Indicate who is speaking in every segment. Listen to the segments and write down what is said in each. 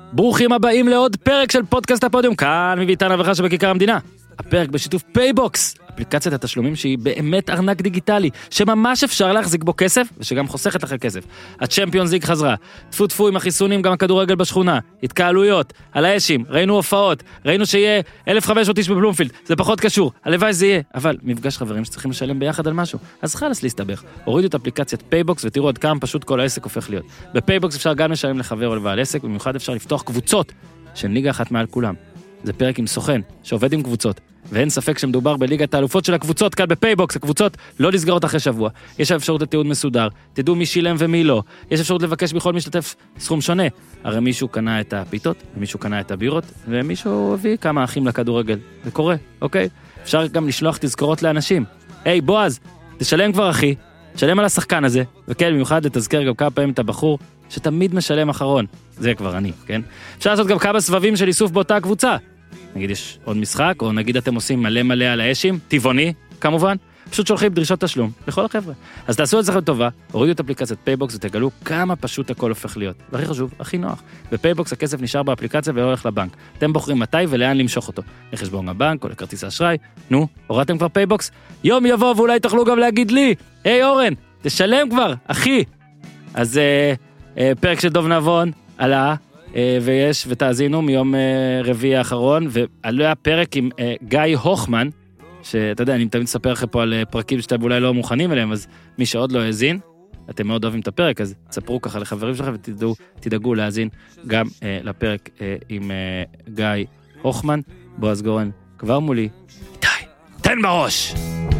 Speaker 1: ברוכים הבאים לעוד פרק של פודקאסט הפודיום, כאן מביתן אברכה שבכיכר המדינה. הפרק בשיתוף פייבוקס, אפליקציית התשלומים שהיא באמת ארנק דיגיטלי, שממש אפשר להחזיק בו כסף, ושגם חוסכת לכם כסף. הצ'מפיונס ליג חזרה, טפו טפו עם החיסונים, גם הכדורגל בשכונה, התקהלויות, על האשים, ראינו הופעות, ראינו שיהיה 1,500 איש בבלומפילד, זה פחות קשור, הלוואי זה יהיה, אבל מפגש חברים שצריכים לשלם ביחד על משהו, אז חלס להסתבך. הורידו את אפליקציית פייבוקס ותראו עד כמה פשוט כל העסק הופך להיות. בפייבוקס אפשר גם לשלם לחבר או לבעל עסק, במיוחד אפשר לפתוח קבוצות של ליגה אחת מעל כולם. זה פרק עם סוכן שעובד עם קבוצות, ואין ספק שמדובר בליגת האלופות של הקבוצות כאן בפייבוקס. הקבוצות לא נסגרות אחרי שבוע, יש אפשרות לתיעוד מסודר, תדעו מי שילם ומי לא, יש אפשרות לבקש בכל משתתף סכום שונה. הרי מישהו קנה את הפיתות, ומישהו קנה את הבירות, ומישהו הביא כמה אחים לכדורגל. זה קורה, אוקיי? אפשר גם לשלוח תזכורות לאנשים. היי בועז, תשלם כבר אחי, תשלם על השחקן הזה, וכן, במיוחד לתזכר גם כמה פעמים את הבחור שתמיד משלם אחרון. זה כבר אני, כן? אפשר לעשות גם כמה סבבים של איסוף באותה קבוצה. נגיד יש עוד משחק, או נגיד אתם עושים מלא על האשים, טבעוני, כמובן, פשוט שולחים דרישות תשלום לכל החבר'ה. אז תעשו את זה טובה, הורידו את אפליקציית פייבוקס ותגלו כמה פשוט הכל הופך להיות. והכי חשוב, הכי נוח. בפייבוקס הכסף נשאר באפליקציה ולא הולך לבנק. אתם בוחרים מתי ולאן למשוך אותו. לחשבון הבנק או לכרטיס האשראי. נו, הורדתם כבר פייבוקס? יום יבוא ואולי תוכלו גם להגיד לי, היי אורן, תשלם כבר, אחי. אז פרק של דוב נבון עלה, ויש, ותאזינו מיום רביעי האחרון, ועלה הפרק עם גיא הוכמן, שאתה יודע, אני תמיד אספר לכם פה על פרקים שאתם אולי לא מוכנים אליהם, אז מי שעוד לא האזין, אתם מאוד אוהבים את הפרק, אז תספרו ככה לחברים שלכם, ותדאגו להאזין גם לפרק עם גיא הוכמן. בועז גורן כבר מולי, איתי, תן בראש!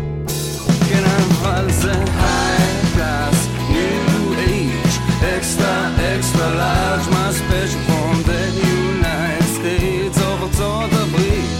Speaker 1: כן, אבל זה high class, new age, extra large, my special from the United States of ארצות הברית.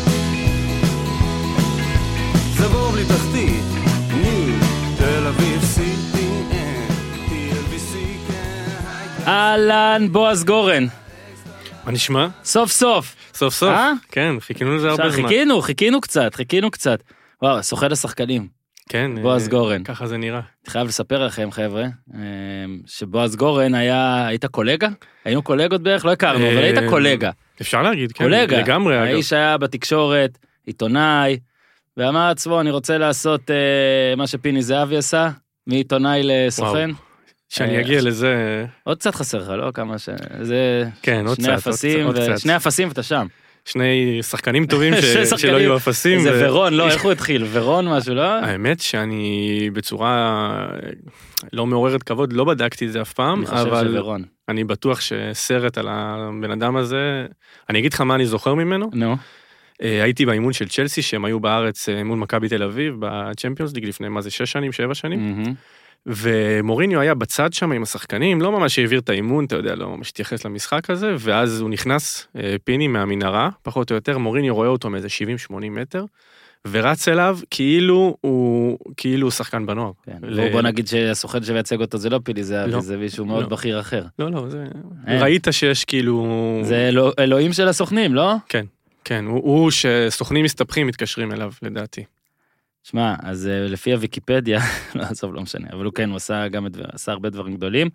Speaker 1: זה בור בלי תחתית, ניו, תל אביב, CTN, TLBC, כן. אהלן, בועז גורן.
Speaker 2: מה נשמע?
Speaker 1: סוף סוף.
Speaker 2: סוף סוף, כן, חיכינו לזה הרבה זמן.
Speaker 1: חיכינו קצת. וואו, סוחד השחקנים.
Speaker 2: כן,
Speaker 1: בועז גורן.
Speaker 2: ככה זה נראה.
Speaker 1: אני חייב לספר לכם, חבר'ה, שבועז גורן היית קולגה? היינו קולגות בערך, לא הכרנו, אבל היית קולגה.
Speaker 2: אפשר להגיד, כן,
Speaker 1: קולגה.
Speaker 2: לגמרי.
Speaker 1: האיש היה בתקשורת, עיתונאי, ואמר עצמו, אני רוצה לעשות מה שפיני זהבי עשה, מעיתונאי לסוכן.
Speaker 2: שאני אגיע לזה...
Speaker 1: עוד קצת חסר לך, לא? כמה ש... זה...
Speaker 2: כן, עוד קצת.
Speaker 1: שני אפסים ואתה שם.
Speaker 2: שני שחקנים טובים שלא יהיו אפסים.
Speaker 1: זה ורון, לא, איך הוא התחיל? ורון משהו, לא?
Speaker 2: האמת שאני בצורה לא מעוררת כבוד, לא בדקתי את זה אף פעם, אבל אני בטוח שסרט על הבן אדם הזה, אני אגיד לך מה אני זוכר ממנו.
Speaker 1: נו.
Speaker 2: הייתי באימון של צ'לסי, שהם היו בארץ מול מכבי תל אביב, בצ'מפיונס ליג לפני מה זה 6 שנים, 7 שנים. ומוריניו היה בצד שם עם השחקנים, לא ממש העביר את האימון, אתה יודע, לא ממש התייחס למשחק הזה, ואז הוא נכנס, פיני מהמנהרה, פחות או יותר, מוריניו רואה אותו מאיזה 70-80 מטר, ורץ אליו כאילו הוא שחקן בנוער.
Speaker 1: בוא נגיד שהסוכן שמייצג אותו זה לא פיני, זה מישהו מאוד בכיר אחר.
Speaker 2: לא, זה... ראית שיש כאילו...
Speaker 1: זה אלוהים של הסוכנים, לא?
Speaker 2: כן, כן, הוא שסוכנים מסתבכים מתקשרים אליו, לדעתי.
Speaker 1: שמע, אז לפי הוויקיפדיה, לא, עזוב, לא משנה, אבל הוא כן, הוא עשה הרבה דברים גדולים.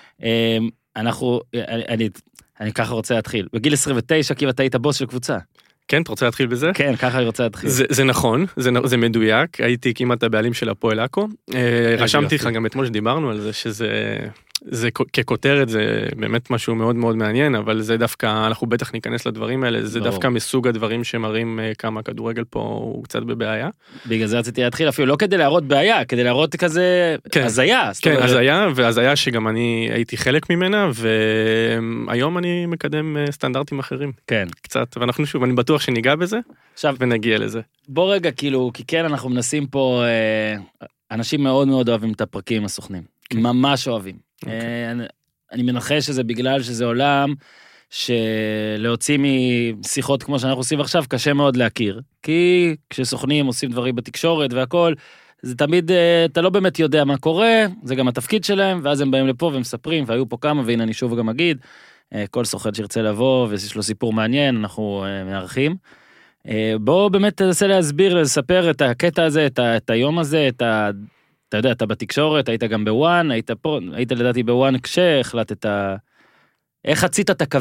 Speaker 1: אני ככה רוצה להתחיל. בגיל 29, כי אתה היית בוס של קבוצה.
Speaker 2: כן, אתה רוצה להתחיל בזה?
Speaker 1: כן, ככה אני רוצה להתחיל.
Speaker 2: זה נכון, זה מדויק, הייתי כמעט הבעלים של הפועל עכו. רשמתי לך גם אתמול שדיברנו על זה, זה ככותרת, זה באמת משהו מאוד מאוד מעניין, אבל זה דווקא, אנחנו בטח ניכנס לדברים האלה, זה דווקא מסוג הדברים שמראים כמה כדורגל פה הוא קצת בבעיה.
Speaker 1: בגלל זה רציתי להתחיל אפילו, לא כדי להראות בעיה, כדי להראות כזה הזיה.
Speaker 2: כן, הזיה, והזיה שגם אני הייתי חלק ממנה, והיום אני מקדם סטנדרטים אחרים.
Speaker 1: כן.
Speaker 2: קצת, ואנחנו שוב, אני בטוח שניגע בזה, ונגיע לזה.
Speaker 1: בוא רגע, כאילו, כי כן אנחנו מנסים פה, אנשים מאוד מאוד אוהבים את הפרקים עם הסוכנים. ממש אוהבים. אני מנחש שזה בגלל שזה עולם שלהוציא משיחות כמו שאנחנו עושים עכשיו קשה מאוד להכיר, כי כשסוכנים עושים דברים בתקשורת והכל, זה תמיד, אתה לא באמת יודע מה קורה, זה גם התפקיד שלהם, ואז הם באים לפה ומספרים, והיו פה כמה, והנה אני שוב גם אגיד, כל סוכן שירצה לבוא ויש לו סיפור מעניין, אנחנו מארחים. בואו באמת תנסה להסביר, לספר את הקטע הזה, את היום הזה, אתה יודע, אתה בתקשורת, היית גם בוואן, היית לדעתי בוואן כשהחלטת, איך חצית את הקווים?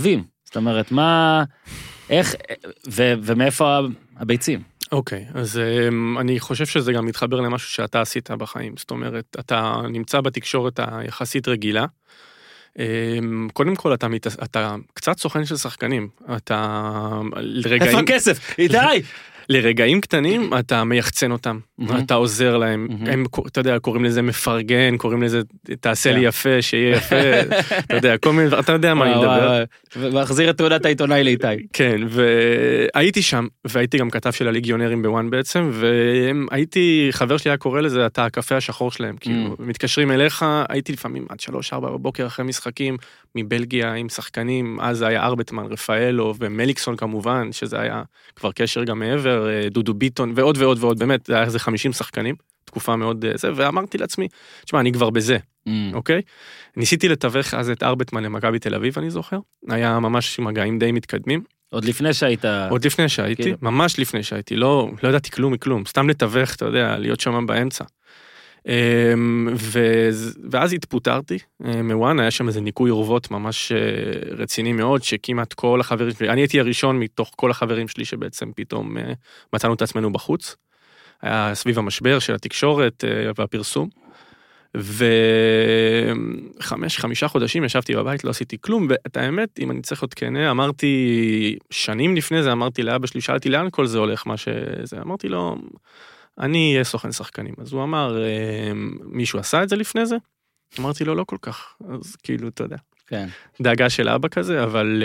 Speaker 1: זאת אומרת, מה, איך, ומאיפה הביצים?
Speaker 2: אוקיי, אז אני חושב שזה גם מתחבר למשהו שאתה עשית בחיים, זאת אומרת, אתה נמצא בתקשורת היחסית רגילה, קודם כל אתה קצת סוכן של שחקנים, אתה לרגעים...
Speaker 1: איפה הכסף? איתי!
Speaker 2: לרגעים קטנים אתה מייחצן אותם, אתה עוזר להם, הם, אתה יודע, קוראים לזה מפרגן, קוראים לזה תעשה לי יפה, שיהיה יפה, אתה יודע, כל מיני, אתה יודע מה אני מדבר.
Speaker 1: ומחזיר את תעודת העיתונאי לאיתי.
Speaker 2: כן, והייתי שם, והייתי גם כתב של הליגיונרים בוואן בעצם, והייתי, חבר שלי היה קורא לזה, אתה הקפה השחור שלהם, כאילו, מתקשרים אליך, הייתי לפעמים עד 3-4 בבוקר אחרי משחקים, מבלגיה עם שחקנים, אז היה ארבטמן, רפאלו ומליקסון כמובן, שזה היה כבר קשר גם מעבר, דודו ביטון ועוד ועוד ועוד, באמת, היה איזה 50 שחקנים, תקופה מאוד זה, ואמרתי לעצמי, תשמע, אני כבר בזה, אוקיי? ניסיתי לתווך אז את ארבטמן למכבי תל אביב, אני זוכר, היה ממש מגעים די מתקדמים.
Speaker 1: עוד לפני שהיית...
Speaker 2: עוד לפני שהייתי, ממש לפני שהייתי, לא ידעתי כלום מכלום, סתם לתווך, אתה יודע, להיות שם באמצע. ואז התפוטרתי מוואן, היה שם איזה ניקוי אורוות ממש רציני מאוד, שכמעט כל החברים שלי, אני הייתי הראשון מתוך כל החברים שלי שבעצם פתאום מצאנו את עצמנו בחוץ, היה סביב המשבר של התקשורת והפרסום, 5 חודשים ישבתי בבית, לא עשיתי כלום, ואת האמת, אם אני צריך להיות כנה, אמרתי, שנים לפני זה אמרתי לאבא שלי, שאלתי לאן כל זה הולך, מה שזה, אמרתי לו, אני אהיה סוכן שחקנים. אז הוא אמר, מישהו עשה את זה לפני זה? אמרתי לו, לא כל כך. אז כאילו, אתה יודע.
Speaker 1: כן.
Speaker 2: דאגה של אבא כזה, אבל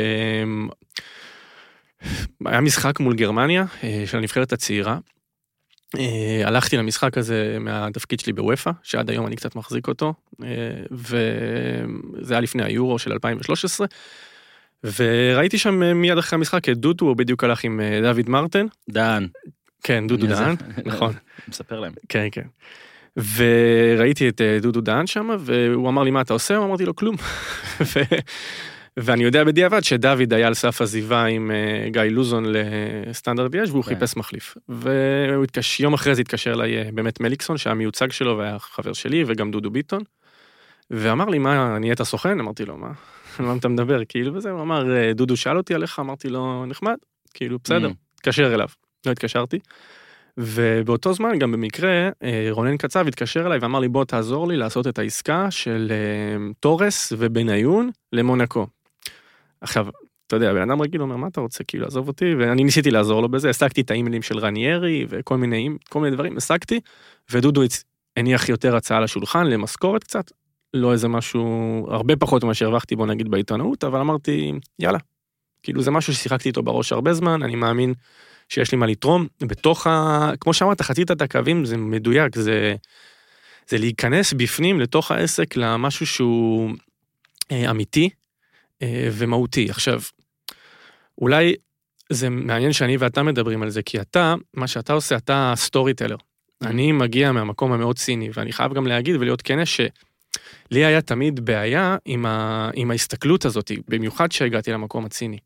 Speaker 2: היה משחק מול גרמניה, של הנבחרת הצעירה. הלכתי למשחק הזה מהתפקיד שלי בוופא, שעד היום אני קצת מחזיק אותו, וזה היה לפני היורו של 2013, וראיתי שם מיד אחרי המשחק את דודו, הוא בדיוק הלך עם דוד מרטן.
Speaker 1: דן.
Speaker 2: כן, דודו דהן, נכון.
Speaker 1: מספר להם.
Speaker 2: כן, כן. וראיתי את דודו דהן שם, והוא אמר לי, מה אתה עושה? אמרתי לו, כלום. ואני יודע בדיעבד שדוד היה על סף עזיבה עם גיא לוזון לסטנדרט ליאז' והוא חיפש מחליף. ויום אחרי זה התקשר אליי באמת מליקסון, שהיה מיוצג שלו והיה חבר שלי, וגם דודו ביטון. ואמר לי, מה, נהיית סוכן? אמרתי לו, מה אתה מדבר? כאילו, וזה, הוא אמר, דודו שאל אותי עליך, אמרתי לו, נחמד, כאילו, בסדר, תקשר אליו. לא התקשרתי, ובאותו זמן גם במקרה רונן קצב התקשר אליי ואמר לי בוא תעזור לי לעשות את העסקה של טורס ובניון למונקו. עכשיו, אתה יודע, בן אדם רגיל אומר מה אתה רוצה כאילו לעזוב אותי, ואני ניסיתי לעזור לו בזה, הסקתי את האימיילים של רניירי וכל מיני דברים, הסקתי, ודודו הניח יותר הצעה לשולחן למשכורת קצת, לא איזה משהו, הרבה פחות ממה שהרווחתי בו נגיד בעיתונאות, אבל אמרתי יאללה, כאילו זה משהו ששיחקתי איתו בראש הרבה זמן, אני מאמין שיש לי מה לתרום, בתוך כמו שאמרת, חצית את הקווים, זה מדויק, זה להיכנס בפנים לתוך העסק למשהו שהוא אמיתי ומהותי. עכשיו, אולי זה מעניין שאני ואתה מדברים על זה, כי אתה, מה שאתה עושה, אתה סטורי טלר. אני מגיע מהמקום המאוד ציני, ואני חייב גם להגיד ולהיות כנה שלי היה תמיד בעיה עם ההסתכלות הזאת, במיוחד שהגעתי למקום הציני.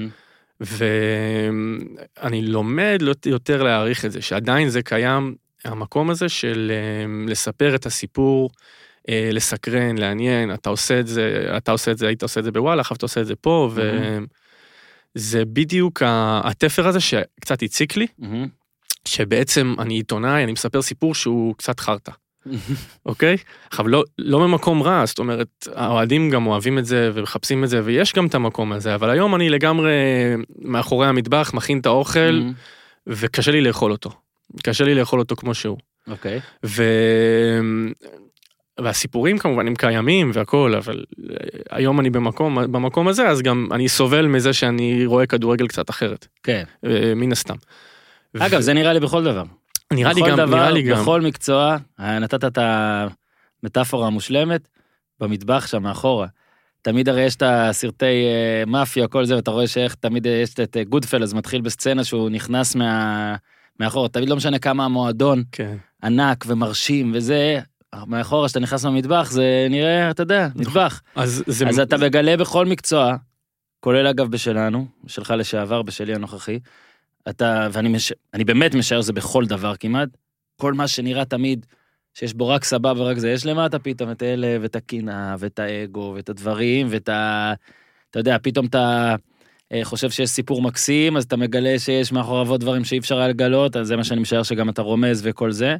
Speaker 2: ואני לומד יותר להעריך את זה, שעדיין זה קיים, המקום הזה של לספר את הסיפור, לסקרן, לעניין, אתה עושה את זה, היית עושה את זה בוואלה, עכשיו אתה עושה את זה פה, וזה בדיוק התפר הזה שקצת הציק לי, שבעצם אני עיתונאי, אני מספר סיפור שהוא קצת חרטה. אוקיי? עכשיו, לא ממקום רע, זאת אומרת, האוהדים גם אוהבים את זה ומחפשים את זה, ויש גם את המקום הזה, אבל היום אני לגמרי מאחורי המטבח, מכין את האוכל, וקשה לי לאכול אותו. קשה לי לאכול אותו כמו שהוא.
Speaker 1: אוקיי.
Speaker 2: והסיפורים כמובן הם קיימים והכל, אבל היום אני במקום הזה, אז גם אני סובל מזה שאני רואה כדורגל קצת אחרת.
Speaker 1: כן.
Speaker 2: מן הסתם.
Speaker 1: אגב, זה נראה לי בכל דבר.
Speaker 2: נראה לי גם.
Speaker 1: בכל מקצוע, נתת את המטאפורה המושלמת, במטבח שם מאחורה. תמיד הרי יש את הסרטי מאפיה, כל זה, ואתה רואה שאיך תמיד יש את גודפלס, מתחיל בסצנה שהוא נכנס מאחורה, תמיד לא משנה כמה המועדון, ענק ומרשים, וזה, מאחורה שאתה נכנס למטבח, זה נראה, אתה יודע, מטבח. אז אתה מגלה בכל מקצוע, כולל אגב בשלנו, בשלך לשעבר, בשלי הנוכחי, ואני באמת משער זה בכל דבר כמעט, כל מה שנראה תמיד, שיש בו רק סבבה ורק זה, יש למטה פתאום את אלה, ואת הקינה, ואת האגו, ואת הדברים, אתה יודע, פתאום חושב שיש סיפור מקסים, אז אתה מגלה שיש מאחוריו עוד דברים שאי אפשר לגלות, אז זה מה שאני משער שגם אתה רומז וכל זה.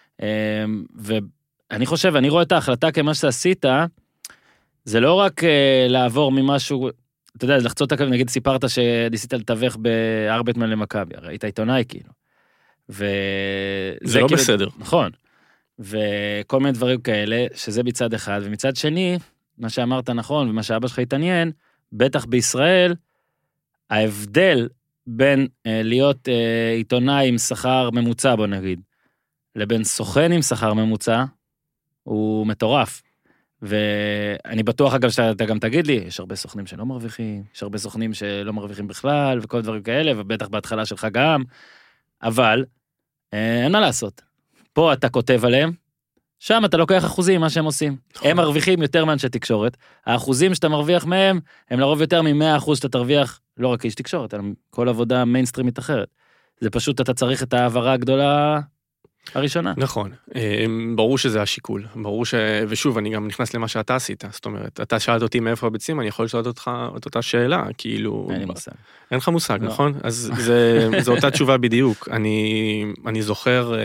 Speaker 1: ואני חושב, אני רואה את ההחלטה כמה שעשית, זה לא רק לעבור ממשהו, אתה יודע, לחצות את הקו, נגיד סיפרת שניסית לתווך בארבטמן למכבי, הרי היית עיתונאי כאילו.
Speaker 2: זה לא
Speaker 1: כאילו,
Speaker 2: בסדר.
Speaker 1: נכון. וכל מיני דברים כאלה, שזה מצד אחד, ומצד שני, מה שאמרת נכון, ומה שאבא שלך התעניין, בטח בישראל, ההבדל בין להיות עיתונאי עם שכר ממוצע, בוא נגיד, לבין סוכן עם שכר ממוצע, הוא מטורף. ואני בטוח אגב שאתה גם תגיד לי, יש הרבה סוכנים שלא מרוויחים, יש הרבה סוכנים שלא מרוויחים בכלל, וכל דברים כאלה, ובטח בהתחלה שלך גם, אבל אין מה לעשות. פה אתה כותב עליהם, שם אתה לוקח אחוזים מה שהם עושים. הם מרוויחים יותר מאנשי תקשורת, האחוזים שאתה מרוויח מהם, הם לרוב יותר מ100% שאתה תרוויח, לא רק איש תקשורת, אלא כל עבודה מיינסטרימית אחרת. זה פשוט, אתה צריך את העברה הגדולה הראשונה.
Speaker 2: נכון, ברור שזה השיקול, ברור ושוב, אני גם נכנס למה שאתה עשית, זאת אומרת, אתה שאלת אותי מאיפה הביצים, אני יכול לשאול אותך את אותה שאלה, כאילו...
Speaker 1: אין לי מושג.
Speaker 2: אין לך מושג, נכון? אז זו אותה תשובה בדיוק. אני זוכר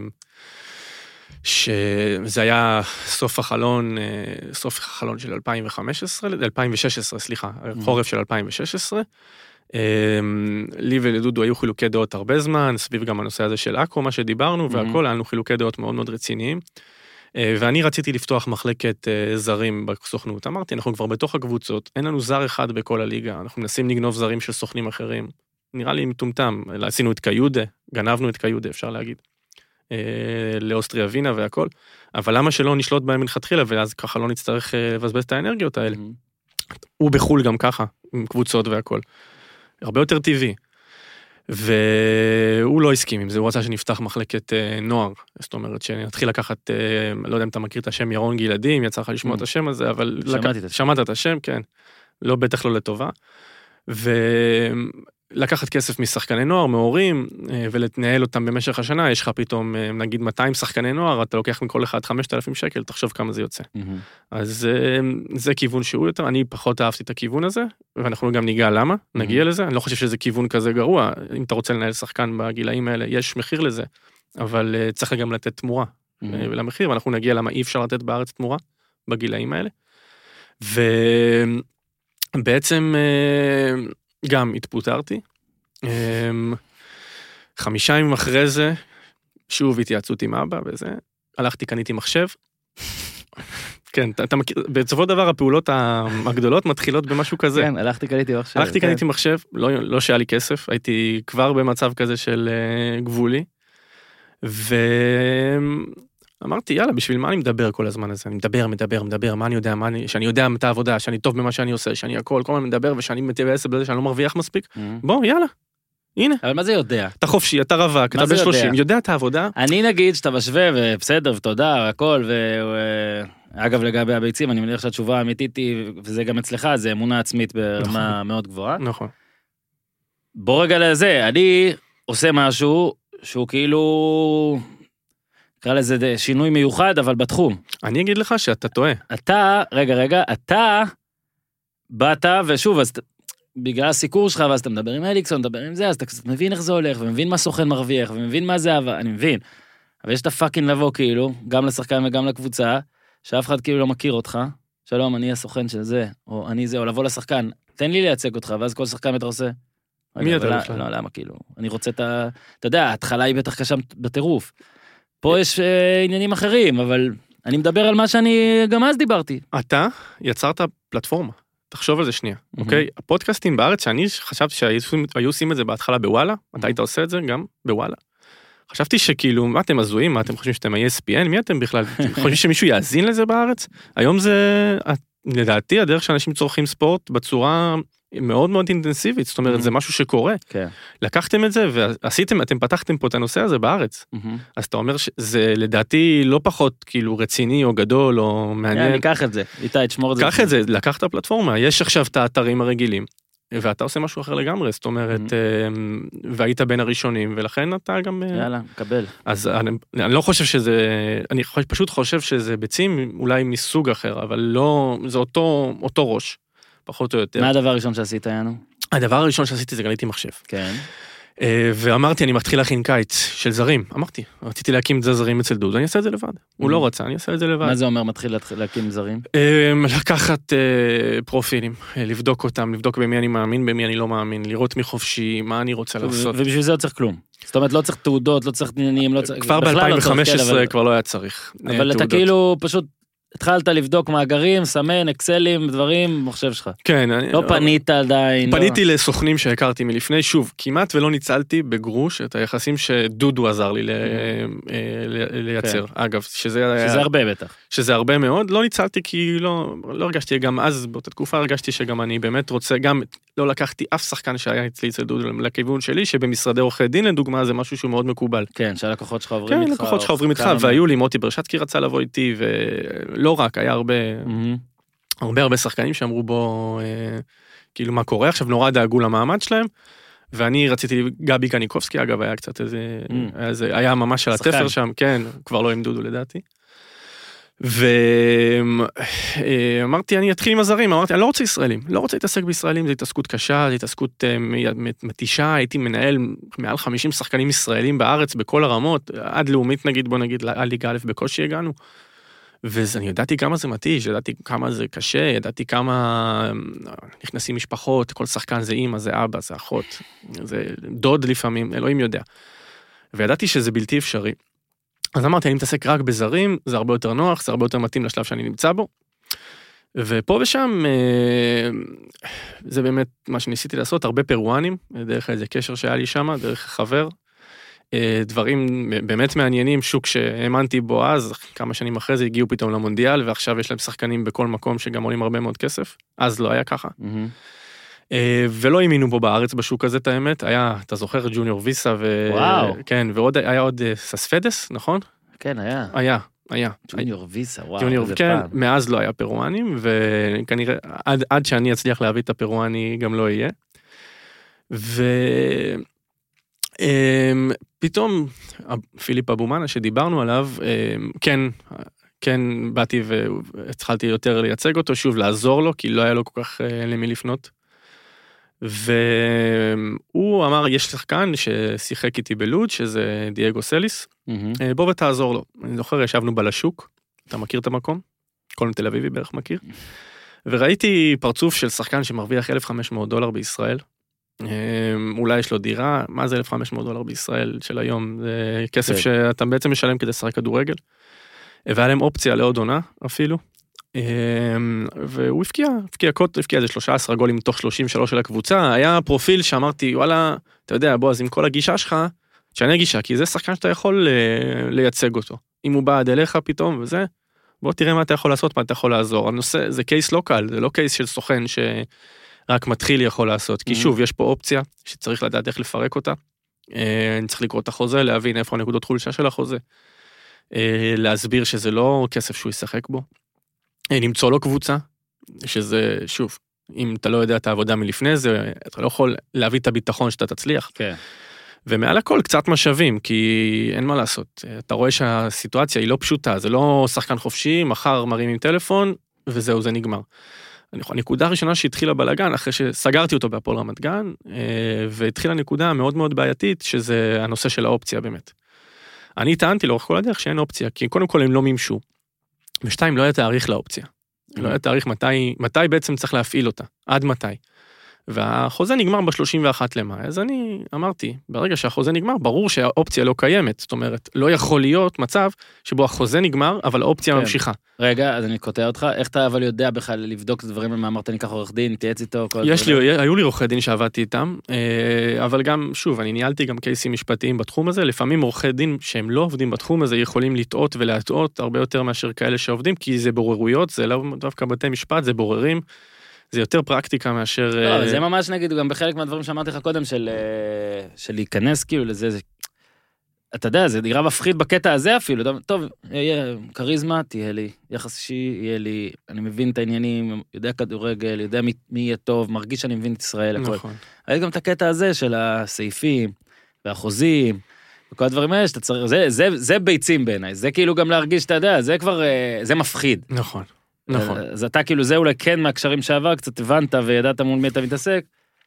Speaker 2: שזה היה סוף החלון של 2016, סליחה, חורף של 2016, לי ולדודו היו חילוקי דעות הרבה זמן, סביב גם הנושא הזה של אקו, מה שדיברנו, והכל, היה לנו חילוקי דעות מאוד מאוד רציניים, ואני רציתי לפתוח מחלקת זרים בסוכנות, אמרתי, אנחנו כבר בתוך הקבוצות, אין לנו זר אחד בכל הליגה, אנחנו מנסים לגנוב זרים של סוכנים אחרים, נראה לי מטומטם, עשינו את קיודה, גנבנו את קיודה, אפשר להגיד, לאוסטריה וינה והכל, אבל למה שלא נשלוט בהם מלכתחילה, ואז ככה לא נצטרך לבזבז את האנרגיות האלה. הוא בחול גם ככה, עם קבוצות והכל. הרבה יותר טבעי. והוא לא הסכים עם זה, הוא רצה שנפתח מחלקת נוער, זאת אומרת שנתחיל לקחת, לא יודע אם אתה מכיר את השם ירון גלעדים, יצא לך לשמוע את השם הזה, אבל שמעת את השם, כן, לא בטח לא לטובה, ולקחת כסף משחקני נוער, מהורים, ולתנהל אותם במשך השנה, יש לך פתאום נגיד 200 שחקני נוער, אתה לוקח מכל אחד 5,000 שקל, תחשוב כמה זה יוצא. אז זה כיוון שהוא יותר, אני פחות אהבתי את הכיוון הזה, ואנחנו גם ניגע למה, נגיע לזה, אני לא חושב שזה כיוון כזה גרוע, אם אתה רוצה לנהל שחקן בגילאים האלה, יש מחיר לזה, אבל צריך גם לתת תמורה למחיר, ואנחנו נגיע למה אי אפשר לתת בארץ תמורה בגילאים האלה, ובעצם גם התפוטרתי, 5 ימים אחרי זה, שוב התייעצות עם אבא וזה, הלכתי קניתי מחשב, כן, אתה מכיר, בסופו דבר הפעולות הגדולות מתחילות במשהו כזה.
Speaker 1: כן, הלכתי קניתי מחשב.
Speaker 2: לא שהיה לי כסף, הייתי כבר במצב כזה של גבולי, ואמרתי, יאללה, בשביל מה אני מדבר כל הזמן הזה? אני מדבר, מה אני יודע, שאני יודע את העבודה, שאני טוב במה שאני עושה, שאני כל הזמן מדבר, ושאני מתייבס בזה, שאני לא מרוויח מספיק, בוא, יאללה. הנה.
Speaker 1: אבל מה זה יודע?
Speaker 2: אתה חופשי, אתה רווק, אתה ב-30, יודע את העבודה.
Speaker 1: אני נגיד שאתה משווה, ובסדר, ותודה, הכל, אגב לגבי הביצים, אני מניח שהתשובה האמיתית היא, וזה גם אצלך, זה אמונה עצמית ברמה מאוד גבוהה.
Speaker 2: נכון.
Speaker 1: בוא רגע לזה, אני עושה משהו שהוא כאילו, נקרא לזה שינוי מיוחד, אבל בתחום.
Speaker 2: אני אגיד לך שאתה טועה.
Speaker 1: אתה, רגע, אתה באת, ושוב, אז בגלל הסיקור שלך, ואז אתה מדבר עם אליקסון, מדבר עם זה, אז אתה קצת מבין איך זה הולך, ומבין מה סוכן מרוויח, ומבין מה זה, אני מבין. אבל יש את הפאקינג לבוא כאילו, גם לשחקן וגם לקבוצה, שאף אחד כאילו לא מכיר אותך, שלום, אני הסוכן של זה, או אני זה, או לבוא לשחקן, תן לי לייצג אותך, ואז כל שחקן אתה עושה.
Speaker 2: מי אתה בכלל?
Speaker 1: לא, למה כאילו, אני רוצה אתה יודע, ההתחלה היא בטח קשה בטירוף. פה יש עניינים אחרים, אבל אני מדבר על מה שאני גם אז דיברתי.
Speaker 2: אתה יצרת פלטפורמה. תחשוב על זה שנייה, אוקיי? הפודקאסטים בארץ, שאני חשבתי שהיו עושים את זה בהתחלה בוואלה, אתה היית עושה את זה גם בוואלה. חשבתי שכאילו, מה אתם הזויים? מה אתם חושבים שאתם ה-ESPN? מי אתם בכלל? חושבים שמישהו יאזין לזה בארץ? היום זה, לדעתי, הדרך שאנשים צורכים ספורט בצורה מאוד מאוד אינטנסיבית, זאת אומרת, זה משהו שקורה. לקחתם את זה ועשיתם, אתם פתחתם פה את הנושא הזה בארץ. אז אתה אומר שזה לדעתי לא פחות כאילו רציני או גדול או מעניין.
Speaker 1: אני אקח את זה, איתי, תשמור את זה.
Speaker 2: קח את זה, לקחת פלטפורמה, יש עכשיו את האתרים הרגילים, ואתה עושה משהו אחר לגמרי, זאת אומרת, והיית בין הראשונים, ולכן אתה גם...
Speaker 1: יאללה, קבל.
Speaker 2: אז אני לא חושב שזה, אני פשוט חושב שזה ביצים אולי מסוג אחר, אבל לא, זה אותו ראש. פחות או יותר.
Speaker 1: מה הדבר הראשון שעשית, יאנו?
Speaker 2: הדבר הראשון שעשיתי זה קניתי מחשב.
Speaker 1: כן.
Speaker 2: ואמרתי, אני מתחיל להכין קיץ של זרים. אמרתי, רציתי להקים את זה זרים אצל דודו, אני אעשה את זה לבד. הוא לא רצה, אני אעשה את זה לבד.
Speaker 1: מה זה אומר מתחיל להקים זרים?
Speaker 2: לקחת פרופילים, לבדוק אותם, לבדוק במי אני מאמין, במי אני לא מאמין, לראות מי חופשי, מה אני רוצה לעשות.
Speaker 1: ובשביל זה לא צריך כלום. זאת אומרת, לא צריך תעודות, לא צריך עניינים, לא צריך...
Speaker 2: כבר ב-2015 כבר לא היה צריך תעודות.
Speaker 1: אבל אתה כאילו פשוט... התחלת לבדוק מאגרים, סמן, אקסלים, דברים, מחשב שלך.
Speaker 2: כן.
Speaker 1: לא פנית עדיין.
Speaker 2: פניתי לסוכנים שהכרתי מלפני, שוב, כמעט ולא ניצלתי בגרוש את היחסים שדודו עזר לי לייצר. אגב, שזה הרבה בטח. שזה הרבה מאוד, לא ניצלתי כי לא הרגשתי, גם אז באותה תקופה הרגשתי שגם אני באמת רוצה, גם לא לקחתי אף שחקן שהיה אצלי אצל דודו לכיוון שלי, שבמשרדי עורכי דין לדוגמה זה משהו שהוא מאוד מקובל.
Speaker 1: כן, שהלקוחות שלך עוברים איתך.
Speaker 2: כן, לקוחות שלך עוברים איתך, והיו לי מוטי ברשצקי רצה לבוא איתי, ולא רק, היה הרבה שחקנים שאמרו בו, כאילו מה קורה, עכשיו נורא דאגו למעמד שלהם, ואני רציתי, גבי קניקובסקי אגב היה קצת איזה, היה ממש על התפר שם, כן, כבר לא עם דודו לדעתי. ואמרתי, אני אתחיל עם הזרים, אמרתי, אני לא רוצה ישראלים, לא רוצה להתעסק בישראלים, זו התעסקות קשה, זו התעסקות מתישה, הייתי מנהל מעל 50 שחקנים ישראלים בארץ, בכל הרמות, עד לאומית נגיד, בוא נגיד, עד ליגה א' בקושי הגענו, ואני ידעתי כמה זה מתיש, ידעתי כמה זה קשה, ידעתי כמה נכנסים משפחות, כל שחקן זה אמא, זה אבא, זה אחות, זה דוד לפעמים, אלוהים יודע, וידעתי שזה בלתי אפשרי. אז אמרתי, אני מתעסק רק בזרים, זה הרבה יותר נוח, זה הרבה יותר מתאים לשלב שאני נמצא בו, ופה ושם, זה באמת מה שניסיתי לעשות, הרבה פרואנים, דרך איזה קשר שהיה לי שם, דרך חבר, דברים באמת מעניינים, שוק שהאמנתי בו אז, כמה שנים אחרי זה הגיעו פתאום למונדיאל, ועכשיו יש להם שחקנים בכל מקום שגם עולים הרבה מאוד כסף, אז לא היה ככה. ולא האמינו בו בארץ בשוק הזה את האמת, היה, אתה זוכר, ג'וניור ויסה, כן, ועוד, היה עוד סספדס, נכון?
Speaker 1: כן,
Speaker 2: היה.
Speaker 1: ג'וניור ויסה, וואו.
Speaker 2: ג'וניור, כן, מאז לא היה פרואנים, וכנראה, עד שאני אצליח להביא את הפרואני גם לא יהיה. פתאום, פיליפ אבומנה שדיברנו עליו, כן, באתי והתחלתי יותר לייצג אותו, שוב לעזור לו, כי לא היה לו כל כך למי לפנות. והוא אמר, יש שחקן ששיחק איתי בלוד, שזה דייגו סליס, בוא ותעזור לו. אני זוכר, ישבנו בלשוק, אתה מכיר את המקום? כל תל אביבי בערך מכיר. וראיתי פרצוף של שחקן שמרוויח $1,500 בישראל, אולי יש לו דירה, מה זה $1,500 בישראל של היום? זה כסף שאתה בעצם משלם כדי לשחק כדורגל. והיה להם אופציה לעוד עונה אפילו. והוא הבקיע איזה 13 גולים מתוך 33 של הקבוצה, היה פרופיל שאמרתי, וואלה, אתה יודע, בוא, אז עם כל הגישה שלך, שאני גישה, כי זה שחקן שאתה יכול לייצג אותו. אם הוא בא עד אליך פתאום וזה, בוא תראה מה אתה יכול לעשות, מה אתה יכול לעזור. הנושא, זה קייס לא קל, זה לא קייס של סוכן שרק מתחיל יכול לעשות, כי שוב, יש פה אופציה שצריך לדעת איך לפרק אותה, אני צריך לקרוא את החוזה, להבין איפה הנקודות חולשה של החוזה, להסביר שזה לא כסף שהוא ישחק בו, למצוא לו קבוצה, שזה, שוב, אם אתה לא יודע את העבודה מלפני זה, אתה לא יכול להביא את הביטחון שאתה תצליח.
Speaker 1: כן.
Speaker 2: ומעל הכל קצת משאבים, כי אין מה לעשות. אתה רואה שהסיטואציה היא לא פשוטה, זה לא שחקן חופשי, מחר מרים עם טלפון, וזהו, זה נגמר. הנקודה הראשונה שהתחילה בלגן, אחרי שסגרתי אותו בהפועל רמת גן, והתחילה נקודה מאוד מאוד בעייתית, שזה הנושא של האופציה באמת. אני טענתי לאורך כל הדרך שאין אופציה, כי קודם כל הם לא מימשו. ושתיים, לא היה תאריך לאופציה. לא היה תאריך מתי בעצם צריך להפעיל אותה, עד מתי. והחוזה נגמר ב-31 למאי, אז אני אמרתי, ברגע שהחוזה נגמר, ברור שהאופציה לא קיימת, זאת אומרת, לא יכול להיות מצב שבו החוזה נגמר, אבל האופציה ממשיכה.
Speaker 1: רגע, אז אני קוטע אותך, איך אתה אבל יודע בכלל לבדוק את הדברים, מה אמרת, אני אקח עורך דין, תייעץ איתו,
Speaker 2: היו לי עורכי דין שעבדתי איתם, אבל גם, שוב, אני ניהלתי גם קייסים משפטיים בתחום הזה, לפעמים עורכי דין שהם לא עובדים בתחום הזה, יכולים לטעות ולהטעות הרבה יותר מאשר כאלה שעובדים, כי זה בוררויות, זה לא דווקא בתי משפט, זה בוררים, זה יותר פרקטיקה מאשר...
Speaker 1: לא, זה ממש נגיד, גם בחלק מהדברים שאמרתי לך קודם, של להיכנס כאילו לזה, אתה יודע, זה נראה מפחיד בקטע הזה אפילו, טוב, יהיה קריזמה, תהיה לי, יחס אישי, יהיה לי, אני מבין את העניינים, יודע כדורגל, יודע מי יהיה טוב, מרגיש שאני מבין את ישראל, הכל. נכון. היה גם את הקטע הזה של הסעיפים, והחוזים, וכל הדברים האלה שאתה צריך, זה ביצים בעיניי, זה כאילו גם להרגיש, אתה יודע, זה כבר, זה מפחיד.
Speaker 2: נכון. נכון.
Speaker 1: אז אתה כאילו זה אולי כן מהקשרים שעבר, קצת הבנת וידעת מול מי אתה מתעסק,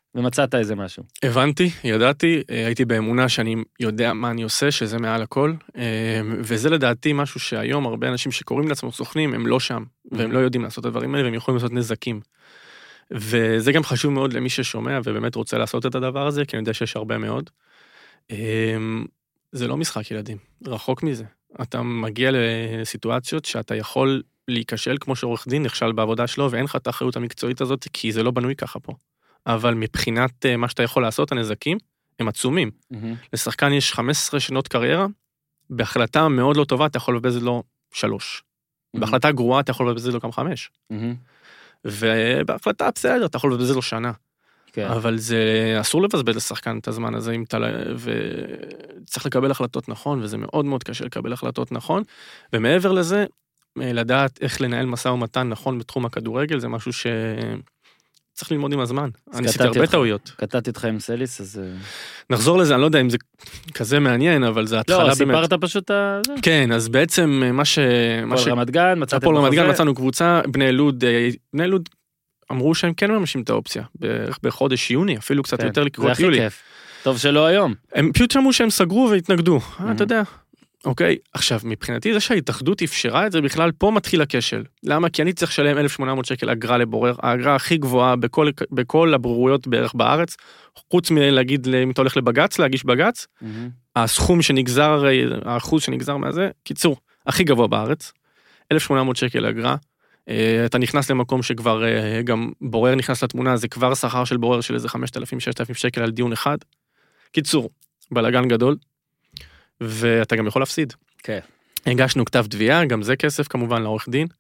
Speaker 1: ומצאת איזה משהו.
Speaker 2: הבנתי, ידעתי, הייתי באמונה שאני יודע מה אני עושה, שזה מעל הכל, וזה לדעתי משהו שהיום הרבה אנשים שקוראים לעצמם סוכנים, הם לא שם, והם לא יודעים לעשות את הדברים האלה, והם יכולים לעשות נזקים. וזה גם חשוב מאוד למי ששומע, ובאמת רוצה לעשות את הדבר הזה, כי אני יודע שיש הרבה מאוד. זה לא משחק ילדים, רחוק מזה. אתה מגיע לסיטואציות שאתה יכול להיכשל כמו שעורך דין נכשל בעבודה שלו, ואין לך את האחריות המקצועית הזאת, כי זה לא בנוי ככה פה. אבל מבחינת מה שאתה יכול לעשות, הנזקים, הם עצומים. לשחקן יש 15 שנות קריירה, בהחלטה מאוד לא טובה, אתה יכול לבזבז לו 3. בהחלטה גרועה, אתה יכול לבזבז לו גם 5. ובהחלטה בסדר, אתה יכול לבזבז לו שנה. אבל זה אסור לבזבז לשחקן את הזמן הזה, וצריך לקבל החלטות נכון, וזה מאוד מאוד קשה לקבל החלטות נכון, ומעבר לזה, לדעת איך לנהל משא ומתן נכון בתחום הכדורגל, זה משהו שצריך ללמוד עם הזמן. אני עשיתי הרבה טעויות.
Speaker 1: קטעתי אותך עם סליס, אז...
Speaker 2: נחזור לזה, אני לא יודע אם זה כזה מעניין, אבל זה התחלה באמת.
Speaker 1: לא, סיפרת פשוט...
Speaker 2: כן, אז בעצם מה
Speaker 1: פועל רמת גן,
Speaker 2: מצאתם מצאנו קבוצה, בני לוד אמרו שהם כן ממשים את האופציה, בערך בחודש יוני, אפילו קצת יותר לקראת יולי.
Speaker 1: זה הכי כיף. טוב שלא היום.
Speaker 2: הם פשוט שמעו שהם סגרו והתנגדו. אתה יודע. אוקיי, עכשיו, מבחינתי זה שההתאחדות אפשרה את זה, בכלל פה מתחיל הכשל. למה? כי אני צריך לשלם 1,800 שקל אגרה לבורר, האגרה הכי גבוהה בכל הברורויות בערך בארץ, חוץ מלהגיד אם אתה הולך לבגץ, להגיש בגץ, הסכום שנגזר, האחוז שנגזר מהזה, קיצור, הכי גבוה בארץ, 1,800 שקל אגרה, אתה נכנס למקום שכבר גם בורר נכנס לתמונה, זה כבר שכר של בורר של איזה 5,000-6,000 שקל על דיון אחד. קיצור, בלגן גדול, ואתה גם יכול להפסיד.
Speaker 1: כן.
Speaker 2: הגשנו כתב תביעה, גם זה כסף כמובן לעורך דין,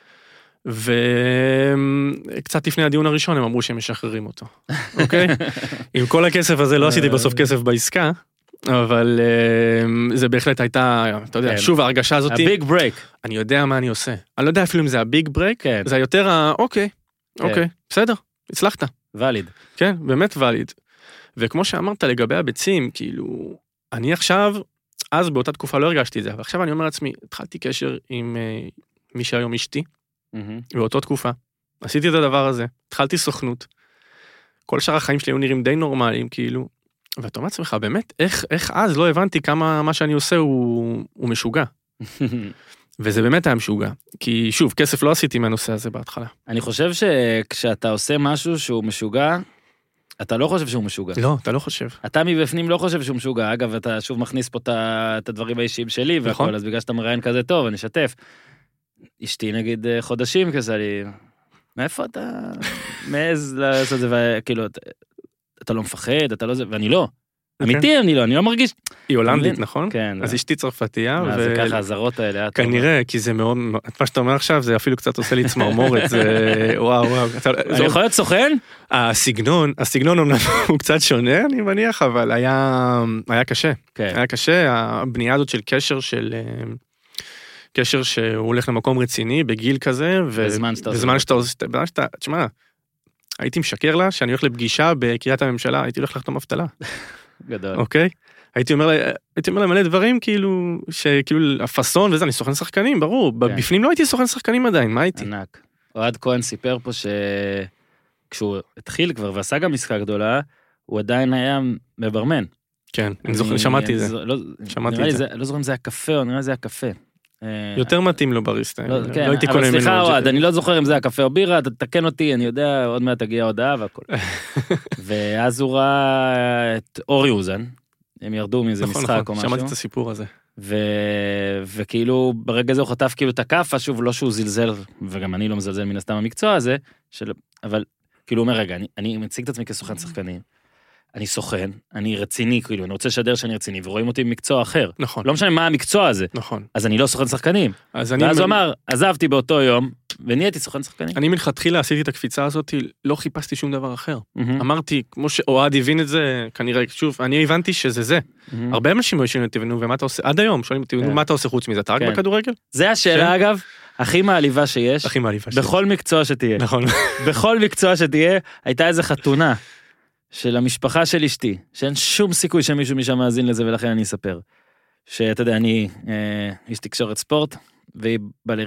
Speaker 2: וקצת לפני הדיון הראשון הם אמרו שהם משחררים אותו. אוקיי? עם כל הכסף הזה לא עשיתי בסוף כסף בעסקה, אבל זה בהחלט הייתה, אתה יודע, שוב ההרגשה הזאת.
Speaker 1: הביג ברייק.
Speaker 2: אני יודע מה אני עושה. אני לא יודע אפילו אם זה הביג ברייק, זה יותר אוקיי, בסדר, הצלחת.
Speaker 1: וליד.
Speaker 2: כן, באמת וליד. וכמו שאמרת לגבי הביצים, כאילו, אני עכשיו, אז באותה תקופה לא הרגשתי את זה, ועכשיו אני אומר לעצמי, התחלתי קשר עם מי שהיום אשתי, באותה תקופה, עשיתי את הדבר הזה, התחלתי סוכנות, כל שאר החיים שלי היו נראים די נורמליים, כאילו, ואתה אומר לעצמך, באמת, איך אז לא הבנתי כמה מה שאני עושה הוא משוגע. וזה באמת היה משוגע, כי שוב, כסף לא עשיתי מהנושא הזה בהתחלה.
Speaker 1: אני חושב שכשאתה עושה משהו שהוא משוגע, אתה לא חושב שהוא משוגע.
Speaker 2: לא, אתה לא חושב.
Speaker 1: אתה מבפנים לא חושב שהוא משוגע, אגב, אתה שוב מכניס פה את הדברים האישיים שלי, והכל, אז בגלל שאתה מראיין כזה טוב, אני אשתף. אשתי נגיד חודשים כזה לי, מאיפה אתה מעז לעשות את זה, וכאילו, אתה לא מפחד, אתה לא זה, ואני לא. אמיתי, אני לא מרגיש.
Speaker 2: היא הולנדית, נכון?
Speaker 1: כן.
Speaker 2: אז אשתי צרפתייה.
Speaker 1: זה ככה, הזרות האלה.
Speaker 2: כנראה, כי זה מאוד, מה שאתה אומר עכשיו, זה אפילו קצת עושה לי צמרמורת, זה וואו.
Speaker 1: אני יכול להיות סוכן?
Speaker 2: הסגנון אומנם הוא קצת שונה, אני מניח, אבל היה קשה. היה קשה, הבנייה הזאת של קשר שהוא הולך למקום רציני, בגיל כזה, בזמן שאתה, תשמע, הייתי משקר לה שאני הולך לפגישה בקריית הממשלה, הייתי הולך לחתום אבטלה.
Speaker 1: גדול.
Speaker 2: אוקיי? הייתי אומר לה מלא דברים כאילו, שכאילו הפסון וזה, אני סוכן שחקנים, ברור. בפנים לא הייתי סוכן שחקנים עדיין, מה הייתי?
Speaker 1: ענק. אוהד כהן סיפר פה שכשהוא התחיל כבר ועשה גם משחק גדולה, הוא עדיין היה מברמן.
Speaker 2: כן, אני זוכר, שמעתי את זה.
Speaker 1: שמעתי את זה. לא זוכר אם זה היה קפה או נראה זה היה קפה.
Speaker 2: יותר מתאים לו בריסטה.
Speaker 1: אבל סליחה אוהד, אני לא זוכר אם זה היה קפה או בירה, אתה תתקן אותי, אני יודע, עוד מעט תגיע הודעה והכל. ואז הוא ראה את אורי אוזן, הם ירדו מאיזה משחק או משהו.
Speaker 2: שמעתי את הסיפור הזה.
Speaker 1: וכאילו ברגע זה הוא חטף כאילו את הכאפה, שוב לא שהוא זלזל, וגם אני לא מזלזל מן הסתם המקצוע הזה, אבל כאילו הוא אומר רגע, אני מציג את עצמי כסוכן שחקנים, אני סוכן, אני רציני, כאילו, אני רוצה לשדר שאני רציני, ורואים אותי במקצוע אחר.
Speaker 2: נכון.
Speaker 1: לא משנה מה המקצוע הזה.
Speaker 2: נכון.
Speaker 1: אז אני לא סוכן שחקנים. ואז הוא אמר, עזבתי באותו יום, ונהייתי סוכן שחקנים.
Speaker 2: אני מלכתחילה עשיתי את הקפיצה הזאת, לא חיפשתי שום דבר אחר. אמרתי, כמו שאוהד הבין את זה, כנראה, שוב, אני הבנתי שזה זה. הרבה אנשים יושבים אותי, ומה אתה עושה? עד היום, שואלים אותי, מה אתה עושה חוץ מזה? אתה רק בכדורגל?
Speaker 1: זה השאלה, אגב, הכי מעליבה שיש.
Speaker 2: הכי מעליבה שיש.
Speaker 1: בכל מקצוע שתהיה.
Speaker 2: נכון.
Speaker 1: בכל מקצוע שתהיה, הייתה איזו חתונה של המשפחה של אשתי, שאין שום סיכוי שמישהו משם מאזין לזה, ולכן אני אספר. שאתה יודע, אני איש תקשורת ספורט, והיא בלרינה.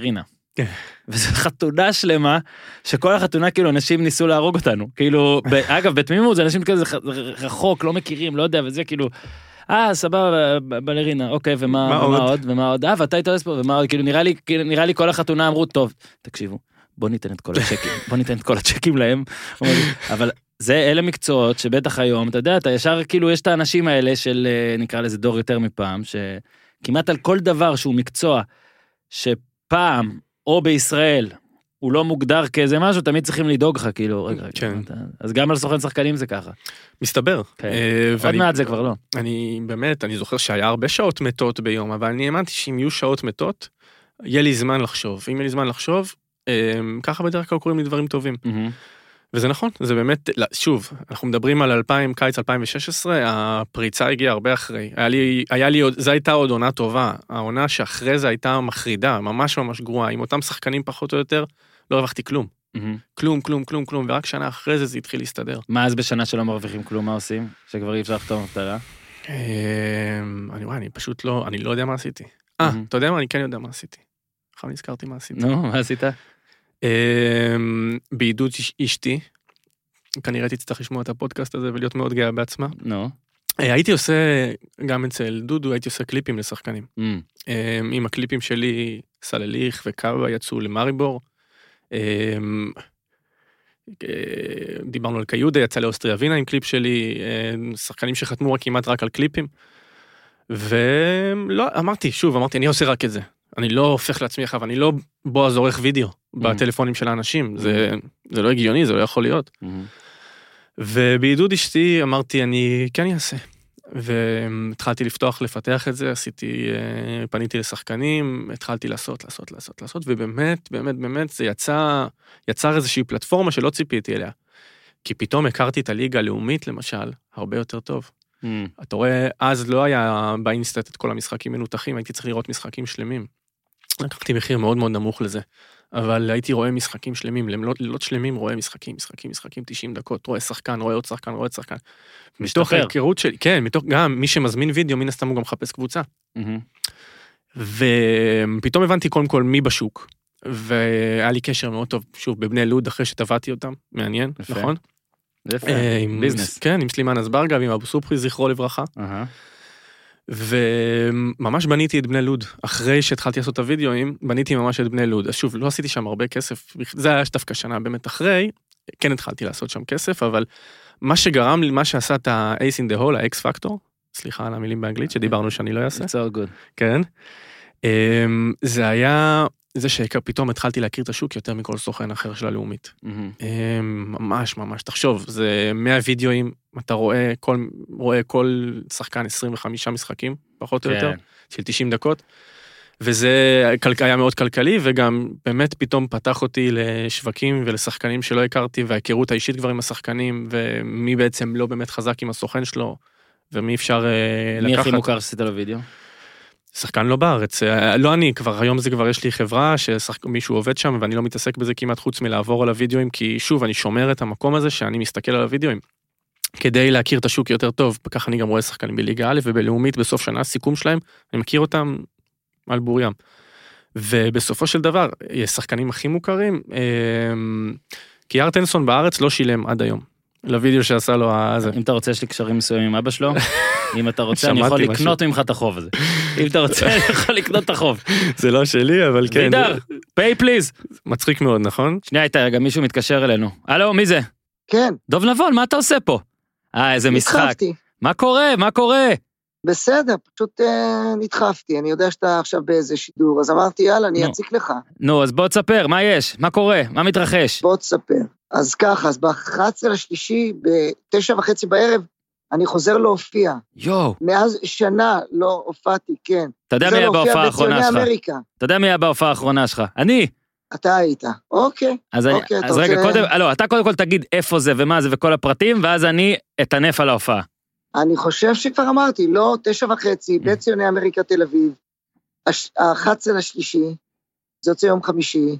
Speaker 1: וזו חתונה שלמה, שכל החתונה כאילו אנשים ניסו להרוג אותנו, כאילו, אגב, בתמימות זה אנשים כזה רחוק, לא מכירים, לא יודע, וזה כאילו, סבבה, בלרינה, אוקיי, ומה עוד, ומה עוד, ואתה היית עושה פה, ומה עוד, כאילו, נראה לי כל החתונה אמרו, טוב, תקשיבו, בוא ניתן את כל הצ'קים להם, אבל אלה מקצועות שבטח היום, אתה יודע, אתה ישר, כאילו, יש את האנשים האלה של, נקרא לזה דור יותר מפעם, שכמעט על כל דבר שהוא מקצוע, שפעם, או בישראל, הוא לא מוגדר כאיזה משהו, תמיד צריכים לדאוג לך, כאילו, רגע, אז גם על סוכן שחקנים זה ככה.
Speaker 2: מסתבר.
Speaker 1: עוד מעט זה כבר לא.
Speaker 2: אני זוכר שהיה הרבה שעות מתות ביום, אבל אני האמנתי שאם יהיו שעות מתות, יהיה לי זמן לחשוב. אם יהיה לי זמן לחשוב, ככה בדרך כלל קוראים לי דברים טובים. וזה נכון, זה באמת, שוב, אנחנו מדברים על קיץ 2016, הפריצה הגיעה הרבה אחרי. זו הייתה עוד עונה טובה, העונה שאחרי זה הייתה מחרידה, ממש ממש גרועה, עם אותם שחקנים פחות או יותר, לא הרווחתי כלום. כלום, ורק שנה אחרי זה התחיל להסתדר.
Speaker 1: מה אז בשנה שלא מרוויחים כלום, מה עושים? שכבר אי אפשר לחתום אבטלה?
Speaker 2: אני פשוט לא, אני לא יודע מה עשיתי. אתה יודע מה? אני כן יודע מה עשיתי. עכשיו נזכרתי מה עשיתי.
Speaker 1: נו, מה עשית?
Speaker 2: בעידוד אשתי, כנראה תצטרך לשמוע את הפודקאסט הזה ולהיות מאוד גאה בעצמה. הייתי עושה, גם אצל דודו, הייתי עושה קליפים לשחקנים. עם הקליפים שלי, סלליך וקאבה יצאו למריבור. דיברנו על קיודה, יצא לאוסטריה וינה עם קליפ שלי, שחקנים שחתמו כמעט רק על קליפים. ולא, אמרתי, אני עושה רק את זה. אני לא הופך לעצמי אחר, אני לא בועז עורך וידאו בטלפונים של האנשים, זה לא הגיוני, זה לא יכול להיות. ובעידוד אשתי אמרתי, אני כן אעשה. והתחלתי לפתח את זה, פניתי לשחקנים, התחלתי לעשות, ובאמת זה יצר איזושהי פלטפורמה שלא ציפיתי אליה. כי פתאום הכרתי את הליגה הלאומית, למשל, הרבה יותר טוב. אתה רואה, אז לא היה באינסטנט את כל המשחקים מנותחים, הייתי צריך לראות משחקים שלמים. לקחתי מחיר מאוד מאוד נמוך לזה, אבל הייתי רואה משחקים שלמים, לילות שלמים רואה משחקים, 90 דקות, רואה שחקן, רואה עוד שחקן. מתוך ההיכרות שלי, כן, גם מי שמזמין וידאו, מן הסתם הוא גם מחפש קבוצה. ופתאום הבנתי קודם כל מי בשוק, והיה לי קשר מאוד טוב, שוב, בבני לוד, אחרי שטבעתי אותם, מעניין, נכון?
Speaker 1: ביזנס.
Speaker 2: כן, עם סלימן אסברגה, ועם אבו סופרי, זכרו לברכה. וממש בניתי את בני לוד, אחרי שהתחלתי לעשות את הוידאוים, בניתי ממש את בני לוד, אז שוב, לא עשיתי שם הרבה כסף, זה היה דווקא שנה באמת אחרי, כן התחלתי לעשות שם כסף, אבל מה שגרם לי, מה שעשה את ה-Ace in the Hole, ה-X Factor, סליחה על המילים באנגלית, שדיברנו שאני לא אעשה.
Speaker 1: It's all good.
Speaker 2: כן. זה היה, זה שפתאום התחלתי להכיר את השוק יותר מכל סוכן אחר של הלאומית. ממש, תחשוב, זה 100 וידאוים, אתה רואה כל שחקן 25 משחקים, פחות או יותר, של 90 דקות, וזה היה מאוד כלכלי, וגם באמת פתאום פתח אותי לשווקים ולשחקנים שלא הכרתי, וההיכרות האישית כבר עם השחקנים, ומי בעצם לא באמת חזק עם הסוכן שלו, ומי אפשר לקחת.
Speaker 1: מי הכי מוכר שעשית לו וידאו?
Speaker 2: שחקן לא בארץ, לא אני, היום זה כבר יש לי חברה שמישהו עובד שם, ואני לא מתעסק בזה כמעט חוץ מלעבור על הוידאוים, כי שוב, אני שומר את המקום הזה שאני מסתכל על הוידאוים, כדי להכיר את השוק יותר טוב, וכך אני גם רואה שחקנים בליגה א' ובלאומית בסוף שנה, סיכום שלהם, אני מכיר אותם על בוריים. ובסופו של דבר, שחקנים הכי מוכרים, כי ארטנסון בארץ לא שילם עד היום. לוידאו שעשה לו
Speaker 1: אם אתה רוצה, יש לי קשרים מסוימים עם אבא שלו, אם אתה רוצה, אני יכול לקנות ממך את החוב הזה. אם אתה רוצה, אני יכול לקנות את החוב.
Speaker 2: זה לא שלי, אבל כן.
Speaker 1: וידר, pay please.
Speaker 2: מצחיק מאוד, נכון?
Speaker 1: שנייה, הייתה, גם מישהו מתקשר אלינו. הלו, מי זה?
Speaker 3: כן.
Speaker 1: דוב נבון, מה אתה עושה פה? איזה משחק. מה קורה?
Speaker 3: בסדר, פשוט נדחפתי, אני יודע שאתה עכשיו באיזה שידור, אז אמרתי, יאללה, אני אציק לך.
Speaker 1: נו, אז בוא תספר, מה יש? מה קורה? מה מתרחש?
Speaker 3: בוא תספר. אז ככה, אז ב-11/3, ב-9:30 בערב, אני חוזר להופיע. מאז שנה לא הופעתי, כן.
Speaker 1: אתה יודע מי היה בהופעה האחרונה שלך? אתה יודע מי היה בהופעה האחרונה שלך? אני.
Speaker 3: אתה היית, אוקיי.
Speaker 1: אז רגע, אתה קודם כל תגיד איפה זה ומה זה וכל הפרטים, ואז אני אתענף על ההופעה.
Speaker 3: אני חושב שכבר אמרתי, לא, 9:30, בית ציוני אמריקה תל אביב, 11/3, זה יוצא יום חמישי,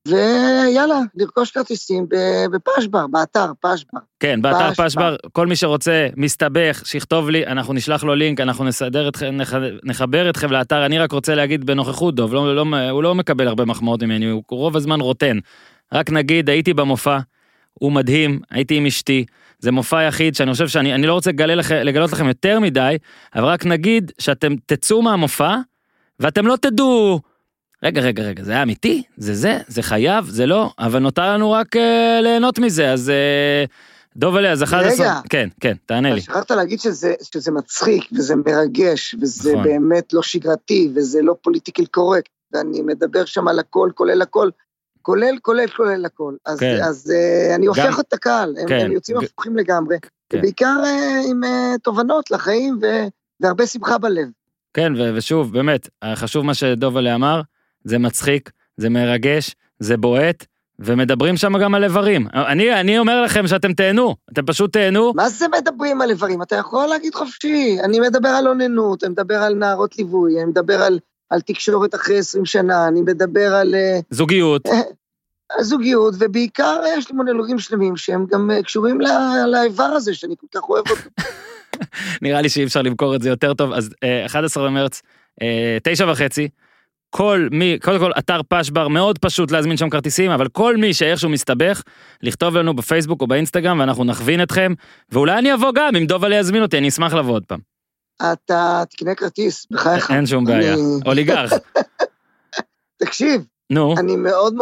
Speaker 3: ויאללה, לרכוש כרטיסים בפשבר, באתר פשבר.
Speaker 1: כן, באתר פשבר, כל מי שרוצה, מסתבך, שיכתוב לי, אנחנו נשלח לו לינק, אנחנו נחבר אתכם לאתר, אני רק רוצה להגיד בנוכחות דוב, הוא לא מקבל הרבה מחמאות ממני, הוא רוב הזמן רוטן, רק נגיד, הייתי במופע, הוא מדהים, הייתי עם אשתי, זה מופע יחיד שאני חושב שאני לא רוצה לגלות לכם יותר מדי, אבל רק נגיד שאתם תצאו מהמופע, ואתם לא תדעו, רגע, זה היה אמיתי? זה חייב? זה לא? אבל נותר לנו רק ליהנות מזה, אז דוב עליה, אז 11... רגע. כן, תענה לי.
Speaker 3: שכחת להגיד שזה מצחיק, וזה מרגש, וזה באמת לא שגרתי, וזה לא פוליטיקל קורקט, ואני מדבר שם על הכל, כולל הכל, כולל הכל. אז אני הופך את הקהל, הם יוצאים הפוכים לגמרי, ובעיקר עם תובנות לחיים, והרבה שמחה בלב.
Speaker 1: כן, ושוב, באמת, חשוב מה שדוב עליה אמר, זה מצחיק, זה מרגש, זה בועט, ומדברים שם גם על איברים. אני אומר לכם שאתם תהנו, אתם פשוט תהנו.
Speaker 3: מה זה מדברים על איברים? אתה יכול להגיד חופשי. אני מדבר על עוננות, אני מדבר על נערות ליווי, אני מדבר על תקשורת אחרי 20 שנה, אני מדבר על...
Speaker 1: זוגיות.
Speaker 3: על זוגיות, ובעיקר יש לי מונולוגים שלמים, שהם גם קשורים לאיבר הזה, שאני כל כך אוהב אותו.
Speaker 1: נראה לי שאי אפשר למכור את זה יותר טוב, אז 11 במרץ, 9:30, קודם כל, אתר פשבר, מאוד פשוט להזמין שם כרטיסים, אבל כל מי שאיכשהו מסתבך, לכתוב לנו בפייסבוק או באינסטגרם, ואנחנו נכווין אתכם, ואולי אני אבוא גם, אם דוב עלי יזמין אותי, אני אשמח לבוא עוד פעם.
Speaker 3: אתה תקנה כרטיס, בחייך.
Speaker 1: אין שום בעיה, אוליגרך.
Speaker 3: תקשיב, אני מאוד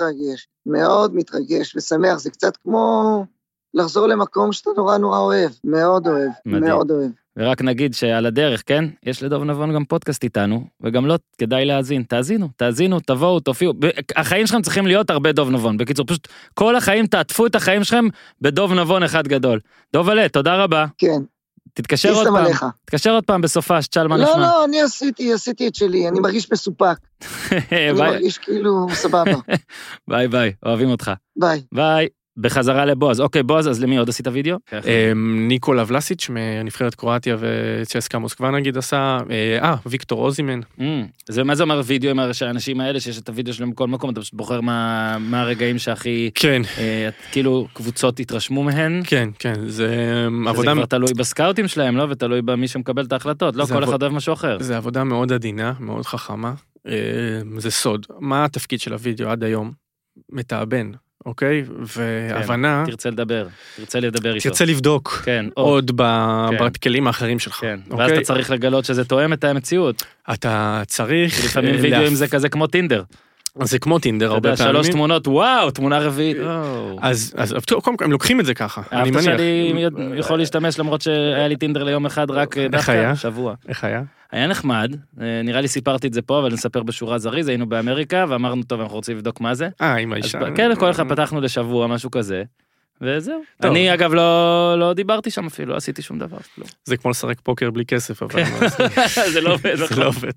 Speaker 3: מתרגש ושמח, זה קצת כמו לחזור למקום שאתה נורא אוהב, מאוד אוהב.
Speaker 1: ורק נגיד שעל הדרך, כן? יש לדוב נבון גם פודקאסט איתנו, וגם לא כדאי להאזין. תאזינו, תבואו, תופיעו. החיים שלכם צריכים להיות הרבה דוב נבון. בקיצור, פשוט כל החיים, תעטפו את החיים שלכם בדוב נבון אחד גדול. דוב עלה, תודה רבה.
Speaker 3: כן.
Speaker 1: תתקשר עוד פעם בסופה, שתשאל מה נשמע.
Speaker 3: לא, אני עשיתי את שלי, אני מרגיש מסופק. אני מרגיש כאילו סבבה.
Speaker 1: ביי, אוהבים אותך. ביי. בחזרה לבועז. אוקיי, בועז, אז למי עוד עשית וידאו?
Speaker 2: ניקולה ולסיץ' מנבחרת קרואטיה וצ'סקה מוסקבה נגיד עשה, ויקטור אוזימן.
Speaker 1: מה זה אומר וידאו עם האנשים האלה שיש את הוידאו שלהם בכל מקום, אתה פשוט בוחר מה הרגעים שהכי, כאילו קבוצות התרשמו מהן?
Speaker 2: כן, זה עבודה...
Speaker 1: זה כבר תלוי בסקאוטים שלהם, לא? ותלוי במי שמקבל את ההחלטות, לא כל אחד אוהב משהו אחר.
Speaker 2: זה עבודה מאוד עדינה, מאוד חכמה, זה סוד. מה התפקיד של הוידאו עד היום? מתאבן. אוקיי, והבנה...
Speaker 1: תרצה לדבר איתו.
Speaker 2: תרצה לבדוק עוד בכלים האחרים שלך.
Speaker 1: ואז אתה צריך לגלות שזה תואם את המציאות.
Speaker 2: אתה צריך...
Speaker 1: לפעמים וידאוים זה כזה כמו טינדר.
Speaker 2: זה כמו טינדר הרבה פעמים.
Speaker 1: 3 תמונות, וואו, תמונה רביעית.
Speaker 2: אז קודם כל, הם לוקחים את זה ככה.
Speaker 1: אהבת שאני יכול להשתמש למרות שהיה לי טינדר ליום אחד רק דווקא שבוע.
Speaker 2: איך היה?
Speaker 1: היה נחמד, נראה לי סיפרתי את זה פה, אבל נספר בשורה זריז, היינו באמריקה, ואמרנו, טוב, אנחנו רוצים לבדוק מה זה.
Speaker 2: עם האישה.
Speaker 1: כן, כל אחד פתחנו לשבוע, משהו כזה, וזהו. אני אגב לא דיברתי שם אפילו, לא עשיתי שום דבר.
Speaker 2: זה כמו לשחק פוקר בלי כסף, אבל...
Speaker 1: זה לא עובד.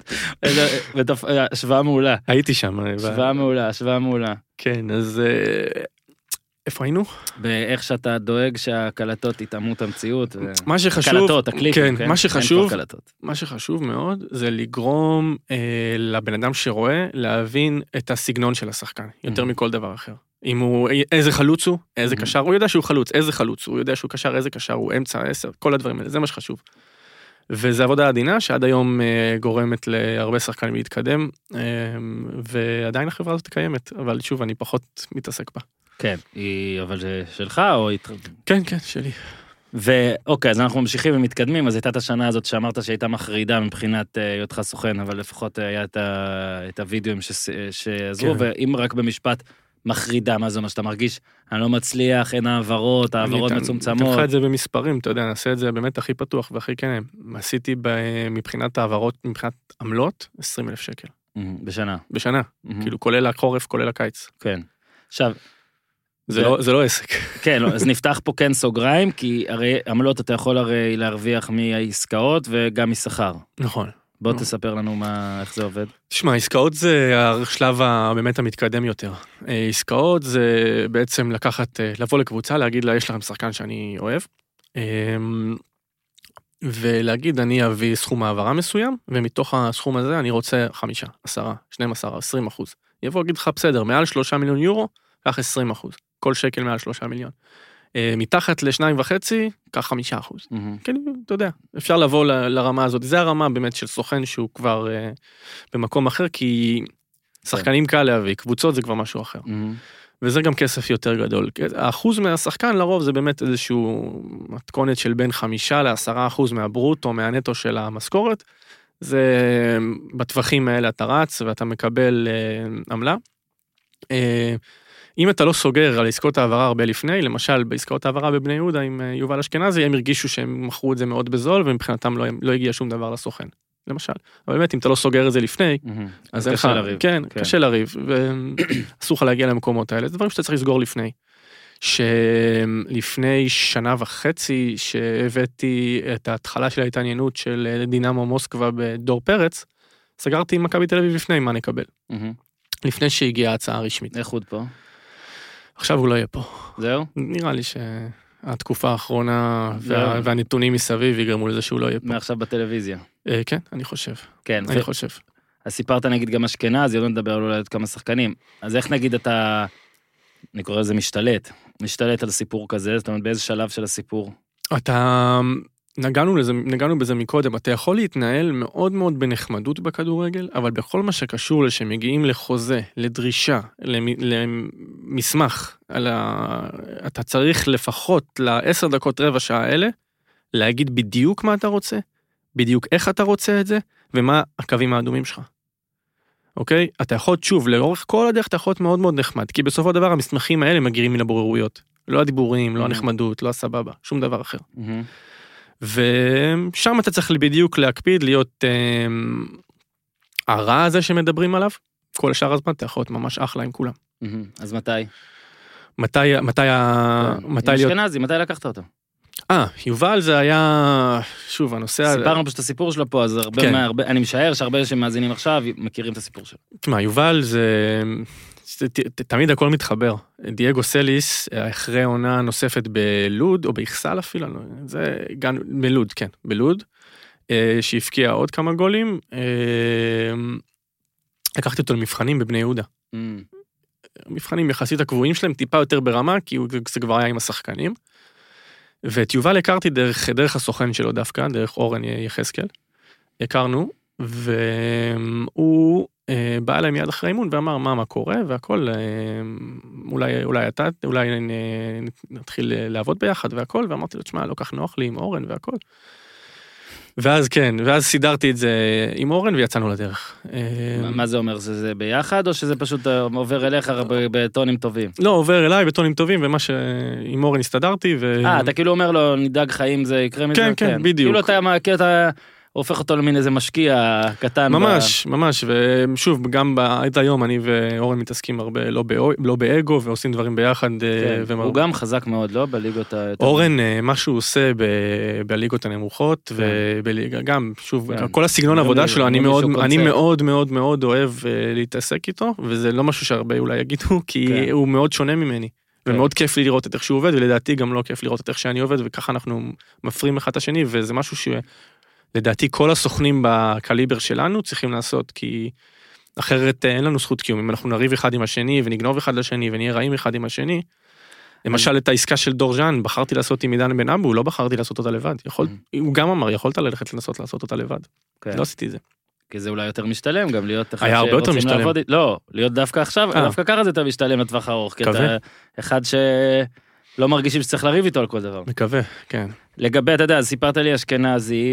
Speaker 1: השוואה מעולה.
Speaker 2: הייתי שם.
Speaker 1: השוואה מעולה.
Speaker 2: כן, אז... איפה היינו?
Speaker 1: באיך שאתה דואג שהקלטות יתאמו את המציאות.
Speaker 2: מה שחשוב,
Speaker 1: קלטות, הקליפים,
Speaker 2: כן, מה שחשוב מאוד זה לגרום לבן אדם שרואה להבין את הסגנון של השחקן, יותר מכל דבר אחר. אם הוא, איזה חלוץ הוא, איזה קשר, הוא יודע שהוא חלוץ, איזה חלוץ, הוא יודע שהוא קשר, איזה קשר, הוא אמצע, 10, כל הדברים האלה, זה מה שחשוב. וזה עבודה עדינה שעד היום גורמת להרבה שחקנים להתקדם, ועדיין החברה הזאת קיימת, אבל שוב, אני פחות מתעסק בה.
Speaker 1: כן, אבל זה שלך או...
Speaker 2: כן, שלי.
Speaker 1: ואוקיי, אז אנחנו ממשיכים ומתקדמים, אז הייתה את השנה הזאת שאמרת שהייתה מחרידה מבחינת היותך סוכן, אבל לפחות היה את הוידאוים שעזרו, ואם רק במשפט מחרידה, מה זה אומר שאתה מרגיש, אני לא מצליח, אין העברות מצומצמות.
Speaker 2: אני אתן לך את זה במספרים, אתה יודע, נעשה את זה באמת הכי פתוח והכי כן. עשיתי מבחינת העברות, מבחינת עמלות, 20,000 שקל. בשנה, כאילו כולל החורף, כולל הקיץ.
Speaker 1: כן. עכשיו,
Speaker 2: זה לא עסק.
Speaker 1: כן, אז נפתח פה כן סוגריים, כי הרי עמלות אתה יכול הרי להרוויח מהעסקאות וגם משכר.
Speaker 2: נכון.
Speaker 1: בוא תספר לנו איך זה עובד.
Speaker 2: תשמע, עסקאות זה השלב באמת המתקדם יותר. עסקאות זה בעצם לבוא לקבוצה, להגיד לה, יש לכם שחקן שאני אוהב, ולהגיד, אני אביא סכום העברה מסוים, ומתוך הסכום הזה אני רוצה 5, 10, 12, 20%. יבוא, אגיד לך, בסדר, מעל 3 מיליון יורו, קח 20%, כל שקל מעל 3 מיליון. מתחת ל2.5, קח 5%. כן, אתה יודע, אפשר לבוא לרמה הזאת, זה הרמה באמת של סוכן שהוא כבר במקום אחר, כי שחקנים קל להביא, קבוצות זה כבר משהו אחר. וזה גם כסף יותר גדול. האחוז מהשחקן לרוב זה באמת איזשהו מתכונת של בין 5-10% מהברוטו, מהנטו של המשכורת, זה בטווחים האלה אתה רץ ואתה מקבל עמלה. אם אתה לא סוגר על עסקאות העברה הרבה לפני, למשל בעסקאות העברה בבני יהודה עם יובל אשכנזי, הם הרגישו שהם מכרו את זה מאוד בזול, ומבחינתם לא הגיע שום דבר לסוכן, למשל. אבל באמת, אם אתה לא סוגר את זה לפני, אז
Speaker 1: קשה לריב.
Speaker 2: כן, קשה לריב, ואסור לך להגיע למקומות האלה, זה דברים שאתה צריך לסגור לפני. שלפני 1.5 שנה, שהבאתי את ההתחלה של ההתעניינות של דינמו מוסקבה בדור פרץ, סגרתי עם מכבי תל אביב לפני מה נקבל. לפני שהגיעה ההצעה הרשמית.
Speaker 1: איך עוד פה?
Speaker 2: עכשיו הוא לא יהיה פה.
Speaker 1: זהו?
Speaker 2: נראה לי שהתקופה האחרונה והנתונים מסביב יגרמו לזה שהוא לא יהיה פה.
Speaker 1: מעכשיו בטלוויזיה.
Speaker 2: כן, אני חושב.
Speaker 1: כן.
Speaker 2: אני חושב.
Speaker 1: אז סיפרת נגיד גם אשכנזי, אז נדבר על אולי כמה שחקנים. אז איך נגיד אתה, אני קורא לזה משתלט על סיפור כזה, זאת אומרת באיזה שלב של הסיפור?
Speaker 2: נגענו בזה מקודם, אתה יכול להתנהל מאוד מאוד בנחמדות בכדורגל, אבל בכל מה שקשור לשמגיעים לחוזה, לדרישה, למסמך, אתה צריך לפחות ל10 דקות רבע שעה האלה, להגיד בדיוק מה אתה רוצה, בדיוק איך אתה רוצה את זה, ומה הקווים האדומים שלך. אוקיי? אתה יכול שוב, לאורך כל הדרך אתה יכול להיות מאוד מאוד נחמד, כי בסופו הדבר המסמכים האלה מגיעים מן הבוררויות. לא הדיבורים, לא הנחמדות, לא הסבבה, שום דבר אחר. ושם אתה צריך בדיוק להקפיד, להיות הרע הזה שמדברים עליו, כל השאר הזמן אתה יכול להיות ממש אחלה עם כולם.
Speaker 1: אז מתי?
Speaker 2: מתי
Speaker 1: אשכנזי, מתי לקחת אותו?
Speaker 2: יובל זה היה, שוב, הנושא...
Speaker 1: סיפרנו פשוט את הסיפור שלו פה, אז אני משער שהרבה שמאזינים עכשיו מכירים את הסיפור שלו.
Speaker 2: תשמע, יובל זה... תמיד הכל מתחבר. דייגו סליס, אחרי עונה נוספת בלוד, או ביחסל אפילו, זה גם בלוד, כן, בלוד, שהפקיע עוד כמה גולים, לקחתי אותו למבחנים בבני יהודה. מבחנים יחסית הקבועים שלהם, טיפה יותר ברמה, כי זה כבר היה עם השחקנים, ואת יובל הכרתי דרך הסוכן שלו דווקא, דרך אורן יחזקאל, הכרנו, והוא בא אליי מיד אחרי אימון ואמר מה קורה, והכל, אולי נתחיל לעבוד ביחד והכל, ואמרתי לו, תשמע, לא כך נוח לי עם אורן והכל. ואז כן, ואז סידרתי את זה עם אורן ויצאנו לדרך.
Speaker 1: מה זה אומר? זה ביחד או שזה פשוט עובר אליך בטונים טובים?
Speaker 2: לא, עובר אליי בטונים טובים, ומה שעם אורן הסתדרתי.
Speaker 1: אתה כאילו אומר לו, נדאג חיים זה יקרה מזה?
Speaker 2: כן, כן, בדיוק.
Speaker 1: כאילו אתה הופך אותו למין איזה משקיע קטן.
Speaker 2: ממש, ושוב, גם עד היום אני ואורן מתעסקים הרבה, לא באגו, ועושים דברים ביחד.
Speaker 1: הוא גם חזק מאוד, לא? בליגות
Speaker 2: אורן, מה שהוא עושה בליגות הנמוכות, וגם, שוב, כל הסגנון העבודה שלו, אני מאוד מאוד מאוד אוהב להתעסק איתו, וזה לא משהו שהרבה אולי יגידו, כי הוא מאוד שונה ממני. ומאוד כיף לי לראות את איך שהוא עובד, ולדעתי גם לא כיף לראות את איך שאני עובד, וככה אנחנו מפרים אחד את השני, וזה משהו לדעתי כל הסוכנים בקליבר שלנו צריכים לעשות, כי אחרת אין לנו זכות קיום. אם אנחנו נריב אחד עם השני, ונגנוב אחד לשני, ונהיה רעים אחד עם השני, למשל את העסקה של דורז'אן, בחרתי לעשות עם עידן בן אבו, לא בחרתי לעשות אותה לבד. הוא גם אמר, יכולת ללכת לנסות לעשות אותה לבד. לא עשיתי את זה.
Speaker 1: כי זה אולי יותר משתלם, גם להיות
Speaker 2: היה הרבה יותר משתלם.
Speaker 1: לא, להיות דווקא עכשיו, דווקא ככה זה יותר משתלם לטווח ארוך, כי אתה אחד שלא מרגישים שצריך לריב איתו על כל דבר.
Speaker 2: מקווה, כן.
Speaker 1: לגבי, אתה יודע, אז סיפרת לי אשכנזי,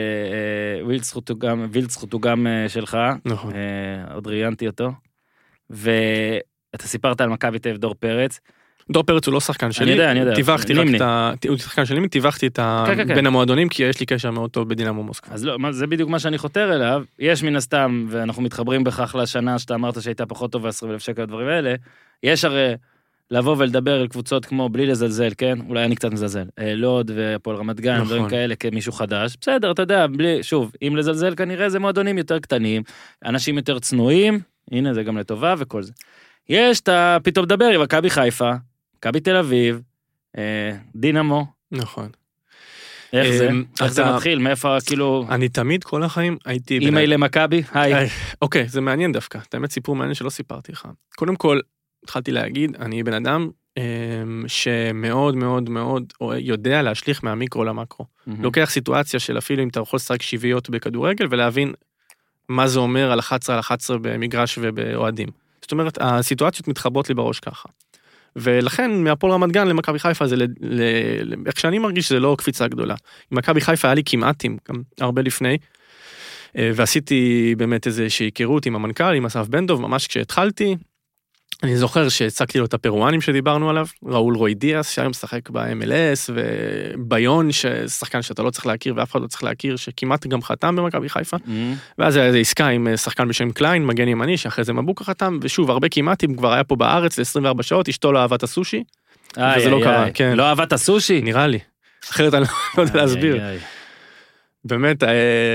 Speaker 1: ווילצחוט הוא גם שלך, עוד ראיינתי אותו, ואתה סיפרת על מכבי תל אביב דור פרץ.
Speaker 2: דור פרץ הוא לא שחקן שלי,
Speaker 1: אני יודע,
Speaker 2: טיווחתי רק הוא שחקן שלי, טיווחתי בין המועדונים, כי יש לי קשר מאוד טוב בדינמו מוסקבה.
Speaker 1: אז לא, זה בדיוק מה שאני חותר אליו, יש מן הסתם, ואנחנו מתחברים בכך לשנה שאתה אמרת שהייתה פחות טוב 20,000 שקל הדברים האלה, יש הרי לבוא ולדבר על קבוצות כמו בלי לזלזל, כן? אולי אני קצת מזלזל. לוד והפועל רמת גן, דברים כאלה כמישהו חדש. בסדר, אתה יודע, שוב, אם לזלזל כנראה זה מועדונים יותר קטנים, אנשים יותר צנועים, הנה זה גם לטובה וכל זה. יש, אתה פתאום מדבר עם מכבי חיפה, מכבי תל אביב, דינמו.
Speaker 2: נכון.
Speaker 1: איך זה מתחיל? מאיפה כאילו...
Speaker 2: אני תמיד כל החיים הייתי...
Speaker 1: אימייל למכבי? היי.
Speaker 2: אוקיי, זה מעניין דווקא. אתה באמת סיפור מעניין שלא סיפרתי לך. קודם כל, התחלתי להגיד, אני בן אדם שמאוד מאוד מאוד יודע להשליך מהמיקרו למקרו. לוקח סיטואציה של אפילו אם אתה יכול לשחק שוויות בכדורגל ולהבין מה זה אומר על 11 על 11 במגרש ובאוהדים. זאת אומרת, הסיטואציות מתחברות לי בראש ככה. ולכן מהפועל רמת גן למכבי חיפה זה, איך שאני מרגיש שזה לא קפיצה גדולה. עם מכבי חיפה היה לי כמעטים, גם הרבה לפני, ועשיתי באמת איזושהי היכרות עם המנכ"ל, עם אסף בן דב, ממש כשהתחלתי, אני זוכר שהצגתי לו את הפרואנים שדיברנו עליו, ראול רוי דיאס, שהיום משחק ב-MLS, וביון, ששחקן שאתה לא צריך להכיר, ואף אחד לא צריך להכיר, שכמעט גם חתם במכבי חיפה, ואז היה איזו עסקה עם שחקן בשם קליין, מגן ימני, שאחרי זה מבוקה חתם, ושוב, הרבה כמעטים, כבר היה פה בארץ ל-24 שעות, אשתו לא אהבת הסושי, וזה לא קרה, כן.
Speaker 1: לא אהבת הסושי?
Speaker 2: נראה לי. אחרת אני לא יודע להסביר. באמת,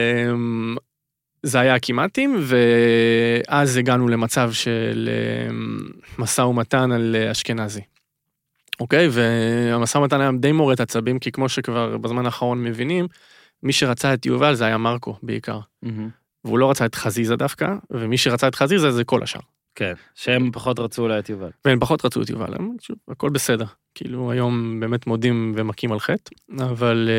Speaker 2: זה היה כמעטים, ואז הגענו למצב של מסע ומתן על אשכנזי. אוקיי? והמסע ומתן היה די מורד עצבים, כי כמו שכבר בזמן האחרון מבינים, מי שרצה את יובל זה היה מרקו בעיקר. והוא לא רצה את חזיזה דווקא, ומי שרצה את חזיזה זה כל השאר. כן,
Speaker 1: שהם פחות רצו אולי את יובל.
Speaker 2: והם פחות רצו את יובל, הכל בסדר. כאילו היום באמת מודים ומכים על חטא, אבל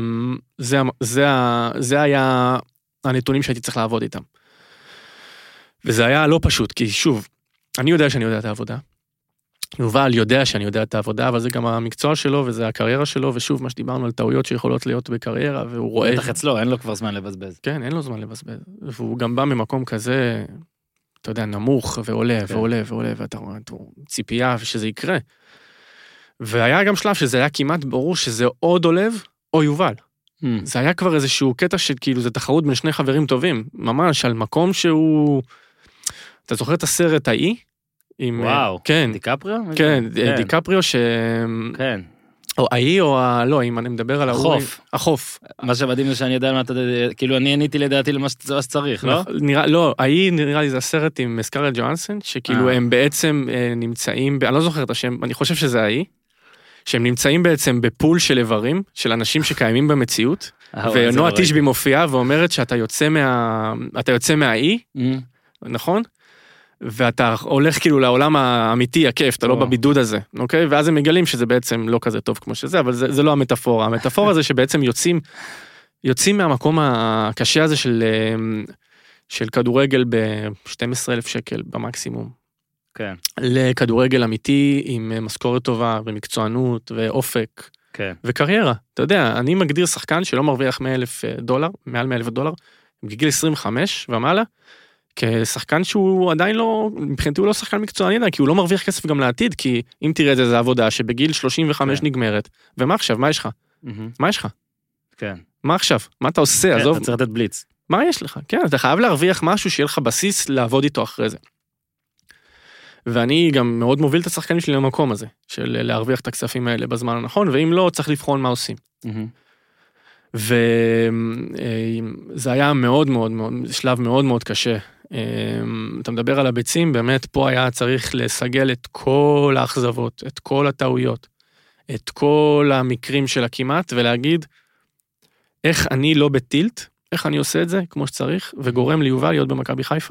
Speaker 2: זה היה הנתונים שהייתי צריך לעבוד איתם. וזה היה לא פשוט, כי שוב, אני יודע שאני יודע את העבודה. יובל יודע שאני יודע את העבודה, אבל זה גם המקצוע שלו, וזה הקריירה שלו, ושוב, מה שדיברנו על טעויות שיכולות להיות בקריירה, והוא רואה...
Speaker 1: בטח אצלו, אין לו כבר זמן לבזבז.
Speaker 2: כן, אין לו זמן לבזבז. והוא גם בא ממקום כזה, אתה יודע, נמוך, ועולה, ועולה, ועולה, ואתה רואה, ציפייה שזה יקרה. והיה גם שלב שזה היה כמעט ברור שזה או דולב, או יובל. זה היה כבר איזשהו קטע שכאילו זה תחרות בין שני חברים טובים, ממש על מקום שהוא, אתה זוכר את הסרט האי?
Speaker 1: וואו,
Speaker 2: כן,
Speaker 1: דיקפריו?
Speaker 2: כן, דיקפריו
Speaker 1: כן.
Speaker 2: או האי או לא, אם אני מדבר על
Speaker 1: החוף.
Speaker 2: החוף.
Speaker 1: מה שמדהים זה שאני יודע מה אתה, כאילו אני עניתי לדעתי למה שצריך, לא?
Speaker 2: לא, האי נראה לי זה הסרט עם סקרלט ג'ואנסון, שכאילו הם בעצם נמצאים, אני לא זוכר את השם, אני חושב שזה האי, שהם נמצאים בעצם בפול של איברים, של אנשים שקיימים במציאות, ונועה תשבי מופיעה ואומרת שאתה יוצא מהאי, נכון? ואתה הולך כאילו לעולם האמיתי, הכיף, אתה לא בבידוד הזה, אוקיי? ואז הם מגלים שזה בעצם לא כזה טוב כמו שזה, אבל זה לא המטאפורה. המטאפורה זה שבעצם יוצאים מהמקום הקשה הזה של כדורגל ב-12,000 שקל במקסימום.
Speaker 1: כן. לכדורגל
Speaker 2: אמיתי עם משכורת טובה ומקצוענות ואופק.
Speaker 1: כן.
Speaker 2: וקריירה. אתה יודע, אני מגדיר שחקן שלא מרוויח $100,000, מעל $100,000, בגיל 25 ומעלה, כשחקן שהוא עדיין לא, מבחינתי הוא לא שחקן מקצועני עדיין, כי הוא לא מרוויח כסף גם לעתיד, כי אם תראה את זה, זה עבודה שבגיל 35 נגמרת, ומה עכשיו? מה יש לך? מה יש לך?
Speaker 1: כן.
Speaker 2: מה עכשיו? מה אתה עושה?
Speaker 1: אתה צריך לתת בליץ.
Speaker 2: מה יש לך? כן, אתה חייב להרוויח משהו שיהיה לך בסיס לעבוד איתו אחרי זה. ואני גם מאוד מוביל את השחקנים שלי למקום הזה, של להרוויח את הכספים האלה בזמן הנכון, ואם לא, צריך לבחון מה עושים. וזה היה מאוד מאוד מאוד, שלב מאוד מאוד קשה. אתה מדבר על הביצים, באמת פה היה צריך לסגל את כל האכזבות, את כל הטעויות, את כל המקרים של הכמעט, ולהגיד, איך אני לא בטילט, איך אני עושה את זה כמו שצריך, וגורם ליובל להיות במכבי חיפה.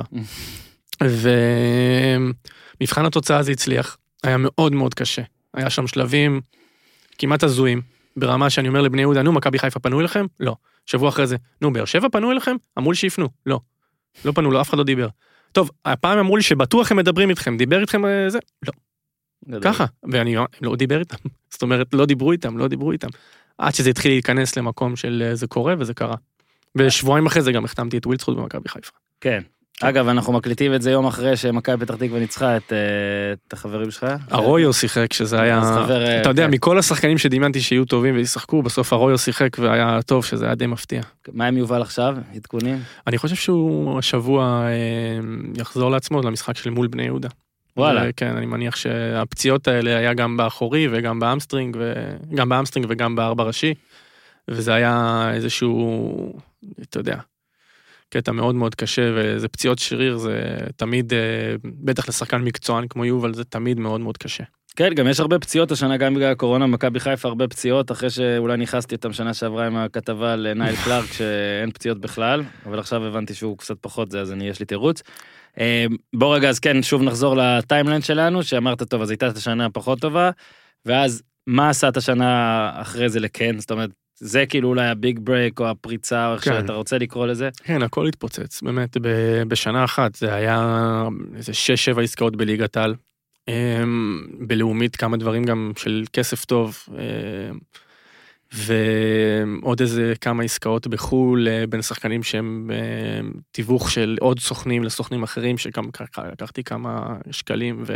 Speaker 2: ומבחן התוצאה הזה הצליח, היה מאוד מאוד קשה. היה שם שלבים כמעט הזויים, ברמה שאני אומר לבני יהודה, נו, מכבי חיפה פנו אליכם? לא. שבוע אחרי זה, נו, באר שבע פנו אליכם? אמרו לי שיפנו. לא. לא פנו, לא, אף אחד לא דיבר. טוב, הפעם אמרו לי שבטוח הם מדברים איתכם, דיבר איתכם זה? לא. ככה, ואני לא דיבר איתם. זאת אומרת, לא דיברו איתם. עד שזה התחיל להיכנס למקום של זה קורה, וזה קרה. ושבועיים אחרי זה גם החתמתי את ווילדסחוט במכבי חיפה.
Speaker 1: כן. אגב, אנחנו מקליטים את זה יום אחרי שמכבי פתח תקווה ניצחה את החברים שלך.
Speaker 2: ארויו שיחק, שזה היה, אתה יודע, מכל השחקנים שדמיינתי שיהיו טובים וישחקו, בסוף ארויו שיחק והיה טוב, שזה היה די מפתיע.
Speaker 1: מה עם יובל עכשיו? עדכונים?
Speaker 2: אני חושב שהוא השבוע יחזור לעצמו למשחק של מול בני יהודה.
Speaker 1: וואלה.
Speaker 2: כן, אני מניח שהפציעות האלה היה גם באחורי וגם באמסטרינג, וגם בארבע ראשי, וזה היה איזשהו, אתה יודע, קטע מאוד מאוד קשה, וזה פציעות שריר, זה תמיד, בטח לשחקן מקצוען כמו יובל, זה תמיד מאוד מאוד קשה.
Speaker 1: כן, גם יש הרבה פציעות השנה, גם בגלל הקורונה, מכבי חיפה הרבה פציעות, אחרי שאולי נכנסתי אותם שנה שעברה עם הכתבה על נייל קלארק, שאין פציעות בכלל, אבל עכשיו הבנתי שהוא קצת פחות זה, אז יש לי תירוץ. בוא רגע, אז כן, שוב נחזור לטיימליין שלנו, שאמרת טוב, אז הייתה את השנה פחות טובה, ואז מה עשה את השנה אחרי זה לכן? זאת אומרת, זה כאילו אולי הביג ברייק או הפריצה, או איך שאתה רוצה לקרוא לזה?
Speaker 2: כן, הכל התפוצץ, באמת, בשנה אחת, זה היה איזה 6-7 עסקאות בליגת העל, בלאומית כמה דברים גם של כסף טוב, ועוד איזה כמה עסקאות בחול, בין שחקנים שהם תיווך של עוד סוכנים לסוכנים אחרים, שגם לקחתי כמה שקלים,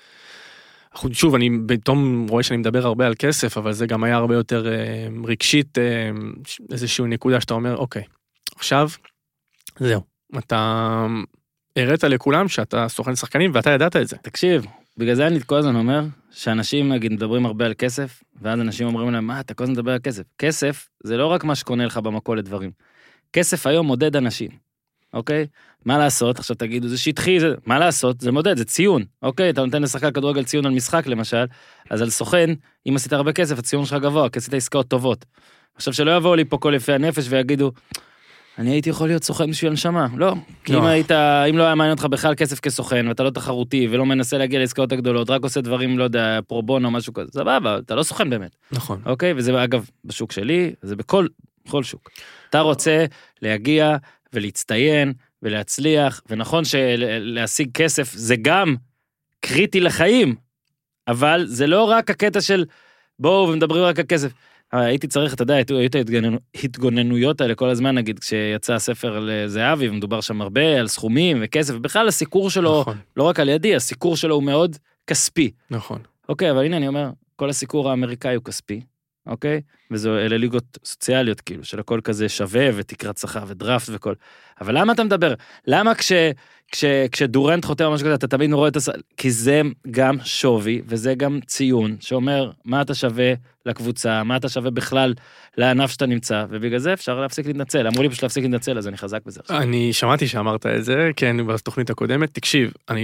Speaker 2: שוב, אני פתאום רואה שאני מדבר הרבה על כסף, אבל זה גם היה הרבה יותר רגשית, איזושהי נקודה שאתה אומר, אוקיי, עכשיו, זהו, אתה הראת לכולם שאתה סוכן שחקנים, ואתה ידעת את זה.
Speaker 1: תקשיב, בגלל זה אני כל הזמן אומר, שאנשים נגיד מדברים הרבה על כסף, ואז אנשים אומרים להם, מה, אתה כל הזמן מדבר על כסף? כסף זה לא רק מה שקונה לך במקום לדברים. כסף היום מודד אנשים, אוקיי? מה לעשות? עכשיו תגידו, זה שטחי, מה לעשות? זה מודד, זה ציון, אוקיי? אתה נותן לשחקן כדורגל ציון על משחק למשל, אז על סוכן, אם עשית הרבה כסף, הציון שלך גבוה, כי עשית עסקאות טובות. עכשיו שלא יבואו לי פה כל יפי הנפש ויגידו, אני הייתי יכול להיות סוכן בשביל נשמה, לא. כי אם לא היה מעניין אותך בכלל כסף כסוכן, ואתה לא תחרותי, ולא מנסה להגיע לעסקאות הגדולות, רק עושה דברים, לא יודע, פרובון או משהו כזה, סבבה, אתה לא סוכן באמת.
Speaker 2: נכון.
Speaker 1: אוקיי? וזה אגב, בשוק שלי, זה בכל שוק. אתה רוצה להגיע ולהצטיין, ולהצליח, ונכון שלהשיג כסף, זה גם קריטי לחיים, אבל זה לא רק הקטע של, בואו ומדברים רק על כסף. הייתי צריך, אתה יודע, היו את ההתגוננויות האלה כל הזמן, נגיד, כשיצא הספר לזהבי, ומדובר שם הרבה על סכומים וכסף, ובכלל הסיקור שלו,
Speaker 2: נכון.
Speaker 1: לא רק על ידי, הסיקור שלו הוא מאוד כספי.
Speaker 2: נכון.
Speaker 1: אוקיי, אבל הנה אני אומר, כל הסיקור האמריקאי הוא כספי, אוקיי? אלה ליגות סוציאליות, כאילו, של הכל כזה שווה, ותקרת שכר ודרפט וכל. אבל למה אתה מדבר? למה כשדורנט חותם או משהו כזה, אתה תמיד רואה כי זה גם שווי, וזה גם ציון, שאומר מה אתה שווה לקבוצה, מה אתה שווה בכלל לענף שאתה נמצא, ובגלל זה אפשר להפסיק להתנצל. אמרו לי פשוט להפסיק להתנצל, אז אני חזק בזה.
Speaker 2: אני שמעתי שאמרת את זה, כן, בתוכנית הקודמת. תקשיב, אני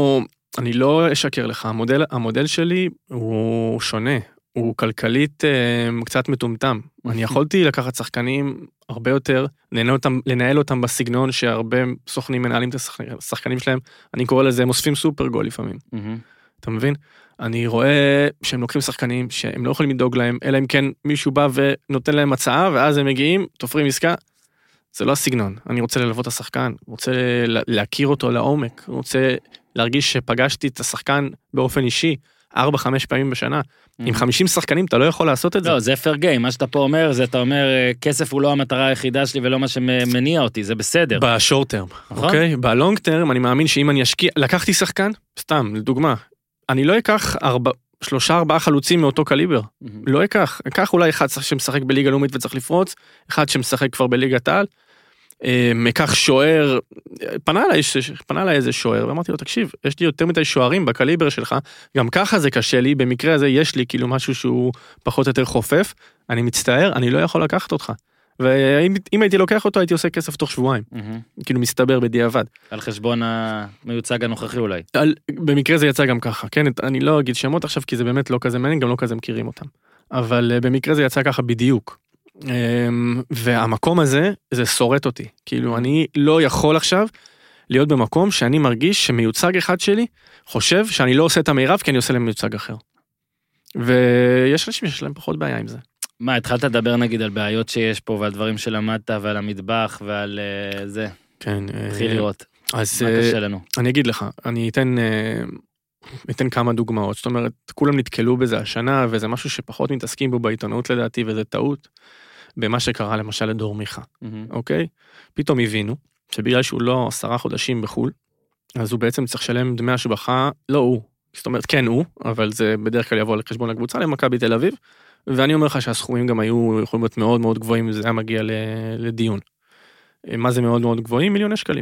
Speaker 2: לא אשקר לך, המודל שלי הוא שונה. הוא כלכלית קצת מטומטם. אני יכולתי לקחת שחקנים הרבה יותר, לנהל אותם בסגנון שהרבה סוכנים מנהלים את השחקנים שלהם, אני קורא לזה, הם אוספים סופר גול לפעמים. אתה מבין? אני רואה שהם לוקחים שחקנים שהם לא יכולים לדאוג להם, אלא אם כן מישהו בא ונותן להם הצעה, ואז הם מגיעים, תופרים עסקה. זה לא הסגנון. אני רוצה ללוות את השחקן, רוצה להכיר אותו לעומק, רוצה להרגיש שפגשתי את השחקן באופן אישי, 4-5 פעמים בשנה. עם 50 שחקנים אתה לא יכול לעשות את זה.
Speaker 1: לא, זה fair game, מה שאתה פה אומר, זה אתה אומר, כסף הוא לא המטרה היחידה שלי ולא מה שמניע אותי, זה בסדר.
Speaker 2: בשורט טרם, אוקיי? בלונג טרם אני מאמין שאם אני אשקיע, לקחתי שחקן, סתם, לדוגמה, אני לא אקח 3-4 חלוצים מאותו קליבר, לא אקח אולי אחד שמשחק בליגה לאומית וצריך לפרוץ, אחד שמשחק כבר בליגת העל, מקח שוער, פנה אליי איזה שוער, ואמרתי לו, תקשיב, יש לי יותר מדי שוערים בקליבר שלך, גם ככה זה קשה לי, במקרה הזה יש לי כאילו משהו שהוא פחות או יותר חופף, אני מצטער, אני לא יכול לקחת אותך, ואם הייתי לוקח אותו, הייתי עושה כסף תוך שבועיים, כאילו מסתבר בדיעבד.
Speaker 1: על חשבון המיוצג הנוכחי אולי.
Speaker 2: במקרה זה יצא גם ככה, כן, אני לא אגיד שמות עכשיו, כי זה באמת לא כזה מעניין, גם לא כזה מכירים אותם, אבל במקרה זה יצא ככה בדיוק. והמקום הזה, זה שורט אותי. כאילו, אני לא יכול עכשיו להיות במקום שאני מרגיש שמיוצג אחד שלי חושב שאני לא עושה את המירב, כי אני עושה להם מיוצג אחר. ויש אנשים שיש להם פחות בעיה עם זה.
Speaker 1: מה, התחלת לדבר נגיד על בעיות שיש פה, ועל דברים שלמדת, ועל המטבח, ועל זה.
Speaker 2: כן.
Speaker 1: התחיל לראות.
Speaker 2: אז
Speaker 1: מה קשה לנו?
Speaker 2: אני אגיד לך, אני אתן כמה דוגמאות. זאת אומרת, כולם נתקלו בזה השנה, וזה משהו שפחות מתעסקים בו בעיתונות לדעתי, וזה טעות. במה שקרה למשל לדור מיכה, אוקיי? פתאום הבינו שבגלל שהוא לא 10 חודשים בחול, אז הוא בעצם צריך לשלם דמי השבחה, לא הוא, זאת אומרת כן הוא, אבל זה בדרך כלל יבוא לחשבון הקבוצה למכבי תל אביב, ואני אומר לך שהסכומים גם היו יכולים להיות מאוד מאוד גבוהים, וזה היה מגיע לדיון. מה זה מאוד מאוד גבוהים? מיליוני שקלים.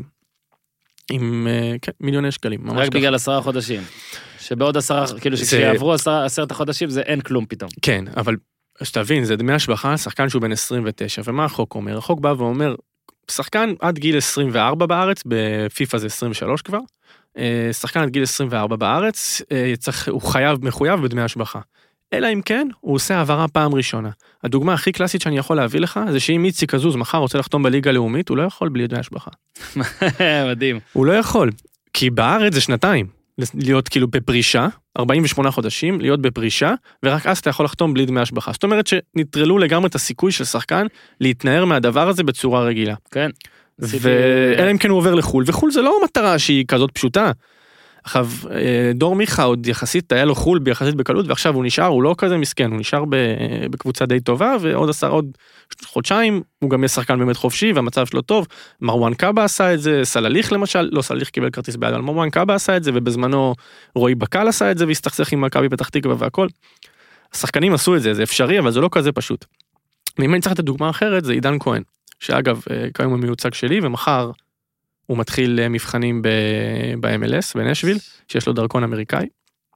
Speaker 2: כן, מיליוני שקלים.
Speaker 1: רק בגלל 10 חודשים. שבעוד 10, כאילו שכשיעברו 10 החודשים זה אין כלום פתאום.
Speaker 2: כן, אבל שתבין, זה דמי השבחה, שחקן שהוא בן 29, ומה החוק אומר? החוק בא ואומר, שחקן עד גיל 24 בארץ, בפיפה זה 23 כבר, שחקן עד גיל 24 בארץ, הוא מחויב בדמי השבחה. אלא אם כן, הוא עושה העברה פעם ראשונה. הדוגמה הכי קלאסית שאני יכול להביא לך, זה שאם איציק עזוז מחר רוצה לחתום בליגה הלאומית, הוא לא יכול בלי דמי השבחה.
Speaker 1: מדהים.
Speaker 2: הוא לא יכול, כי בארץ זה שנתיים, להיות כאילו בפרישה, 48 חודשים, להיות בפרישה, ורק אז אתה יכול לחתום בלי דמי השבחה. זאת אומרת שנטרלו לגמרי את הסיכוי של שחקן להתנער מהדבר הזה בצורה רגילה.
Speaker 1: כן.
Speaker 2: ואלא אם כן הוא עובר לחול, וחול זה לא מטרה שהיא כזאת פשוטה. עכשיו, דור מיכה עוד יחסית, היה לו חול ביחסית בקלות, ועכשיו הוא נשאר, הוא לא כזה מסכן, הוא נשאר בקבוצה די טובה, ועוד חודשיים, הוא גם יהיה שחקן באמת חופשי, והמצב שלו טוב. מרואן קאבה עשה את זה, סלליך למשל, לא סלליך קיבל כרטיס ביד, אבל מרואן קאבה עשה את זה, ובזמנו רועי בקל עשה את זה, והסתכסך עם מכבי פתח תקווה והכל. השחקנים עשו את זה, זה אפשרי, אבל זה לא כזה פשוט. ואם אני צריך את הדוגמה אחרת, זה עידן כהן, שאגב, כיום המיוצג שלי, ומחר הוא מתחיל מבחנים ב-MLS, בנשוויל, שיש לו דרכון אמריקאי.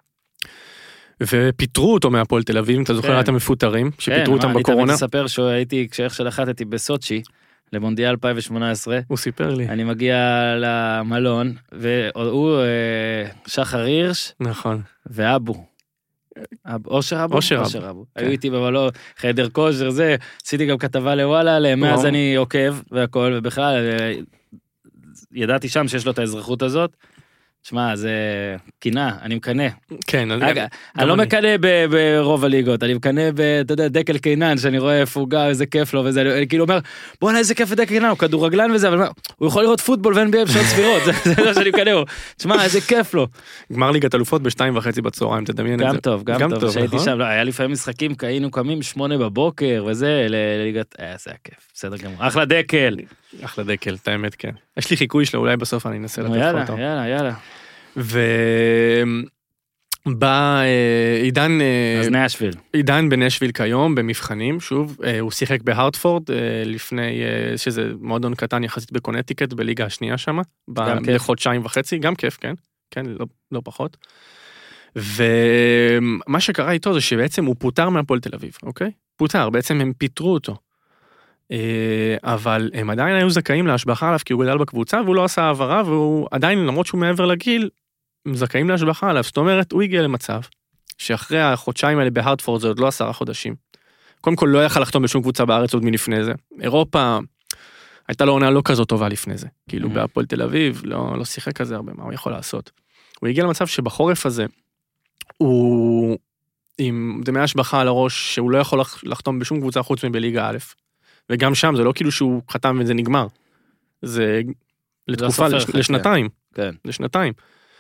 Speaker 2: ופיטרו אותו מהפועל תל אביב, אתה זוכר את המפוטרים, שפיטרו אותם בקורונה.
Speaker 1: אני תמיד אספר שהייתי, כשאיך שלחתתי בסוצ'י, למונדיאל 2018.
Speaker 2: הוא סיפר לי.
Speaker 1: אני מגיע למלון, והוא שחר הירש.
Speaker 2: נכון.
Speaker 1: ואבו. אושר אבו. היו איתי במלון, חדר כושר, זה, עשיתי גם כתבה לוואלה עליהם, מאז אני עוקב והכל, ובכלל, ידעתי שם שיש לו את האזרחות הזאת. שמע, זה קינה, אני מקנה.
Speaker 2: כן.
Speaker 1: אני לא מקנה ברוב הליגות, אני מקנה אתה יודע, דקל קינן, שאני רואה איפה הוא גר, איזה כיף לו, וזה, אני כאילו אומר, בוא נה, איזה כיף דקל קינן, הוא כדורגלן וזה, אבל הוא יכול לראות פוטבול ו-NBA בשעות סבירות, זה מה שאני מקנה, שמע, איזה כיף לו.
Speaker 2: גמר ליגת אלופות ב2:30 בצהריים, תדמיין את זה.
Speaker 1: גם טוב, שהייתי שם, היה לפעמים משחקים, היינו קמים 8 בבוקר, וזה, לליגת, זה היה כיף, בסדר גמור, אחלה דקל.
Speaker 2: אחלה דקל, את האמת, כן. יש לי חיקוי שלו, אולי בסוף אני אנסה לתת אותו.
Speaker 1: יאללה.
Speaker 2: ובא עידן,
Speaker 1: אז נשוויל.
Speaker 2: עידן בנשוויל כיום, במבחנים, שוב, הוא שיחק בהרטפורד, לפני, שזה מועדון קטן יחסית בקונטיקט, בליגה השנייה שם, בחודשיים וחצי, גם כיף, כן, לא פחות. ומה שקרה איתו זה שבעצם הוא פוטר מהפועל תל אביב, אוקיי? פוטר, בעצם הם פיטרו אותו. אבל הם עדיין היו זכאים להשבחה עליו, כי הוא גדל בקבוצה, והוא לא עשה העברה, והוא עדיין, למרות שהוא מעבר לגיל, הם זכאים להשבחה עליו. זאת אומרת, הוא הגיע למצב, שאחרי החודשיים האלה בהרטפורד, זה עוד לא 10 חודשים. קודם כל, לא יכל לחתום בשום קבוצה בארץ עוד מלפני זה. אירופה, הייתה לו עונה לא כזאת טובה לפני זה. כאילו, בהפועל תל אביב, לא שיחק כזה הרבה, מה הוא יכול לעשות? הוא הגיע למצב שבחורף הזה, הוא עם דמי השבחה על הראש, שהוא לא יכול לחתום בשום קבוצה חוץ מבליגה א', וגם שם זה לא כאילו שהוא חתם וזה נגמר. זה לתקופה, לשנתיים.
Speaker 1: כן.
Speaker 2: לשנתיים.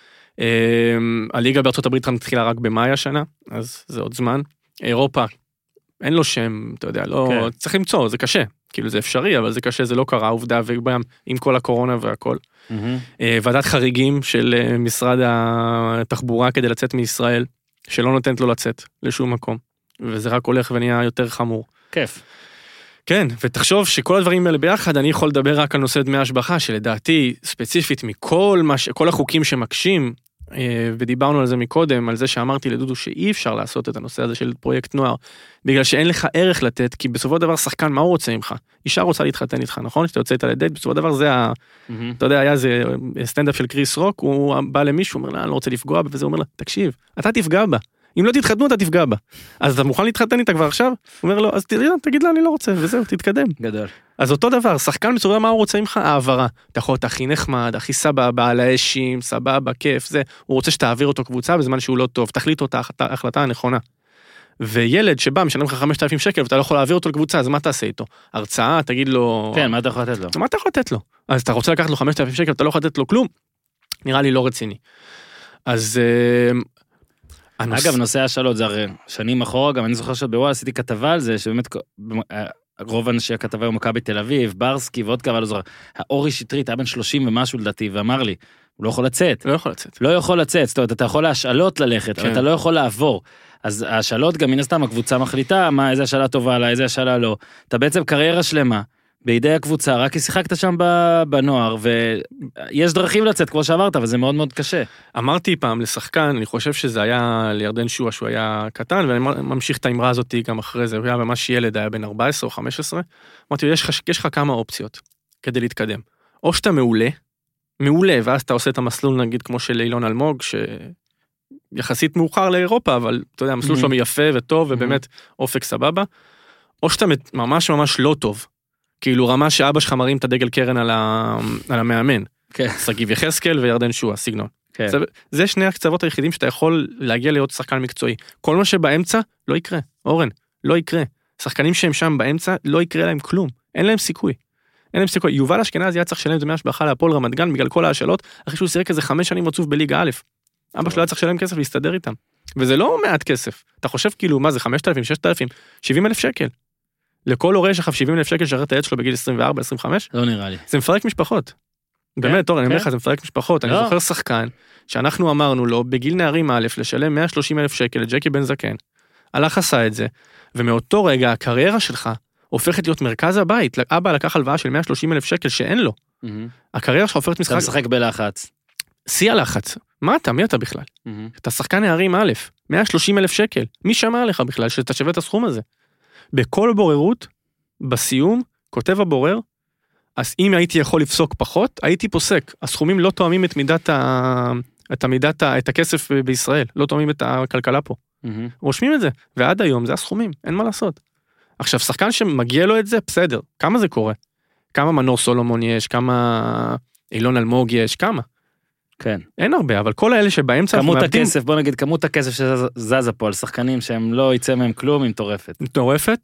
Speaker 2: הליגה בארצות הברית מתחילה רק במאי השנה, אז זה עוד זמן. אירופה, אין לו שם, אתה יודע, לא, צריך למצוא, זה קשה. כאילו זה אפשרי, אבל זה קשה, זה לא קרה, עובדה, וגם עם כל הקורונה והכל. ועדת חריגים של משרד התחבורה כדי לצאת מישראל, שלא נותנת לו לצאת לשום מקום. וזה רק הולך ונהיה יותר חמור.
Speaker 1: כיף.
Speaker 2: כן, ותחשוב שכל הדברים האלה ביחד, אני יכול לדבר רק על נושא דמי השבחה, שלדעתי, ספציפית מכל החוקים שמקשים, ודיברנו על זה מקודם, על זה שאמרתי לדודו שאי אפשר לעשות את הנושא הזה של פרויקט נוער, בגלל שאין לך ערך לתת, כי בסופו של דבר שחקן, מה הוא רוצה ממך? אישה רוצה להתחתן איתך, נכון? שאתה יוצא איתה לדייט, בסופו של דבר זה אתה יודע, היה זה סטנדאפ של קריס רוק, הוא בא למישהו, אומר לה, אני לא רוצה לפגוע בה, וזה אומר לה, תקשיב, אתה תפגע בה. אם לא תתחתנו, אתה תפגע בה. אז אתה מוכן להתחתן איתה כבר עכשיו? הוא אומר לו, אז תגיד לה, אני לא רוצה, וזהו, תתקדם.
Speaker 1: גדול.
Speaker 2: אז אותו דבר, שחקן מצורע מה הוא רוצה ממך? העברה. אתה יכול להיות הכי נחמד, הכי סבבה, על האשים, סבבה, כיף, זה. הוא רוצה שתעביר אותו קבוצה בזמן שהוא לא טוב, תחליט אותה ההחלטה הנכונה. וילד שבא, משלם לך 5,000 שקל, ואתה לא יכול להעביר אותו לקבוצה, אז מה תעשה איתו? הרצאה, תגיד לו...
Speaker 1: כן, מה אתה יכול לתת לו?
Speaker 2: מה אתה יכול לתת לו? אז אתה רוצה לקחת לו 5,000 שקל, אתה לא יכול לתת לו כלום? נראה לי לא רציני. אז
Speaker 1: אגב, נושא השאלות, זה הרי שנים אחורה, גם אני זוכר שבוואלה עשיתי כתבה על זה, שבאמת רוב אנשי הכתבה היו מכבי תל אביב, ברסקי ועוד כמה, לא זוכר, האורי שטרית היה בן 30 ומשהו לדעתי, ואמר לי, הוא לא יכול לצאת. לא יכול לצאת, זאת אומרת, אתה יכול להשאלות ללכת, אבל אתה לא יכול לעבור. אז ההשאלות גם מן הסתם, הקבוצה מחליטה, איזה השאלה טובה לה, איזה השאלה לא. אתה בעצם קריירה שלמה, בידי הקבוצה, רק כי שיחקת שם בנוער, ויש דרכים לצאת, כמו שאמרת, אבל זה מאוד מאוד קשה.
Speaker 2: אמרתי פעם לשחקן, אני חושב שזה היה לירדן שואה, שהוא היה קטן, ואני ממשיך את האמרה הזאת גם אחרי זה, הוא היה ממש ילד, היה בן 14 או 15, אמרתי, יש לך כמה אופציות כדי להתקדם. או שאתה מעולה, מעולה, ואז אתה עושה את המסלול, נגיד, כמו של אילון אלמוג, שיחסית מאוחר לאירופה, אבל אתה יודע, המסלול שלו יפה וטוב, ובאמת אופק סבבה, או שאתה ממש ממש לא טוב, כאילו רמה שאבא שלך מרים את הדגל קרן על המאמן, סגיב יחזקאל וירדן שואה, סגנון. זה שני הקצוות היחידים שאתה יכול להגיע להיות שחקן מקצועי. כל מה שבאמצע לא יקרה, אורן, לא יקרה. שחקנים שהם שם באמצע, לא יקרה להם כלום. אין להם סיכוי. אין להם סיכוי. יובל אשכנזי היה צריך לשלם דמי השבחה להפועל רמת גן בגלל כל ההשאלות, אחרי שהוא שיחק איזה 5 שנים רצוף בליגה א'. אבא שלו היה צריך לשלם כסף להסתדר איתם. וזה לא מעט כסף. אתה חושב כאילו, מה זה 5,000, 6,000, 70,000 שקל. לכל הורה יש לך 70,000 שקל לשרת את הילד שלו בגיל 24, 25.
Speaker 1: לא נראה לי.
Speaker 2: זה מפרק משפחות. באמת, אורן, אני אומר לך, זה מפרק משפחות. אני זוכר שחקן שאנחנו אמרנו לו, בגיל נערים א', לשלם 130,000 שקל לג'קי בן זקן. הלך עשה את זה, ומאותו רגע הקריירה שלך הופכת להיות מרכז הבית. אבא לקח הלוואה של 130,000 שקל שאין לו. הקריירה שלך הופכת משחק...
Speaker 1: אתה משחק בלחץ.
Speaker 2: שיא הלחץ. מה אתה? מי אתה בכלל? אתה שחקן נערים א', 130,000 שקל. מי שמע לך בכלל שאתה שווה את הסכום הזה? בכל בוררות, בסיום, כותב הבורר, אז אם הייתי יכול לפסוק פחות, הייתי פוסק. הסכומים לא תואמים את הכסף בישראל, לא תואמים את הכלכלה פה. רושמים את זה, ועד היום זה הסכומים, אין מה לעשות. עכשיו, שחקן שמגיע לו את זה, בסדר. כמה זה קורה? כמה מנור סולומון יש, כמה אילון אלמוג יש, כמה?
Speaker 1: כן.
Speaker 2: אין הרבה, אבל כל האלה שבאמצע...
Speaker 1: כמות הכסף, בוא נגיד, כמות הכסף שזזה פה על שחקנים שהם לא יצא מהם כלום, היא מטורפת.
Speaker 2: מטורפת,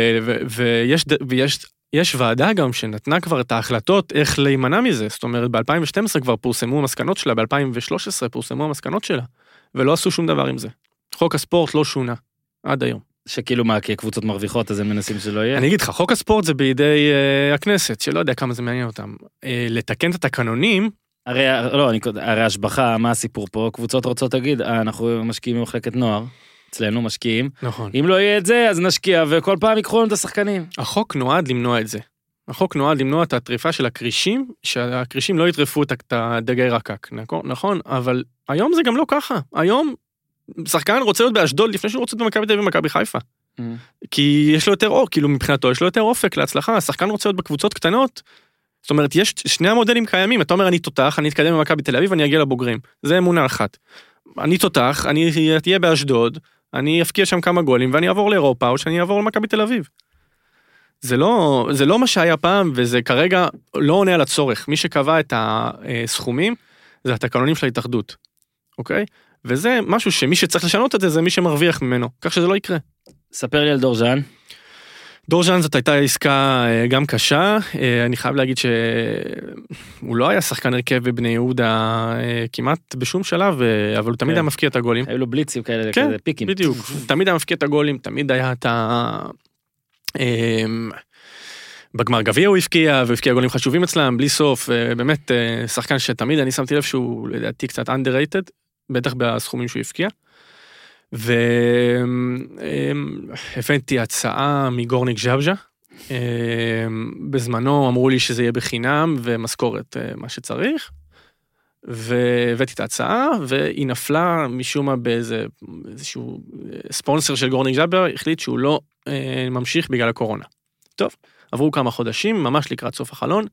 Speaker 2: ויש ועדה גם שנתנה כבר את ההחלטות איך להימנע מזה, זאת אומרת, ב-2012 כבר פורסמו המסקנות שלה, ב-2013 פורסמו המסקנות שלה, ולא עשו שום דבר עם זה. חוק הספורט לא שונה, עד היום.
Speaker 1: שכאילו מה, כי הקבוצות מרוויחות, אז הם מנסים שלא יהיה?
Speaker 2: אני אגיד לך, חוק הספורט זה בידי הכנסת, שלא יודע כמה זה מעניין אותם. לתקן את התקנונים...
Speaker 1: הרי השבחה, מה הסיפור פה? קבוצות רוצות להגיד, אנחנו משקיעים במחלקת נוער, אצלנו משקיעים.
Speaker 2: נכון.
Speaker 1: אם לא יהיה את זה, אז נשקיע, וכל פעם יקחו לנו את השחקנים.
Speaker 2: החוק נועד למנוע את זה. החוק נועד למנוע את הטריפה של הקרישים, שהקרישים לא יטרפו את הדגי רקק, נכון? אבל היום זה גם לא ככה. היום שחקן רוצה להיות באשדוד לפני שהוא רוצה להיות במכבי תל אביב ומכבי חיפה. כי יש לו יותר אור, כאילו מבחינתו יש לו יותר אופק להצלחה. השחקן רוצה להיות בקבוצות קטנות, זאת אומרת, יש שני המודלים קיימים. אתה אומר, אני תותח, אני אתקדם במכבי תל אביב, אני אגיע לבוגרים. זה אמונה אחת. אני תותח, אני אהיה באשדוד, אני אפקיע שם כמה גולים, ואני אעבור לאירופה, או שאני אעבור למכבי תל אביב. זה לא מה שהיה פעם, וזה כרגע לא עונה על הצורך. מי שקבע את הסכומים, זה התקנונים של ההתאחדות. אוקיי? וזה משהו שמי שצריך לשנות את זה, זה מי שמרוויח ממנו. כך שזה לא יקרה.
Speaker 1: ספר לי על דורז'אן.
Speaker 2: דורז'אן זאת הייתה עסקה גם קשה. אני חייב להגיד שהוא לא היה שחקן הרכב בבני יהודה כמעט בשום שלב, אבל הוא תמיד היה מפקיע את הגולים.
Speaker 1: היו לו בליצים כאלה,
Speaker 2: כן,
Speaker 1: פיקים.
Speaker 2: בדיוק. תמיד היה מפקיע את הגולים, תמיד היה את בגמר גביע הוא הפקיע, והפקיע גולים חשובים אצלם, בלי סוף, באמת שחקן שתמיד אני שמתי לב שהוא לדעתי קצת underrated, בטח בסכומים שהוא הפקיע. והבנתי הצעה מגורניק ז'בז'ה, בזמנו אמרו לי שזה יהיה בחינם ומשכורת מה שצריך, והבאתי את ההצעה, והיא נפלה משום מה באיזשהו ספונסר של גורניק ז'בז'ה, החליט שהוא לא ממשיך בגלל הקורונה. טוב, עברו כמה חודשים, ממש לקראת סוף החלון,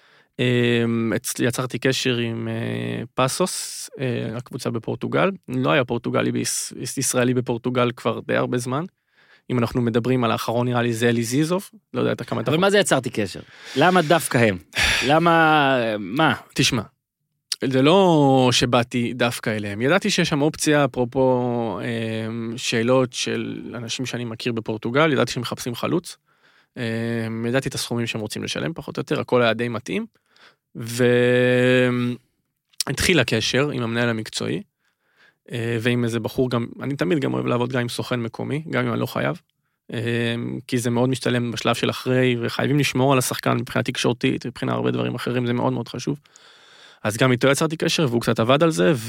Speaker 2: יצרתי קשר עם פאסוס, הקבוצה בפורטוגל, לא היה פורטוגלי ישראלי בפורטוגל כבר די הרבה זמן, אם אנחנו מדברים על האחרון נראה לי זה אלי זיזוב, לא יודע כמה...
Speaker 1: אבל מה זה יצרתי קשר? למה דווקא הם? למה... מה?
Speaker 2: תשמע, זה לא שבאתי דווקא אליהם, ידעתי שיש שם אופציה, אפרופו שאלות של אנשים שאני מכיר בפורטוגל, ידעתי שהם מחפשים חלוץ, ידעתי את הסכומים שהם רוצים לשלם פחות או יותר, הכל היה די מתאים, והתחיל הקשר עם המנהל המקצועי, ועם איזה בחור גם, אני תמיד גם אוהב לעבוד גם עם סוכן מקומי, גם אם אני לא חייב, כי זה מאוד משתלם בשלב של אחרי, וחייבים לשמור על השחקן מבחינה תקשורתית, מבחינה הרבה דברים אחרים, זה מאוד מאוד חשוב. אז גם איתו יצרתי קשר, והוא קצת עבד על זה,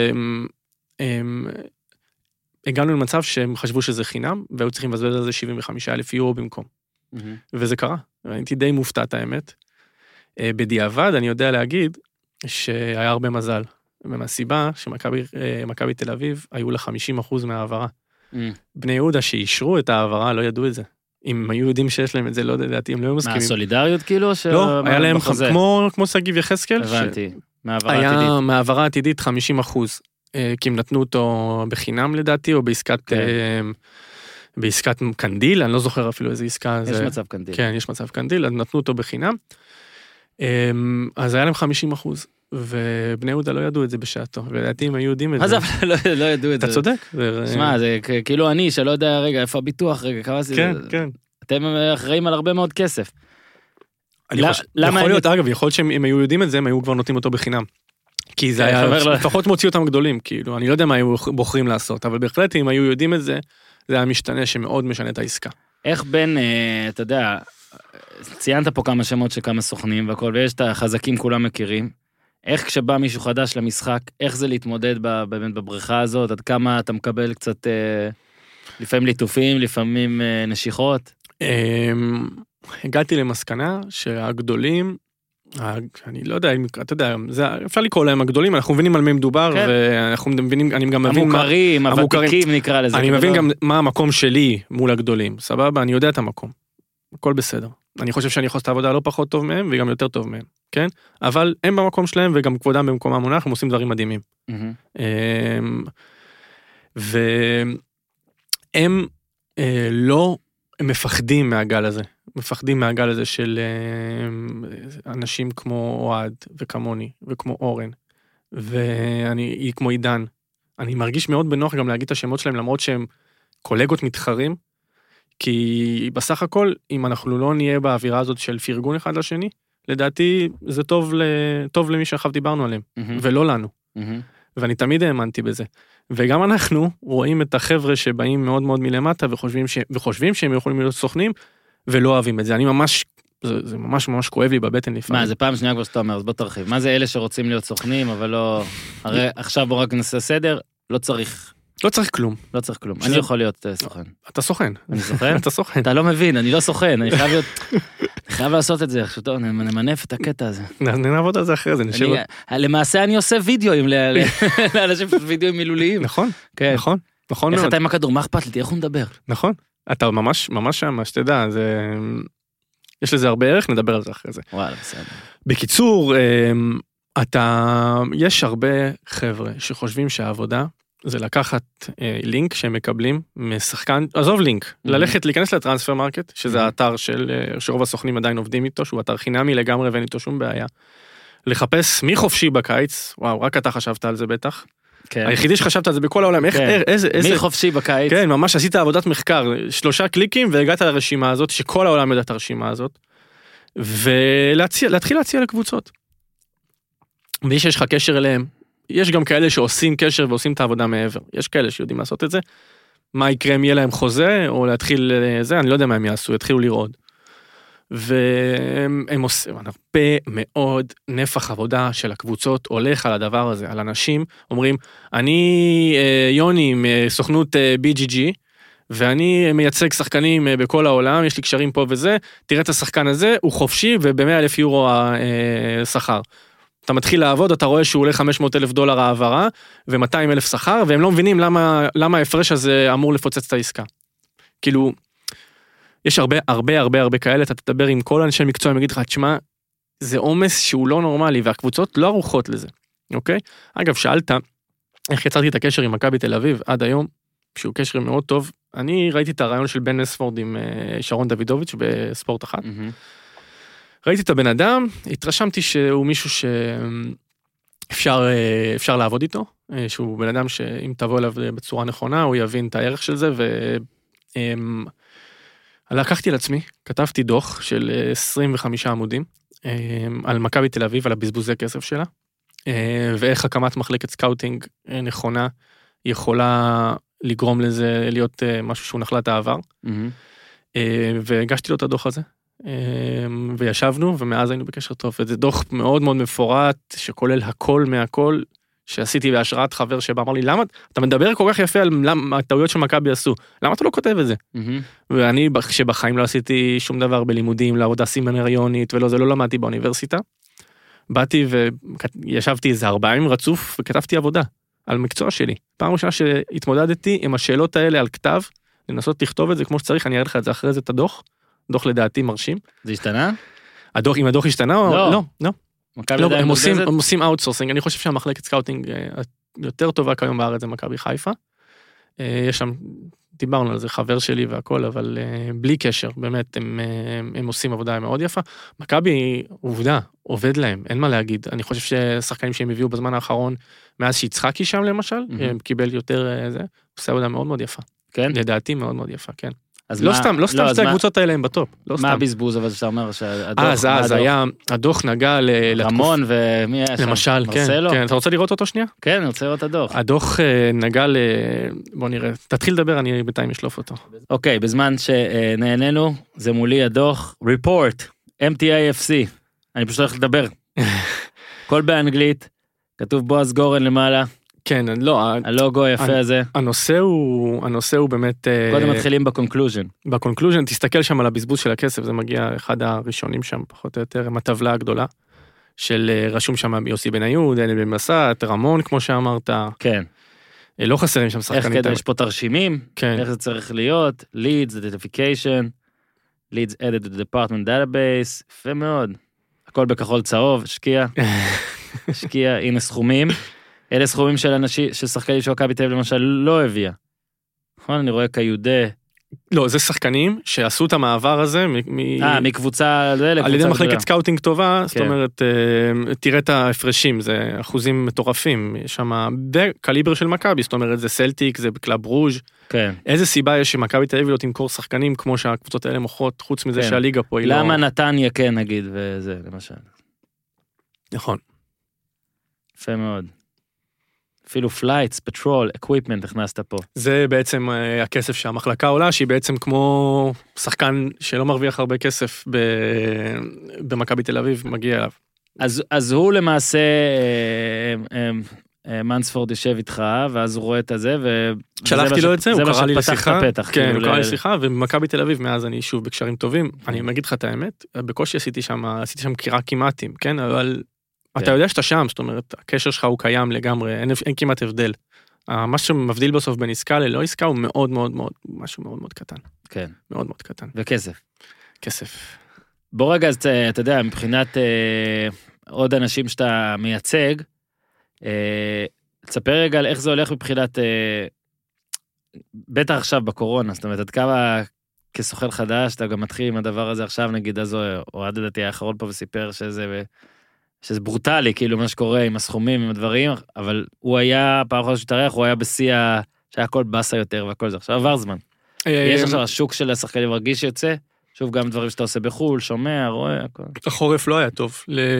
Speaker 2: והגענו למצב שהם חשבו שזה חינם, והיו צריכים לבזבז על זה 75,000 יורו במקום. וזה קרה, הייתי די מופתעת האמת. בדיעבד אני יודע להגיד שהיה הרבה מזל, ומהסיבה שמכבי תל אביב היו לה 50% מהעברה. בני יהודה שאישרו את העברה לא ידעו את זה. אם היו יודעים שיש להם את זה, לא לדעתי, הם לא היו מסכימים.
Speaker 1: מה, סולידריות כאילו?
Speaker 2: לא, היה להם כמו סגיב יחזקאל.
Speaker 1: הבנתי.
Speaker 2: היה מהעברה עתידית 50%, כי הם נתנו אותו בחינם לדעתי, או בעסקת קנדיל, אני לא זוכר אפילו איזה עסקה.
Speaker 1: יש מצב קנדיל.
Speaker 2: כן, יש מצב קנדיל, אז נתנו אותו בחינם. אז היה להם 50%, ובני יהודה לא ידעו את זה בשעתו, ולדעתי הם היו יודעים את זה.
Speaker 1: מה זה לא ידעו את זה?
Speaker 2: אתה צודק.
Speaker 1: שמע, זה כאילו אני, שלא יודע, רגע, איפה הביטוח, רגע, כמה זה...
Speaker 2: כן, כן.
Speaker 1: אתם אחראים על הרבה מאוד כסף.
Speaker 2: יכול להיות, אגב, יכול להיות שהם היו יודעים את זה, הם היו כבר נותנים אותו בחינם. כי זה היה, לפחות מוציא אותם גדולים, כאילו, אני לא יודע מה היו בוחרים לעשות, אבל בהחלט אם היו יודעים את זה, זה היה משתנה שמאוד משנה את העסקה.
Speaker 1: איך בין, אתה יודע, ציינת פה כמה שמות של כמה סוכנים והכל, ויש את החזקים כולם מכירים, איך כשבא מישהו חדש למשחק, איך זה להתמודד באמת בבריכה הזאת, עד כמה אתה מקבל קצת, לפעמים ליטופים, לפעמים נשיכות?
Speaker 2: הגעתי למסקנה שהגדולים, אני לא יודע, אתה יודע, אפשר לקרוא להם הגדולים, אנחנו מבינים על מי מדובר, ואנחנו מבינים, אני גם מבין...
Speaker 1: המוכרים, הוותיקים נקרא לזה.
Speaker 2: אני מבין גם מה המקום שלי מול הגדולים, סבבה? אני יודע את המקום, הכל בסדר. אני חושב שאני יכול לעשות את העבודה לא פחות טוב מהם, וגם יותר טוב מהם, כן? אבל הם במקום שלהם, וגם כבודם במקומם מונח, הם עושים דברים מדהימים. והם לא... הם מפחדים מהגל הזה, מפחדים מהגל הזה של אנשים כמו אוהד וכמוני וכמו אורן, ואני כמו עידן. אני מרגיש מאוד בנוח גם להגיד את השמות שלהם, למרות שהם קולגות מתחרים, כי בסך הכל, אם אנחנו לא נהיה באווירה הזאת של פרגון אחד לשני, לדעתי זה טוב למי שאחר דיברנו עליהם, ולא לנו. ואני תמיד האמנתי בזה. וגם אנחנו רואים את החבר'ה שבאים מאוד מאוד מלמטה, וחושבים שהם יכולים להיות סוכנים, ולא אוהבים את זה. אני ממש, זה ממש ממש כואב לי בבטן לפעמים.
Speaker 1: מה, זה פעם שנייה כבר שאתה אומר, אז בוא תרחיב. מה זה אלה שרוצים להיות סוכנים, אבל לא... הרי עכשיו בוא רק נעשה סדר, לא צריך...
Speaker 2: לא צריך כלום.
Speaker 1: לא צריך כלום. אני יכול להיות סוכן.
Speaker 2: אתה סוכן.
Speaker 1: אני סוכן?
Speaker 2: אתה סוכן.
Speaker 1: אתה לא מבין, אני לא סוכן, אני חייב להיות... חייב לעשות את זה, עכשיו נמנף את הקטע הזה.
Speaker 2: נעבוד על זה אחרי זה, נשב...
Speaker 1: למעשה אני עושה וידאוים לאנשים, וידאוים מילוליים.
Speaker 2: נכון, נכון, נכון מאוד.
Speaker 1: איך אתה עם הכדור, מה אכפת לי, תראה איך הוא מדבר.
Speaker 2: נכון, אתה ממש שם, שתדע, יש לזה הרבה ערך, נדבר על זה אחרי זה.
Speaker 1: וואלה, בסדר.
Speaker 2: בקיצור, יש הרבה חבר'ה שחושבים שהעבודה, זה לקחת לינק שהם מקבלים משחקן, עזוב לינק, ללכת להיכנס לטרנספר מרקט, שזה האתר שרוב הסוכנים עדיין עובדים איתו, שהוא אתר חינמי לגמרי ואין איתו שום בעיה. לחפש מי חופשי בקיץ, וואו, רק אתה חשבת על זה בטח. היחידי שחשבת על זה בכל העולם,
Speaker 1: מי חופשי בקיץ.
Speaker 2: כן, ממש עשית עבודת מחקר, 3 קליקים והגעת לרשימה הזאת, שכל העולם יודע את הרשימה הזאת, ולהתחיל להציע לקבוצות. מי שיש לך קשר אליהם, יש גם כאלה שעושים קשר ועושים את העבודה מעבר. יש כאלה שיודעים לעשות את זה. מה יקרה אם יהיה להם חוזה, או להתחיל זה, אני לא יודע מה הם יעשו, יתחילו לראות. והם עושים הרבה מאוד נפח עבודה של הקבוצות, הולך על הדבר הזה, על אנשים, אומרים, אני יוני מסוכנות BGG, ואני מייצג שחקנים בכל העולם, יש לי קשרים פה וזה, תראה את השחקן הזה, הוא חופשי, וב100,000 יורו השכר. אתה מתחיל לעבוד, אתה רואה שהוא עולה $500,000 העברה, ו200,000 שכר, והם לא מבינים למה ההפרש הזה אמור לפוצץ את העסקה. כאילו, יש הרבה כאלה, אתה תדבר עם כל אנשי מקצוע, הם יגיד לך, תשמע, זה עומס שהוא לא נורמלי, והקבוצות לא ערוכות לזה, אוקיי? אגב, שאלת, איך יצרתי את הקשר עם מכבי תל אביב עד היום, שהוא קשר מאוד טוב, אני ראיתי את הרעיון של בן נספורד עם שרון דוידוביץ' בספורט 1, ראיתי את הבן אדם, התרשמתי שהוא מישהו שאפשר לעבוד איתו, שהוא בן אדם שאם תבוא אליו בצורה נכונה, הוא יבין את הערך של זה, לקחתי על עצמי, כתבתי דוח של 25 עמודים, על מכבי תל אביב, על הבזבוזי כסף שלה, ואיך הקמת מחלקת סקאוטינג נכונה, יכולה לגרום לזה להיות משהו שהוא נחלת העבר, והגשתי לו את הדוח הזה, וישבנו, ומאז היינו בקשר טוב, וזה דוח מאוד מאוד מפורט, שכולל הכל מהכל, שעשיתי בהשראת חבר שבא, אמר לי, למה, אתה מדבר כל כך יפה על הטעויות שמכבי עשו, למה אתה לא כותב את זה? ואני, שבחיים לא עשיתי שום דבר בלימודים, לעבודה סמינריונית, ולא, זה לא למדתי באוניברסיטה, באתי וישבתי איזה 4 ימים רצוף, וכתבתי עבודה על מקצוע שלי. פעם ראשונה שהתמודדתי עם השאלות האלה על כתב, לנסות לכתוב את זה כמו שצריך, אני אראה לך את זה אחרי זה את הדוח, דוח לדעתי מרשים.
Speaker 1: זה השתנה?
Speaker 2: אם הדוח השתנה או...
Speaker 1: לא.
Speaker 2: לא. לא, הם עושים אאוטסורסינג, אני חושב שהמחלקת סקאוטינג יותר טובה כיום בארץ זה מכבי חיפה. יש שם, דיברנו על זה, חבר שלי והכל, אבל בלי קשר, באמת, הם עושים עבודה מאוד יפה. מכבי, עובדה, עובד להם, אין מה להגיד. אני חושב ששחקנים שהם הביאו בזמן האחרון, מאז שיצחקי שם למשל, קיבל יותר זה, עושה עבודה מאוד מאוד יפה.
Speaker 1: כן?
Speaker 2: לדעתי מאוד מאוד יפה, כן. לא סתם שתי הקבוצות האלה הם בטופ.
Speaker 1: מה הבזבוז אבל שאתה אומר שהדוח...
Speaker 2: אז היה, הדוח נגע
Speaker 1: רמון ומי היה שם?
Speaker 2: למשל, כן. אתה רוצה לראות אותו שנייה?
Speaker 1: כן, אני רוצה לראות את הדוח.
Speaker 2: הדוח נגע בוא נראה, תתחיל לדבר, אני בינתיים אשלוף אותו.
Speaker 1: אוקיי, בזמן שנהנינו, זה מולי הדוח, report, MTIFC, אני פשוט הולך לדבר. הכל באנגלית, כתוב בועז גורן למעלה.
Speaker 2: כן, לא.
Speaker 1: הלוגו היפה הזה.
Speaker 2: הנושא הוא באמת...
Speaker 1: קודם מתחילים בקונקלוז'ן.
Speaker 2: בקונקלוז'ן, תסתכל שם על הבזבוז של הכסף, זה מגיע אחד הראשונים שם, פחות או יותר, עם הטבלה הגדולה, של רשום שם יוסי בניוד, אלי בן מסעת, רמון, כמו שאמרת.
Speaker 1: כן.
Speaker 2: לא חסרים שם שחקנים.
Speaker 1: איך כדי, יש פה תרשימים,
Speaker 2: כן.
Speaker 1: איך זה צריך להיות, leads, identification, leads added to the department database, יפה מאוד. הכל בכחול צהוב, השקיע, הנה סכומים. אלה סכומים של אנשים, של שחקנים של מכבי תל אביב למשל לא הביאה. נכון, אני רואה כיהודה.
Speaker 2: לא, זה שחקנים שעשו את המעבר הזה
Speaker 1: מקבוצה
Speaker 2: על ידי מחלקת סקאוטינג טובה, זאת אומרת, תראה את ההפרשים, זה אחוזים מטורפים, יש שם קליבר של מכבי, זאת אומרת, זה סלטיק, זה קלאב רוז'. איזה סיבה יש שמכבי תל אביב לא תמכור שחקנים כמו שהקבוצות האלה מוכרות, חוץ מזה שהליגה פה היא לא...
Speaker 1: למה נתניה כן נגיד, וזה למשל.
Speaker 2: נכון.
Speaker 1: יפה מאוד. אפילו פלייטס, פטרול, אקוויפמנט, הכנסת פה.
Speaker 2: זה בעצם הכסף שהמחלקה עולה, שהיא בעצם כמו שחקן שלא מרוויח הרבה כסף במכבי תל אביב, מגיע אליו.
Speaker 1: אז הוא למעשה, מנספורד יושב איתך, ואז הוא רואה את זה,
Speaker 2: שלחתי לו את זה, הוא קרא לי לשיחה.
Speaker 1: כן,
Speaker 2: הוא קרא לי לשיחה, ובמכבי תל אביב, מאז אני שוב בקשרים טובים, אני אגיד לך את האמת, בקושי עשיתי שם קירה כמעטים, כן, אבל... אתה יודע שאתה שם, זאת אומרת, הקשר שלך הוא קיים לגמרי, אין כמעט הבדל. מה שמבדיל בסוף בין עסקה ללא עסקה הוא מאוד מאוד מאוד, משהו מאוד מאוד קטן.
Speaker 1: כן.
Speaker 2: מאוד מאוד קטן.
Speaker 1: וכסף.
Speaker 2: כסף.
Speaker 1: בוא רגע, אז אתה יודע, מבחינת עוד אנשים שאתה מייצג, תספר רגע על איך זה הולך מבחינת, בטח עכשיו בקורונה, זאת אומרת, עד כמה כסוכן חדש, אתה גם מתחיל עם הדבר הזה עכשיו, נגיד, אז אוהד לדעתי האחרון פה וסיפר שזה ברוטלי, כאילו מה שקורה עם הסכומים, עם הדברים, אבל הוא היה, פעם אחת שתארח, הוא היה בשיא, שהיה הכל בסה יותר והכל זה. עכשיו עבר זמן. יש עכשיו השוק של השחקנים מרגיש שיוצא, שוב גם דברים שאתה עושה בחול, שומע, רואה, הכל.
Speaker 2: החורף לא היה טוב,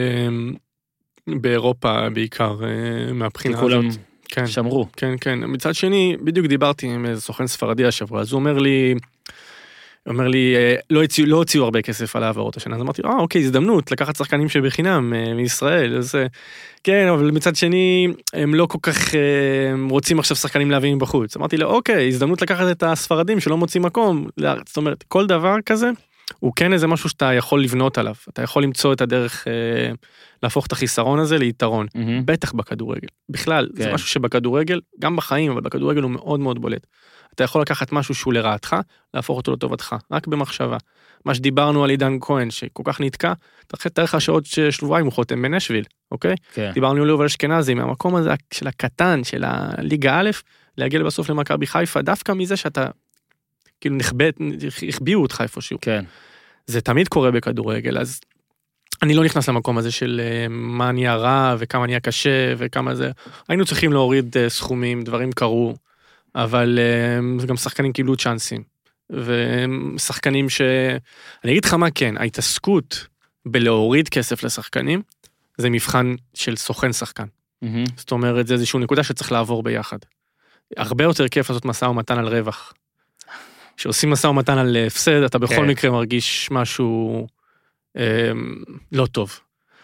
Speaker 2: באירופה בעיקר, מהבחינה הזאת.
Speaker 1: כולם שמרו.
Speaker 2: כן, כן. מצד שני, בדיוק דיברתי עם איזה סוכן ספרדי השבוע, אז הוא אומר לי, לא הוציאו הרבה כסף על העברות השנה, אז אמרתי, אוקיי, הזדמנות לקחת שחקנים שבחינם מישראל, אז כן, אבל מצד שני, הם לא כל כך רוצים עכשיו שחקנים להביא מבחוץ. אמרתי לו, אוקיי, הזדמנות לקחת את הספרדים שלא מוצאים מקום, זאת אומרת, כל דבר כזה, הוא כן איזה משהו שאתה יכול לבנות עליו, אתה יכול למצוא את הדרך להפוך את החיסרון הזה ליתרון, בטח בכדורגל. בכלל, זה משהו שבכדורגל, גם בחיים, אבל בכדורגל הוא מאוד מאוד בולט. אתה יכול לקחת משהו שהוא לרעתך, להפוך אותו לטובתך, רק במחשבה. מה שדיברנו על עידן כהן, שכל כך נתקע, תראה לך שעוד שבועיים הוא חותם בנשוויל, אוקיי? כן. דיברנו על יובל אשכנזי, מהמקום הזה של הקטן, של הליגה א', להגיע לבסוף למכבי חיפה, דווקא מזה שאתה, כאילו החביאו אותך איפשהו.
Speaker 1: כן.
Speaker 2: זה תמיד קורה בכדורגל, אז אני לא נכנס למקום הזה של מה נהיה רע, וכמה נהיה קשה, וכמה זה, היינו צריכים להוריד סכומים, דברים קרו, אבל גם שחקנים קיבלו צ'אנסים, ושחקנים אני אגיד לך מה כן, ההתעסקות בלהוריד כסף לשחקנים, זה מבחן של סוכן שחקן. זאת אומרת, זה איזושהי נקודה שצריך לעבור ביחד. הרבה יותר כיף לעשות מסע ומתן על רווח. כשעושים מסע ומתן על הפסד, אתה בכל מקרה מרגיש משהו לא טוב.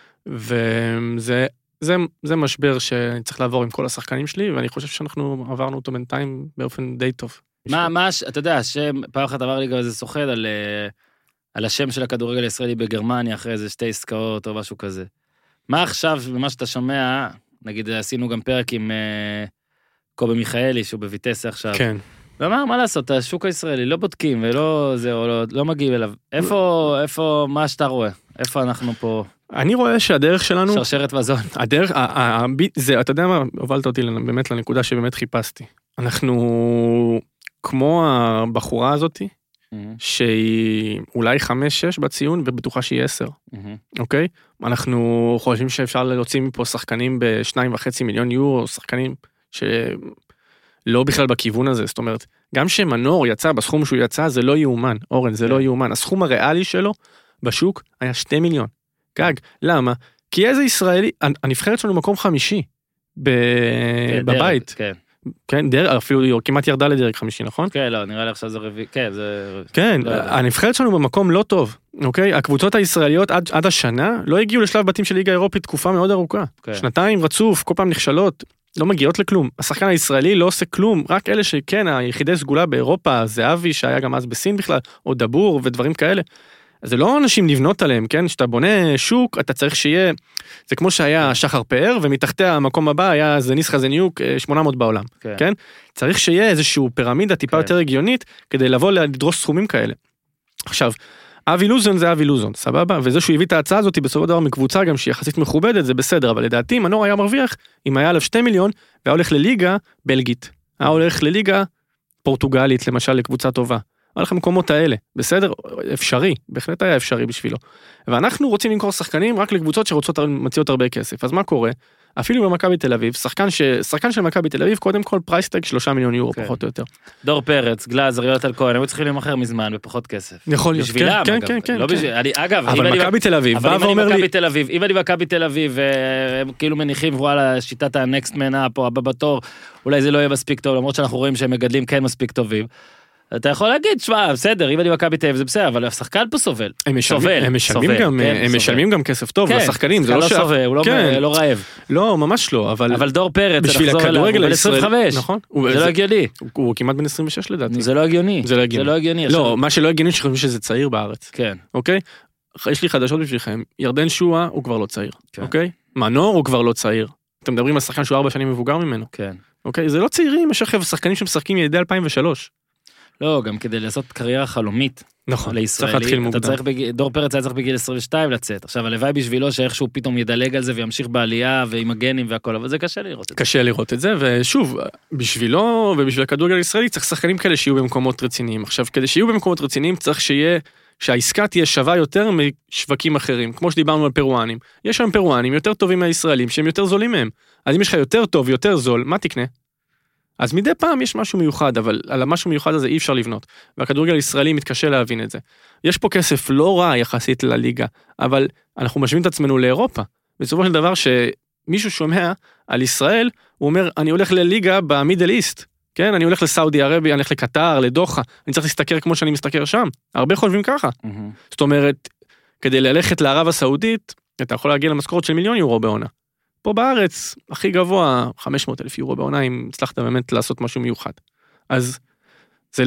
Speaker 2: זה משבר שאני צריך לעבור עם כל השחקנים שלי, ואני חושב שאנחנו עברנו אותו בינתיים באופן די טוב.
Speaker 1: אתה יודע, פעם אחת עבר לי גם איזה סוחד על השם של הכדורגל הישראלי בגרמניה, אחרי איזה 2 עסקאות או משהו כזה. מה עכשיו, במה שאתה שומע, נגיד עשינו גם פרק עם קובי מיכאלי, שהוא בויטסה עכשיו.
Speaker 2: כן.
Speaker 1: ואמר, מה לעשות, השוק הישראלי לא בודקים, ולא זה, או לא מגיעים אליו. איפה מה שאתה רואה? איפה אנחנו פה?
Speaker 2: אני רואה שהדרך שלנו,
Speaker 1: שרשרת מזון.
Speaker 2: הדרך, זה, אתה יודע מה, הובלת אותי באמת לנקודה שבאמת חיפשתי. אנחנו, כמו הבחורה הזאת, שהיא אולי 5-6 בציון, ובטוחה שהיא 10. אוקיי? אנחנו חושבים שאפשר להוציא מפה שחקנים ב2.5 מיליון יורו, שחקנים שלא בכלל בכיוון הזה, זאת אומרת, גם שמנור יצא בסכום שהוא יצא, זה לא יאומן, אורן, זה לא יאומן. הסכום הריאלי שלו בשוק היה 2 מיליון. גג, למה? כי איזה ישראלי, הנבחרת שלנו מקום 5 בבית.
Speaker 1: כן.
Speaker 2: כן, אפילו כמעט ירדה לדרג 5, נכון?
Speaker 1: כן, לא, נראה לי עכשיו זה רביעי, כן, זה...
Speaker 2: כן, הנבחרת שלנו במקום לא טוב, אוקיי? הקבוצות הישראליות עד השנה לא הגיעו לשלב בתים של ליגה אירופית תקופה מאוד ארוכה. 2 רצוף, כל פעם נכשלות, לא מגיעות לכלום. השחקן הישראלי לא עושה כלום, רק אלה שכן, היחידי סגולה באירופה, זהבי שהיה גם אז בסין בכלל, או דבור ודברים כאלה. זה לא אנשים לבנות עליהם, כן? שאתה בונה שוק, אתה צריך שיהיה, זה כמו שהיה שחר פאר, ומתחתיה המקום הבא היה זניס חזניוק 800 בעולם, כן? צריך שיהיה איזשהו פירמידה טיפה יותר הגיונית, כדי לבוא לדרוש סכומים כאלה. עכשיו, אבי לוזון זה אבי לוזון, סבבה? וזה שהוא הביא את ההצעה הזאת, בסופו דבר מקבוצה גם שהיא יחסית מכובדת, זה בסדר, אבל לדעתי מנור היה מרוויח, אם היה עליו 2 מיליון, והיה הולך לליגה בלגית, היה הולך לליגה פורטוגלית, למשל, לקבוצה טובה. הולך למקומות האלה, בסדר? אפשרי, בהחלט היה אפשרי בשבילו. ואנחנו רוצים למכור שחקנים רק לקבוצות שרוצות מציעות הרבה כסף. אז מה קורה? אפילו במכבי תל אביב, שחקן של מכבי תל אביב, קודם כל פרייסטג 3 מיליון יורו, פחות או יותר.
Speaker 1: דור פרץ, גלאזר, יונתן כהן, הם צריכים למכר מזמן בפחות כסף.
Speaker 2: יכול להיות, כן.
Speaker 1: אגב,
Speaker 2: אבל מכבי תל אביב, בא ואומר לי...
Speaker 1: אם אני מכבי תל אביב, הם כאילו מניחים, וואלה, שיטת ה-next man up, או הבא בתור, אולי זה לא יהיה מספיק טוב, למרות שאנחנו רואים שהם מגדלים כן מספיק טובים. אתה יכול להגיד, שמע, בסדר, אם אני מכבי תל אביב זה בסדר, אבל השחקן פה סובל.
Speaker 2: הם משלמים גם כסף טוב לשחקנים, זה לא
Speaker 1: סובל, הוא לא רעב.
Speaker 2: לא, ממש לא, אבל
Speaker 1: דור פרץ,
Speaker 2: בשביל הכדורגל הישראלי, נכון?
Speaker 1: זה לא הגיוני.
Speaker 2: הוא כמעט בן 26 לדעתי.
Speaker 1: זה לא הגיוני.
Speaker 2: לא, מה שלא הגיוני שחושבים שזה צעיר בארץ.
Speaker 1: כן.
Speaker 2: אוקיי? יש לי חדשות בשבילכם, ירדן שואה הוא כבר לא צעיר, אוקיי? מנור הוא כבר לא צעיר. אתם מדברים על שחקן שהוא 4 שנים מבוגר ממנו. כן. אוקיי? זה לא צעירים, יש עכשיו שחקנים שמשחקים ידי 2003.
Speaker 1: לא, גם כדי לעשות קריירה חלומית.
Speaker 2: נכון,
Speaker 1: לישראלי,
Speaker 2: צריך להתחיל מוקדם.
Speaker 1: דור פרץ היה צריך בגיל 22 לצאת. עכשיו, הלוואי בשבילו שאיכשהו פתאום ידלג על זה וימשיך בעלייה ועם הגנים והכל, אבל זה קשה לראות את זה.
Speaker 2: קשה לראות את זה, ושוב, בשבילו ובשביל הכדורגל הישראלי צריך שחקנים כאלה שיהיו במקומות רציניים. עכשיו, כדי שיהיו במקומות רציניים צריך שהעסקה תהיה שווה יותר משווקים אחרים, כמו שדיברנו על פרואנים. יש שם פרואנים יותר טובים מהישראלים, שהם יותר זולים מהם. אז אם יש לך יותר טוב, יותר זול, מה תקנה? אז מדי פעם יש משהו מיוחד, אבל על המשהו מיוחד הזה אי אפשר לבנות. והכדורגל הישראלי מתקשה להבין את זה. יש פה כסף לא רע יחסית לליגה, אבל אנחנו משווים את עצמנו לאירופה. בסופו של דבר שמישהו שומע על ישראל, הוא אומר, אני הולך לליגה במידל איסט, כן? אני הולך לסעודי ערבי, אני הולך לקטר, לדוחה, אני צריך להסתכר כמו שאני מסתכר שם. הרבה חושבים ככה. זאת אומרת, כדי ללכת לערב הסעודית, אתה יכול להגיע למשכורת של 1 מיליון יורו בעונה. פה בארץ, הכי גבוה, 500,000 יורו בעונה, אם הצלחת באמת לעשות משהו מיוחד. אז זה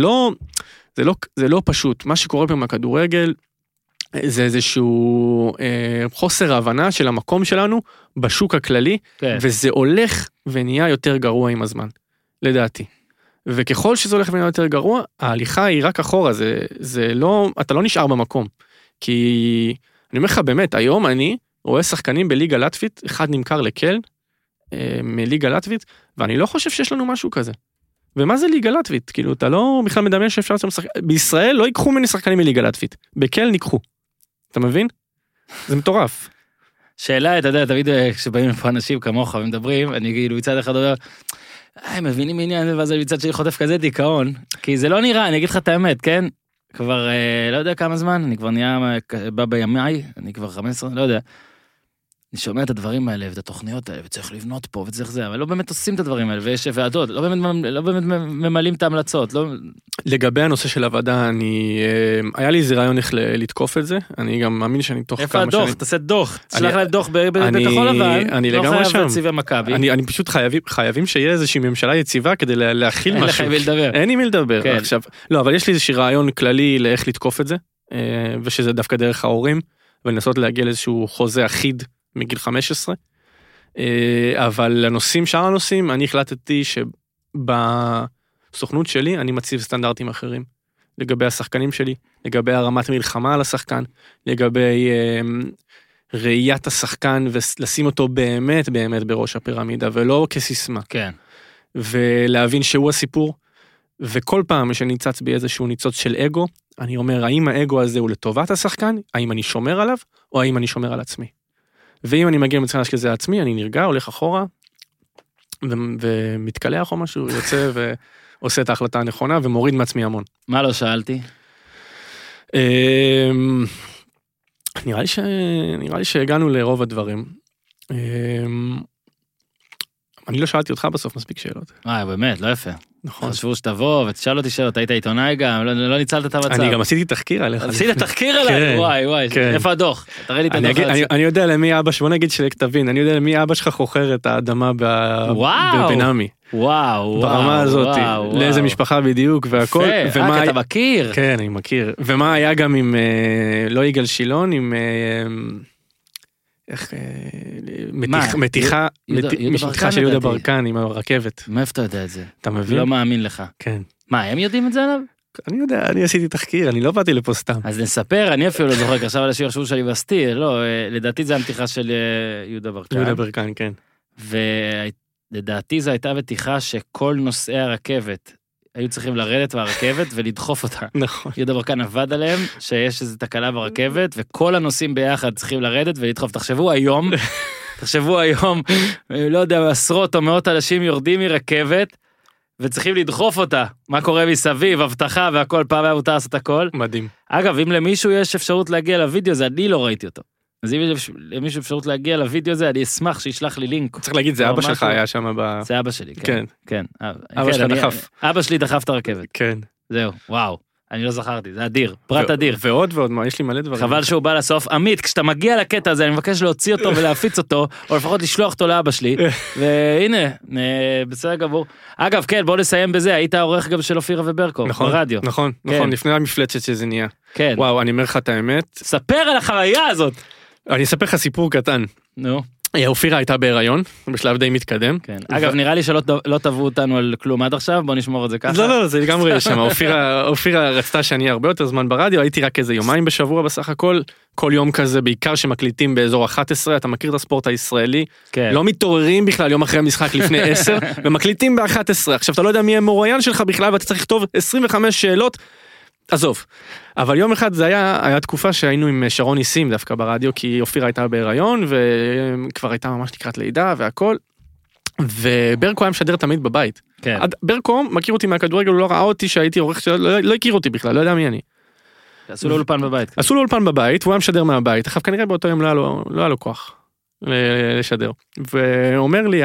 Speaker 2: לא פשוט. מה שקורה פה מהכדורגל, זה איזשהו חוסר ההבנה של המקום שלנו בשוק הכללי, כן. וזה הולך ונהיה יותר גרוע עם הזמן, לדעתי. וככל שזה הולך ונהיה יותר גרוע, ההליכה היא רק אחורה, אתה לא נשאר במקום. כי אני אומר לך באמת, היום אני רואה שחקנים בליגה לטבית, אחד נמכר לקל, מליגה לטבית, ואני לא חושב שיש לנו משהו כזה. ומה זה ליגה לטבית? כאילו, אתה לא בכלל מדמיין שאפשר לעשות שחקנים, בישראל לא ייקחו ממני שחקנים מליגה לטבית, בקל ניקחו. אתה מבין? זה מטורף.
Speaker 1: שאלה, אתה יודע, תמיד כשבאים לפה אנשים כמוך ומדברים, אני כאילו מצד אחד אומר, מבינים עניין, ואז מצד שלי חוטף כזה דיכאון, כי זה לא נראה, אני אגיד לך את האמת, כן? כבר לא יודע כמה זמן, אני כבר בא בימיי, אני כבר 15, לא יודע. אני שומע את הדברים האלה, ואת התוכניות האלה, וצריך לבנות פה, וצריך זה, אבל לא באמת עושים את הדברים האלה, ויש ועדות, לא באמת ממלאים את ההמלצות.
Speaker 2: לגבי הנושא של הוועדה, היה לי איזה רעיון איך לתקוף את זה, אני גם מאמין שאני תוך כמה שנים...
Speaker 1: איפה הדוח? תעשה דוח, תשלח להם דוח בכחול לבן,
Speaker 2: לא חייב
Speaker 1: להציבי מכבי.
Speaker 2: אני פשוט חייבים שיהיה איזושהי ממשלה יציבה, כדי להכיל משהו. אין לי מי לדבר. עכשיו, לא, אבל יש לי איזשהו רעיון כללי לאיך לתקוף את זה, ושזה דווקא דרך ההורים, ולנסות להגיע לאיזשהו חוזה אחיד מגיל 15, אבל שאר הנושאים, אני החלטתי שבסוכנות שלי, אני מציב סטנדרטים אחרים, לגבי השחקנים שלי, לגבי הרמת מלחמה על השחקן, לגבי ראיית השחקן ולשים אותו באמת באמת בראש הפירמידה, ולא כסיסמה.
Speaker 1: כן.
Speaker 2: ולהבין שהוא הסיפור, וכל פעם שניצץ בי איזשהו ניצוץ של אגו, אני אומר, האם האגו הזה הוא לטובת השחקן, האם אני שומר עליו, או האם אני שומר על עצמי. ואם אני מגיע מצחנה שכזה עצמי, אני נרגע, הולך אחורה, ומתקלח או משהו, יוצא ועושה את ההחלטה הנכונה, ומוריד מעצמי המון.
Speaker 1: מה לא שאלתי?
Speaker 2: נראה לי שהגענו לרוב הדברים. אני לא שאלתי אותך בסוף מספיק שאלות.
Speaker 1: באמת, לא יפה.
Speaker 2: נכון.
Speaker 1: חשבו שתבוא ותשאל אותי שאלות, היית עיתונאי גם, לא ניצלת את המצב.
Speaker 2: אני גם עשיתי תחקיר עליך.
Speaker 1: עשית תחקיר עליי? וואי, איפה הדוח? תראה לי את הדוח.
Speaker 2: אני יודע למי אבא, בוא נגיד שתבין, אני יודע למי אבא שלך חוכר את האדמה בבנאמי.
Speaker 1: וואו.
Speaker 2: ברמה הזאת, לאיזה משפחה בדיוק והכל.
Speaker 1: יפה, אתה מכיר.
Speaker 2: כן, אני מכיר. ומה היה גם עם, לא יגאל שילון, עם... איך, מתיחה של יהודה ברקן עם הרכבת.
Speaker 1: מאיפה אתה יודע את זה?
Speaker 2: אתה מבין?
Speaker 1: לא מאמין לך.
Speaker 2: כן.
Speaker 1: מה, הם יודעים את זה עליו?
Speaker 2: אני יודע, אני עשיתי תחקיר, אני לא באתי לפה סתם.
Speaker 1: אז נספר, אני אפילו לא זוכר, עכשיו אנשים יחשבו שאני בסתי, לא, לדעתי זה המתיחה של יהודה ברקן.
Speaker 2: יהודה ברקן, כן.
Speaker 1: ולדעתי זו הייתה מתיחה שכל נוסעי הרכבת היו צריכים לרדת מהרכבת ולדחוף אותה.
Speaker 2: נכון.
Speaker 1: יהודה ברקן עבד עליהם, שיש איזו תקלה ברכבת, וכל הנוסעים ביחד צריכים לרדת ולדחוף. תחשבו היום, לא יודע, עשרות או מאות אנשים יורדים מרכבת, וצריכים לדחוף אותה. מה קורה מסביב, הבטחה והכל, פעם היה מותר לעשות הכל.
Speaker 2: מדהים.
Speaker 1: אגב, אם למישהו יש אפשרות להגיע לוידאו הזה, אני לא ראיתי אותו. אז אם למישהו אפשרות להגיע לוידאו הזה, אני אשמח שישלח לי לינק.
Speaker 2: צריך להגיד, זה אבא שלך היה שם ב...
Speaker 1: זה אבא שלי, כן.
Speaker 2: אבא שלך דחף.
Speaker 1: אבא שלי דחף את הרכבת.
Speaker 2: כן.
Speaker 1: זהו, וואו. אני לא זכרתי, זה אדיר, פרט אדיר.
Speaker 2: ועוד, מה, יש לי מלא דברים.
Speaker 1: חבל שהוא בא לסוף. עמית, כשאתה מגיע לקטע הזה, אני מבקש להוציא אותו ולהפיץ אותו, או לפחות לשלוח אותו לאבא שלי, והנה, בסדר גמור. אגב, כן, בוא נסיים בזה, היית העורך גם של אופירה וברקו, ברדיו.
Speaker 2: נכון, לפני המפלצת שזה נהיה.
Speaker 1: כן.
Speaker 2: וואו, אני אומר לך את האמת.
Speaker 1: ספר על החוויה הזאת.
Speaker 2: אני אספר לך סיפור קטן.
Speaker 1: נו.
Speaker 2: אופירה הייתה בהיריון, בשלב די מתקדם.
Speaker 1: כן. אגב, נראה לי שלא תבעו אותנו על כלום עד עכשיו, בוא נשמור את זה ככה.
Speaker 2: לא, זה לגמרי שם. אופירה רצתה שאני הרבה יותר זמן ברדיו, הייתי רק איזה יומיים בשבוע בסך הכל, כל יום כזה, בעיקר שמקליטים באזור 11, אתה מכיר את הספורט הישראלי, לא מתעוררים בכלל יום אחרי המשחק לפני 10, ומקליטים ב-11. עכשיו, אתה לא יודע מי המוראיין שלך בכלל, ואתה צריך לכתוב 25 שאלות, עזוב. אבל יום אחד זה היה תקופה שהיינו עם שרון ניסים דווקא ברדיו, כי אופירה הייתה בהיריון, וכבר הייתה ממש לקראת לידה והכל, וברקו היה משדר תמיד בבית.
Speaker 1: כן.
Speaker 2: ברקו מכיר אותי מהכדורגל, הוא לא ראה אותי שהייתי עורך, לא הכיר אותי בכלל, לא יודע מי אני.
Speaker 1: עשו לו אולפן בבית.
Speaker 2: עשו לו אולפן בבית, והוא היה משדר מהבית, עכשיו כנראה באותו יום לא היה לו כוח לשדר. ואומר לי,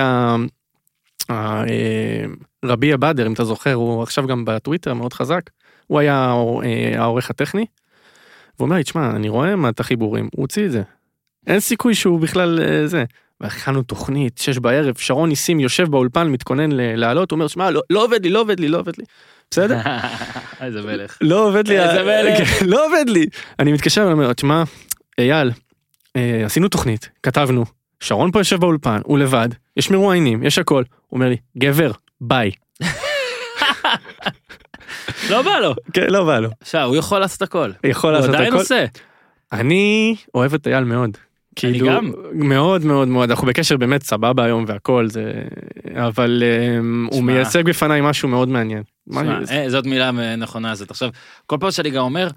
Speaker 2: רבי הבאדר, אם אתה זוכר, הוא עכשיו גם בטוויטר מאוד חזק, הוא היה העורך הטכני, והוא אומר לי, תשמע, אני רואה מה את החיבורים, הוא הוציא את זה. אין סיכוי שהוא בכלל זה. והכנו תוכנית, 6 בערב, שרון ניסים יושב באולפן, מתכונן לעלות, הוא אומר, תשמע, לא עובד לי. בסדר?
Speaker 1: איזה מלך.
Speaker 2: לא עובד לי. לא עובד לי. אני מתקשר ואומר, תשמע, אייל, עשינו תוכנית, כתבנו, שרון פה יושב באולפן, הוא לבד, יש מרואיינים, יש הכל. הוא אומר לי, גבר, ביי.
Speaker 1: לא בא לו.
Speaker 2: כן, לא בא לו.
Speaker 1: הוא יכול לעשות הכל.
Speaker 2: יכול לעשות הכל.
Speaker 1: הוא עדיין עושה.
Speaker 2: אני אוהב את אייל מאוד.
Speaker 1: אני גם.
Speaker 2: מאוד מאוד מאוד, אנחנו בקשר באמת סבבה היום והכל, אבל הוא מייצג בפניי משהו מאוד מעניין.
Speaker 1: זאת מילה נכונה הזאת. עכשיו, כל פעם שאני גם אומר,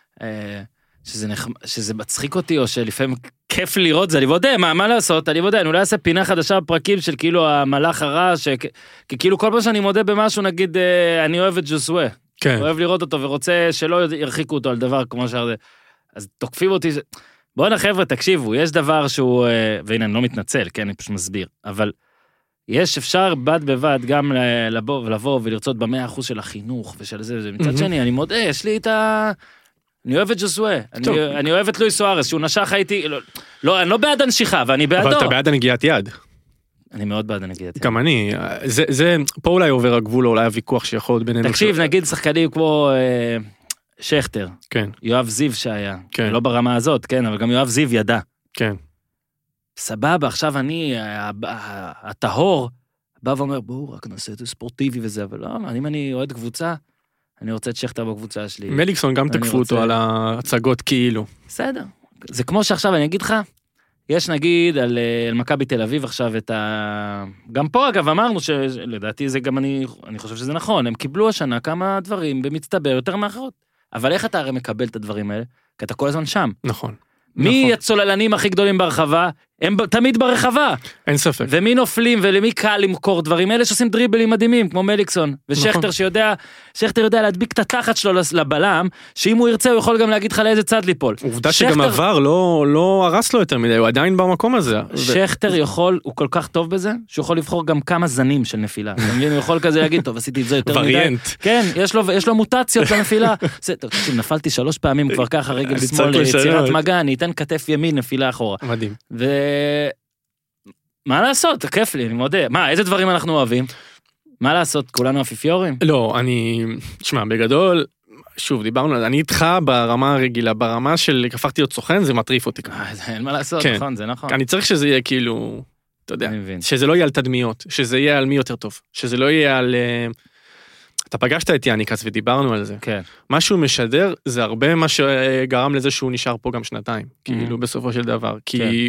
Speaker 1: שזה מצחיק אותי, או שלפעמים כיף לראות זה, אני יודע, מה לעשות, אני יודע, אני אולי אעשה פינה חדשה בפרקים של כאילו המלאך הרע, כי כאילו כל פעם שאני מודה במשהו, נגיד, אני אוהב את ג'וסווה, אוהב לראות אותו, ורוצה שלא ירחיקו אותו על דבר כמו שזה, אז תוקפים אותי, בואו חבר'ה, תקשיבו, יש דבר שהוא, והנה אני לא מתנצל, כן, אני פשוט מסביר, אבל אפשר בד בבד גם לבוא ולרצות ב100% של החינוך ושל זה, ומצד שני, אני מודה, יש לי את אני אוהב את ג'וסווה, אני אוהב את לואיס סוארס, שהוא נשך הייתי, לא, אני לא בעד הנשיכה, ואני בעדו.
Speaker 2: אבל אתה בעד הנגיעת יד.
Speaker 1: אני מאוד בעד הנגיעת יד.
Speaker 2: גם אני, זה, פה אולי עובר הגבול, אולי הוויכוח שיכול להיות בינינו.
Speaker 1: תקשיב, נגיד שחקנים כמו שכטר,
Speaker 2: כן.
Speaker 1: יואב זיו שהיה,
Speaker 2: כן.
Speaker 1: לא ברמה הזאת, כן, אבל גם יואב זיו ידע.
Speaker 2: כן.
Speaker 1: סבבה, עכשיו אני, הטהור, בא ואומר, בואו, רק נעשה את זה ספורטיבי וזה, אבל לא, אם אני אוהד קבוצה, אני רוצה את שכטר בקבוצה שלי.
Speaker 2: מליקסון גם תקפו אותו על ההצגות כאילו.
Speaker 1: בסדר. זה כמו שעכשיו אני אגיד לך, יש נגיד על מכבי תל אביב עכשיו גם פה אגב אמרנו שלדעתי זה גם אני חושב שזה נכון, הם קיבלו השנה כמה דברים במצטבר יותר מאחרות, אבל איך אתה הרי מקבל את הדברים האלה? כי אתה כל הזמן שם.
Speaker 2: נכון.
Speaker 1: מי הצוללנים הכי גדולים ברחבה? הם תמיד ברחבה.
Speaker 2: אין ספק.
Speaker 1: ומי נופלים ולמי קל למכור דברים? אלה שעושים דריבלים מדהימים, כמו מליקסון. ושכתר שכתר יודע להדביק את התחת שלו לבלם, שאם הוא ירצה הוא יכול גם להגיד לך לאיזה צד ליפול.
Speaker 2: עובדה שגם עבר, לא הרס לו יותר מדי, הוא עדיין במקום הזה.
Speaker 1: שכתר יכול, הוא כל כך טוב בזה, שהוא יכול לבחור גם כמה זנים של נפילה. הוא יכול כזה להגיד, טוב, עשיתי את זה יותר מדי.
Speaker 2: וריאנט.
Speaker 1: כן, יש לו מוטציות לנפילה. נפלתי 3 פעמים כבר ככה, רגל שמאל, יצירת מגע, אני אתן כתף ימין, נפילה אחורה.
Speaker 2: מדהים.
Speaker 1: מה לעשות? כיף לי, אני מודה. מה, איזה דברים אנחנו אוהבים? מה לעשות? כולנו אפיפיורים?
Speaker 2: לא, תשמע, בגדול, שוב, דיברנו, אני איתך ברמה הרגילה, ברמה של הפכתי להיות סוכן, זה מטריף אותי.
Speaker 1: אין מה לעשות, נכון, זה נכון.
Speaker 2: אני צריך שזה יהיה כאילו, אתה יודע, שזה לא יהיה על תדמיות, שזה יהיה על מי יותר טוב, שזה לא יהיה על... אתה פגשת את יאניקס ודיברנו על זה.
Speaker 1: כן.
Speaker 2: מה שהוא משדר, זה הרבה מה שגרם לזה שהוא נשאר פה גם 2, כאילו בסופו של דבר, כי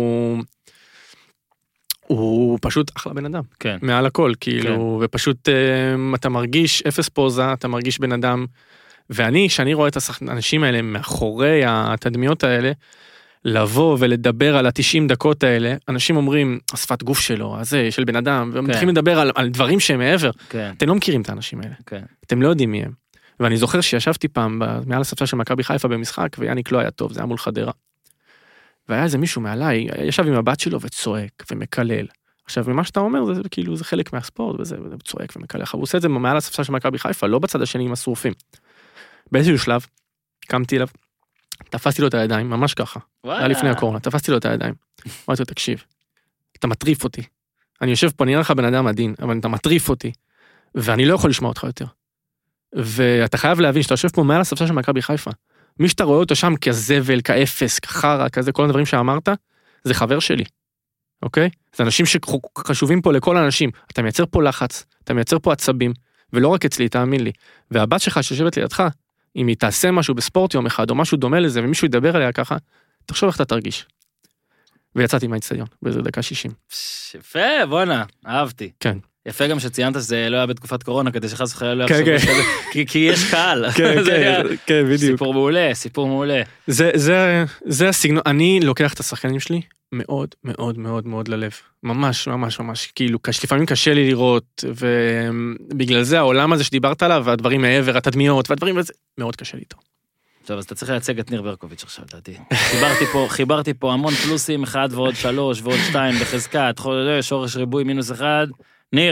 Speaker 2: הוא פשוט אחלה בן אדם,
Speaker 1: כן.
Speaker 2: מעל הכל, כאילו, ופשוט אתה מרגיש אפס פוזה, אתה מרגיש בן אדם, כשאני רואה את האנשים האלה מאחורי התדמיות האלה, לבוא ולדבר על 90 דקות האלה, אנשים אומרים, השפת גוף שלו, הזה, של בן אדם, והם מתחילים לדבר על דברים שהם מעבר, אתם לא מכירים את האנשים האלה, אתם לא יודעים מי הם, ואני זוכר שישבתי פעם, מעל הספסל של מכבי חיפה במשחק, ויאניק לא היה טוב, זה היה מול חדרה, והיה איזה מישהו מעליי, ישב עם הבת שלו וצועק ומקלל. עכשיו, ממה שאתה אומר, זה כאילו, זה חלק מהספורט, וזה צועק ומקלל. הוא עושה את זה מעל הספסל של מכבי חיפה, לא בצד השני עם השרופים. באיזשהו שלב, קמתי אליו, תפסתי לו את הידיים, ממש ככה. היה לפני הקורונה, תפסתי לו את הידיים. אמרתי לו, תקשיב, אתה מטריף אותי. אני יושב פה, אני אראה לך בן אדם עדין, אבל אתה מטריף אותי, ואני לא יכול לשמוע אותך יותר. ואתה חייב להבין שאתה יושב פה מעל הספסל של מכבי חיפה. מי שאתה רואה אותו שם כזבל, כאפס, כחרה, כזה, כל הדברים שאמרת, זה חבר שלי, אוקיי? זה אנשים שחשובים פה לכל האנשים. אתה מייצר פה לחץ, אתה מייצר פה עצבים, ולא רק אצלי, תאמין לי. והבת שלך שיושבת לידך, אם היא תעשה משהו בספורט יום אחד, או משהו דומה לזה, ומישהו ידבר עליה ככה, תחשוב איך אתה תרגיש. ויצאתי מהאצטדיון, באיזה דקה 60.
Speaker 1: יפה, בואנה, אהבתי.
Speaker 2: כן.
Speaker 1: יפה גם שציינת שזה לא היה בתקופת קורונה, כדי שחס וחלילה לא יחשוב כזה, כי יש קהל.
Speaker 2: כן, בדיוק.
Speaker 1: סיפור מעולה, סיפור מעולה.
Speaker 2: זה הסגנון, אני לוקח את השחקנים שלי מאוד מאוד מאוד מאוד ללב. ממש, ממש, ממש. כאילו, לפעמים קשה לי לראות, ובגלל זה העולם הזה שדיברת עליו, והדברים מעבר, התדמיות, והדברים הזה, מאוד קשה לי איתו.
Speaker 1: טוב, אז אתה צריך לייצג את ניר ברקוביץ' עכשיו, לדעתי. חיברתי פה המון פלוסים, 1 ועוד 3 ועוד 2 בחזקת, שורש ריבוי -1. ניר.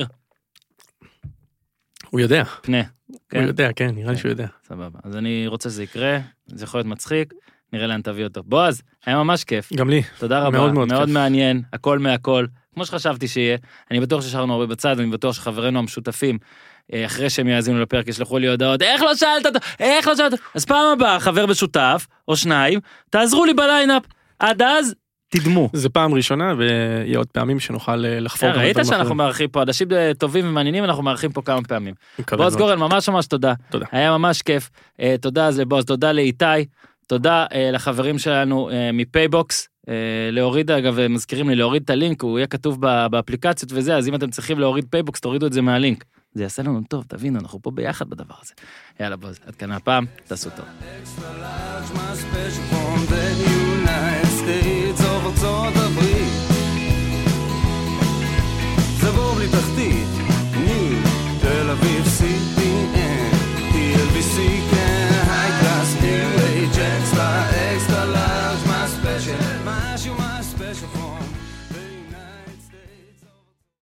Speaker 2: הוא יודע.
Speaker 1: פנה.
Speaker 2: הוא יודע, כן, נראה לי שהוא יודע.
Speaker 1: סבבה. אז אני רוצה שזה יקרה, זה יכול להיות מצחיק, נראה לאן תביא אותו. בועז, היה ממש כיף.
Speaker 2: גם לי.
Speaker 1: תודה רבה.
Speaker 2: מאוד מאוד
Speaker 1: מאוד מעניין, הכל מהכל. כמו שחשבתי שיהיה, אני בטוח ששארנו הרבה בצד, אני בטוח שחברינו המשותפים, אחרי שהם יאזינו לפרק, ישלחו לי הודעות, איך לא שאלת אותו? איך לא שאלת אותו? אז פעם הבאה, חבר משותף, או 2, תעזרו לי בליינאפ. עד אז, תדמו.
Speaker 2: זה פעם ראשונה, ויהיה עוד פעמים שנוכל לחפור.
Speaker 1: ראית שאנחנו מארחים פה, אנשים טובים ומעניינים, אנחנו מארחים פה כמה פעמים. בועז גורן, ממש ממש תודה.
Speaker 2: תודה.
Speaker 1: היה ממש כיף. תודה אז לבועז, תודה לאיתי, תודה לחברים שלנו מפייבוקס, להוריד, אגב, מזכירים לי, להוריד את הלינק, הוא יהיה כתוב באפליקציות וזה, אז אם אתם צריכים להוריד פייבוקס, תורידו את זה מהלינק. זה יעשה לנו טוב, תבינו, אנחנו פה ביחד בדבר הזה. יאללה בועז, עד כאן הפעם, תעשו טוב.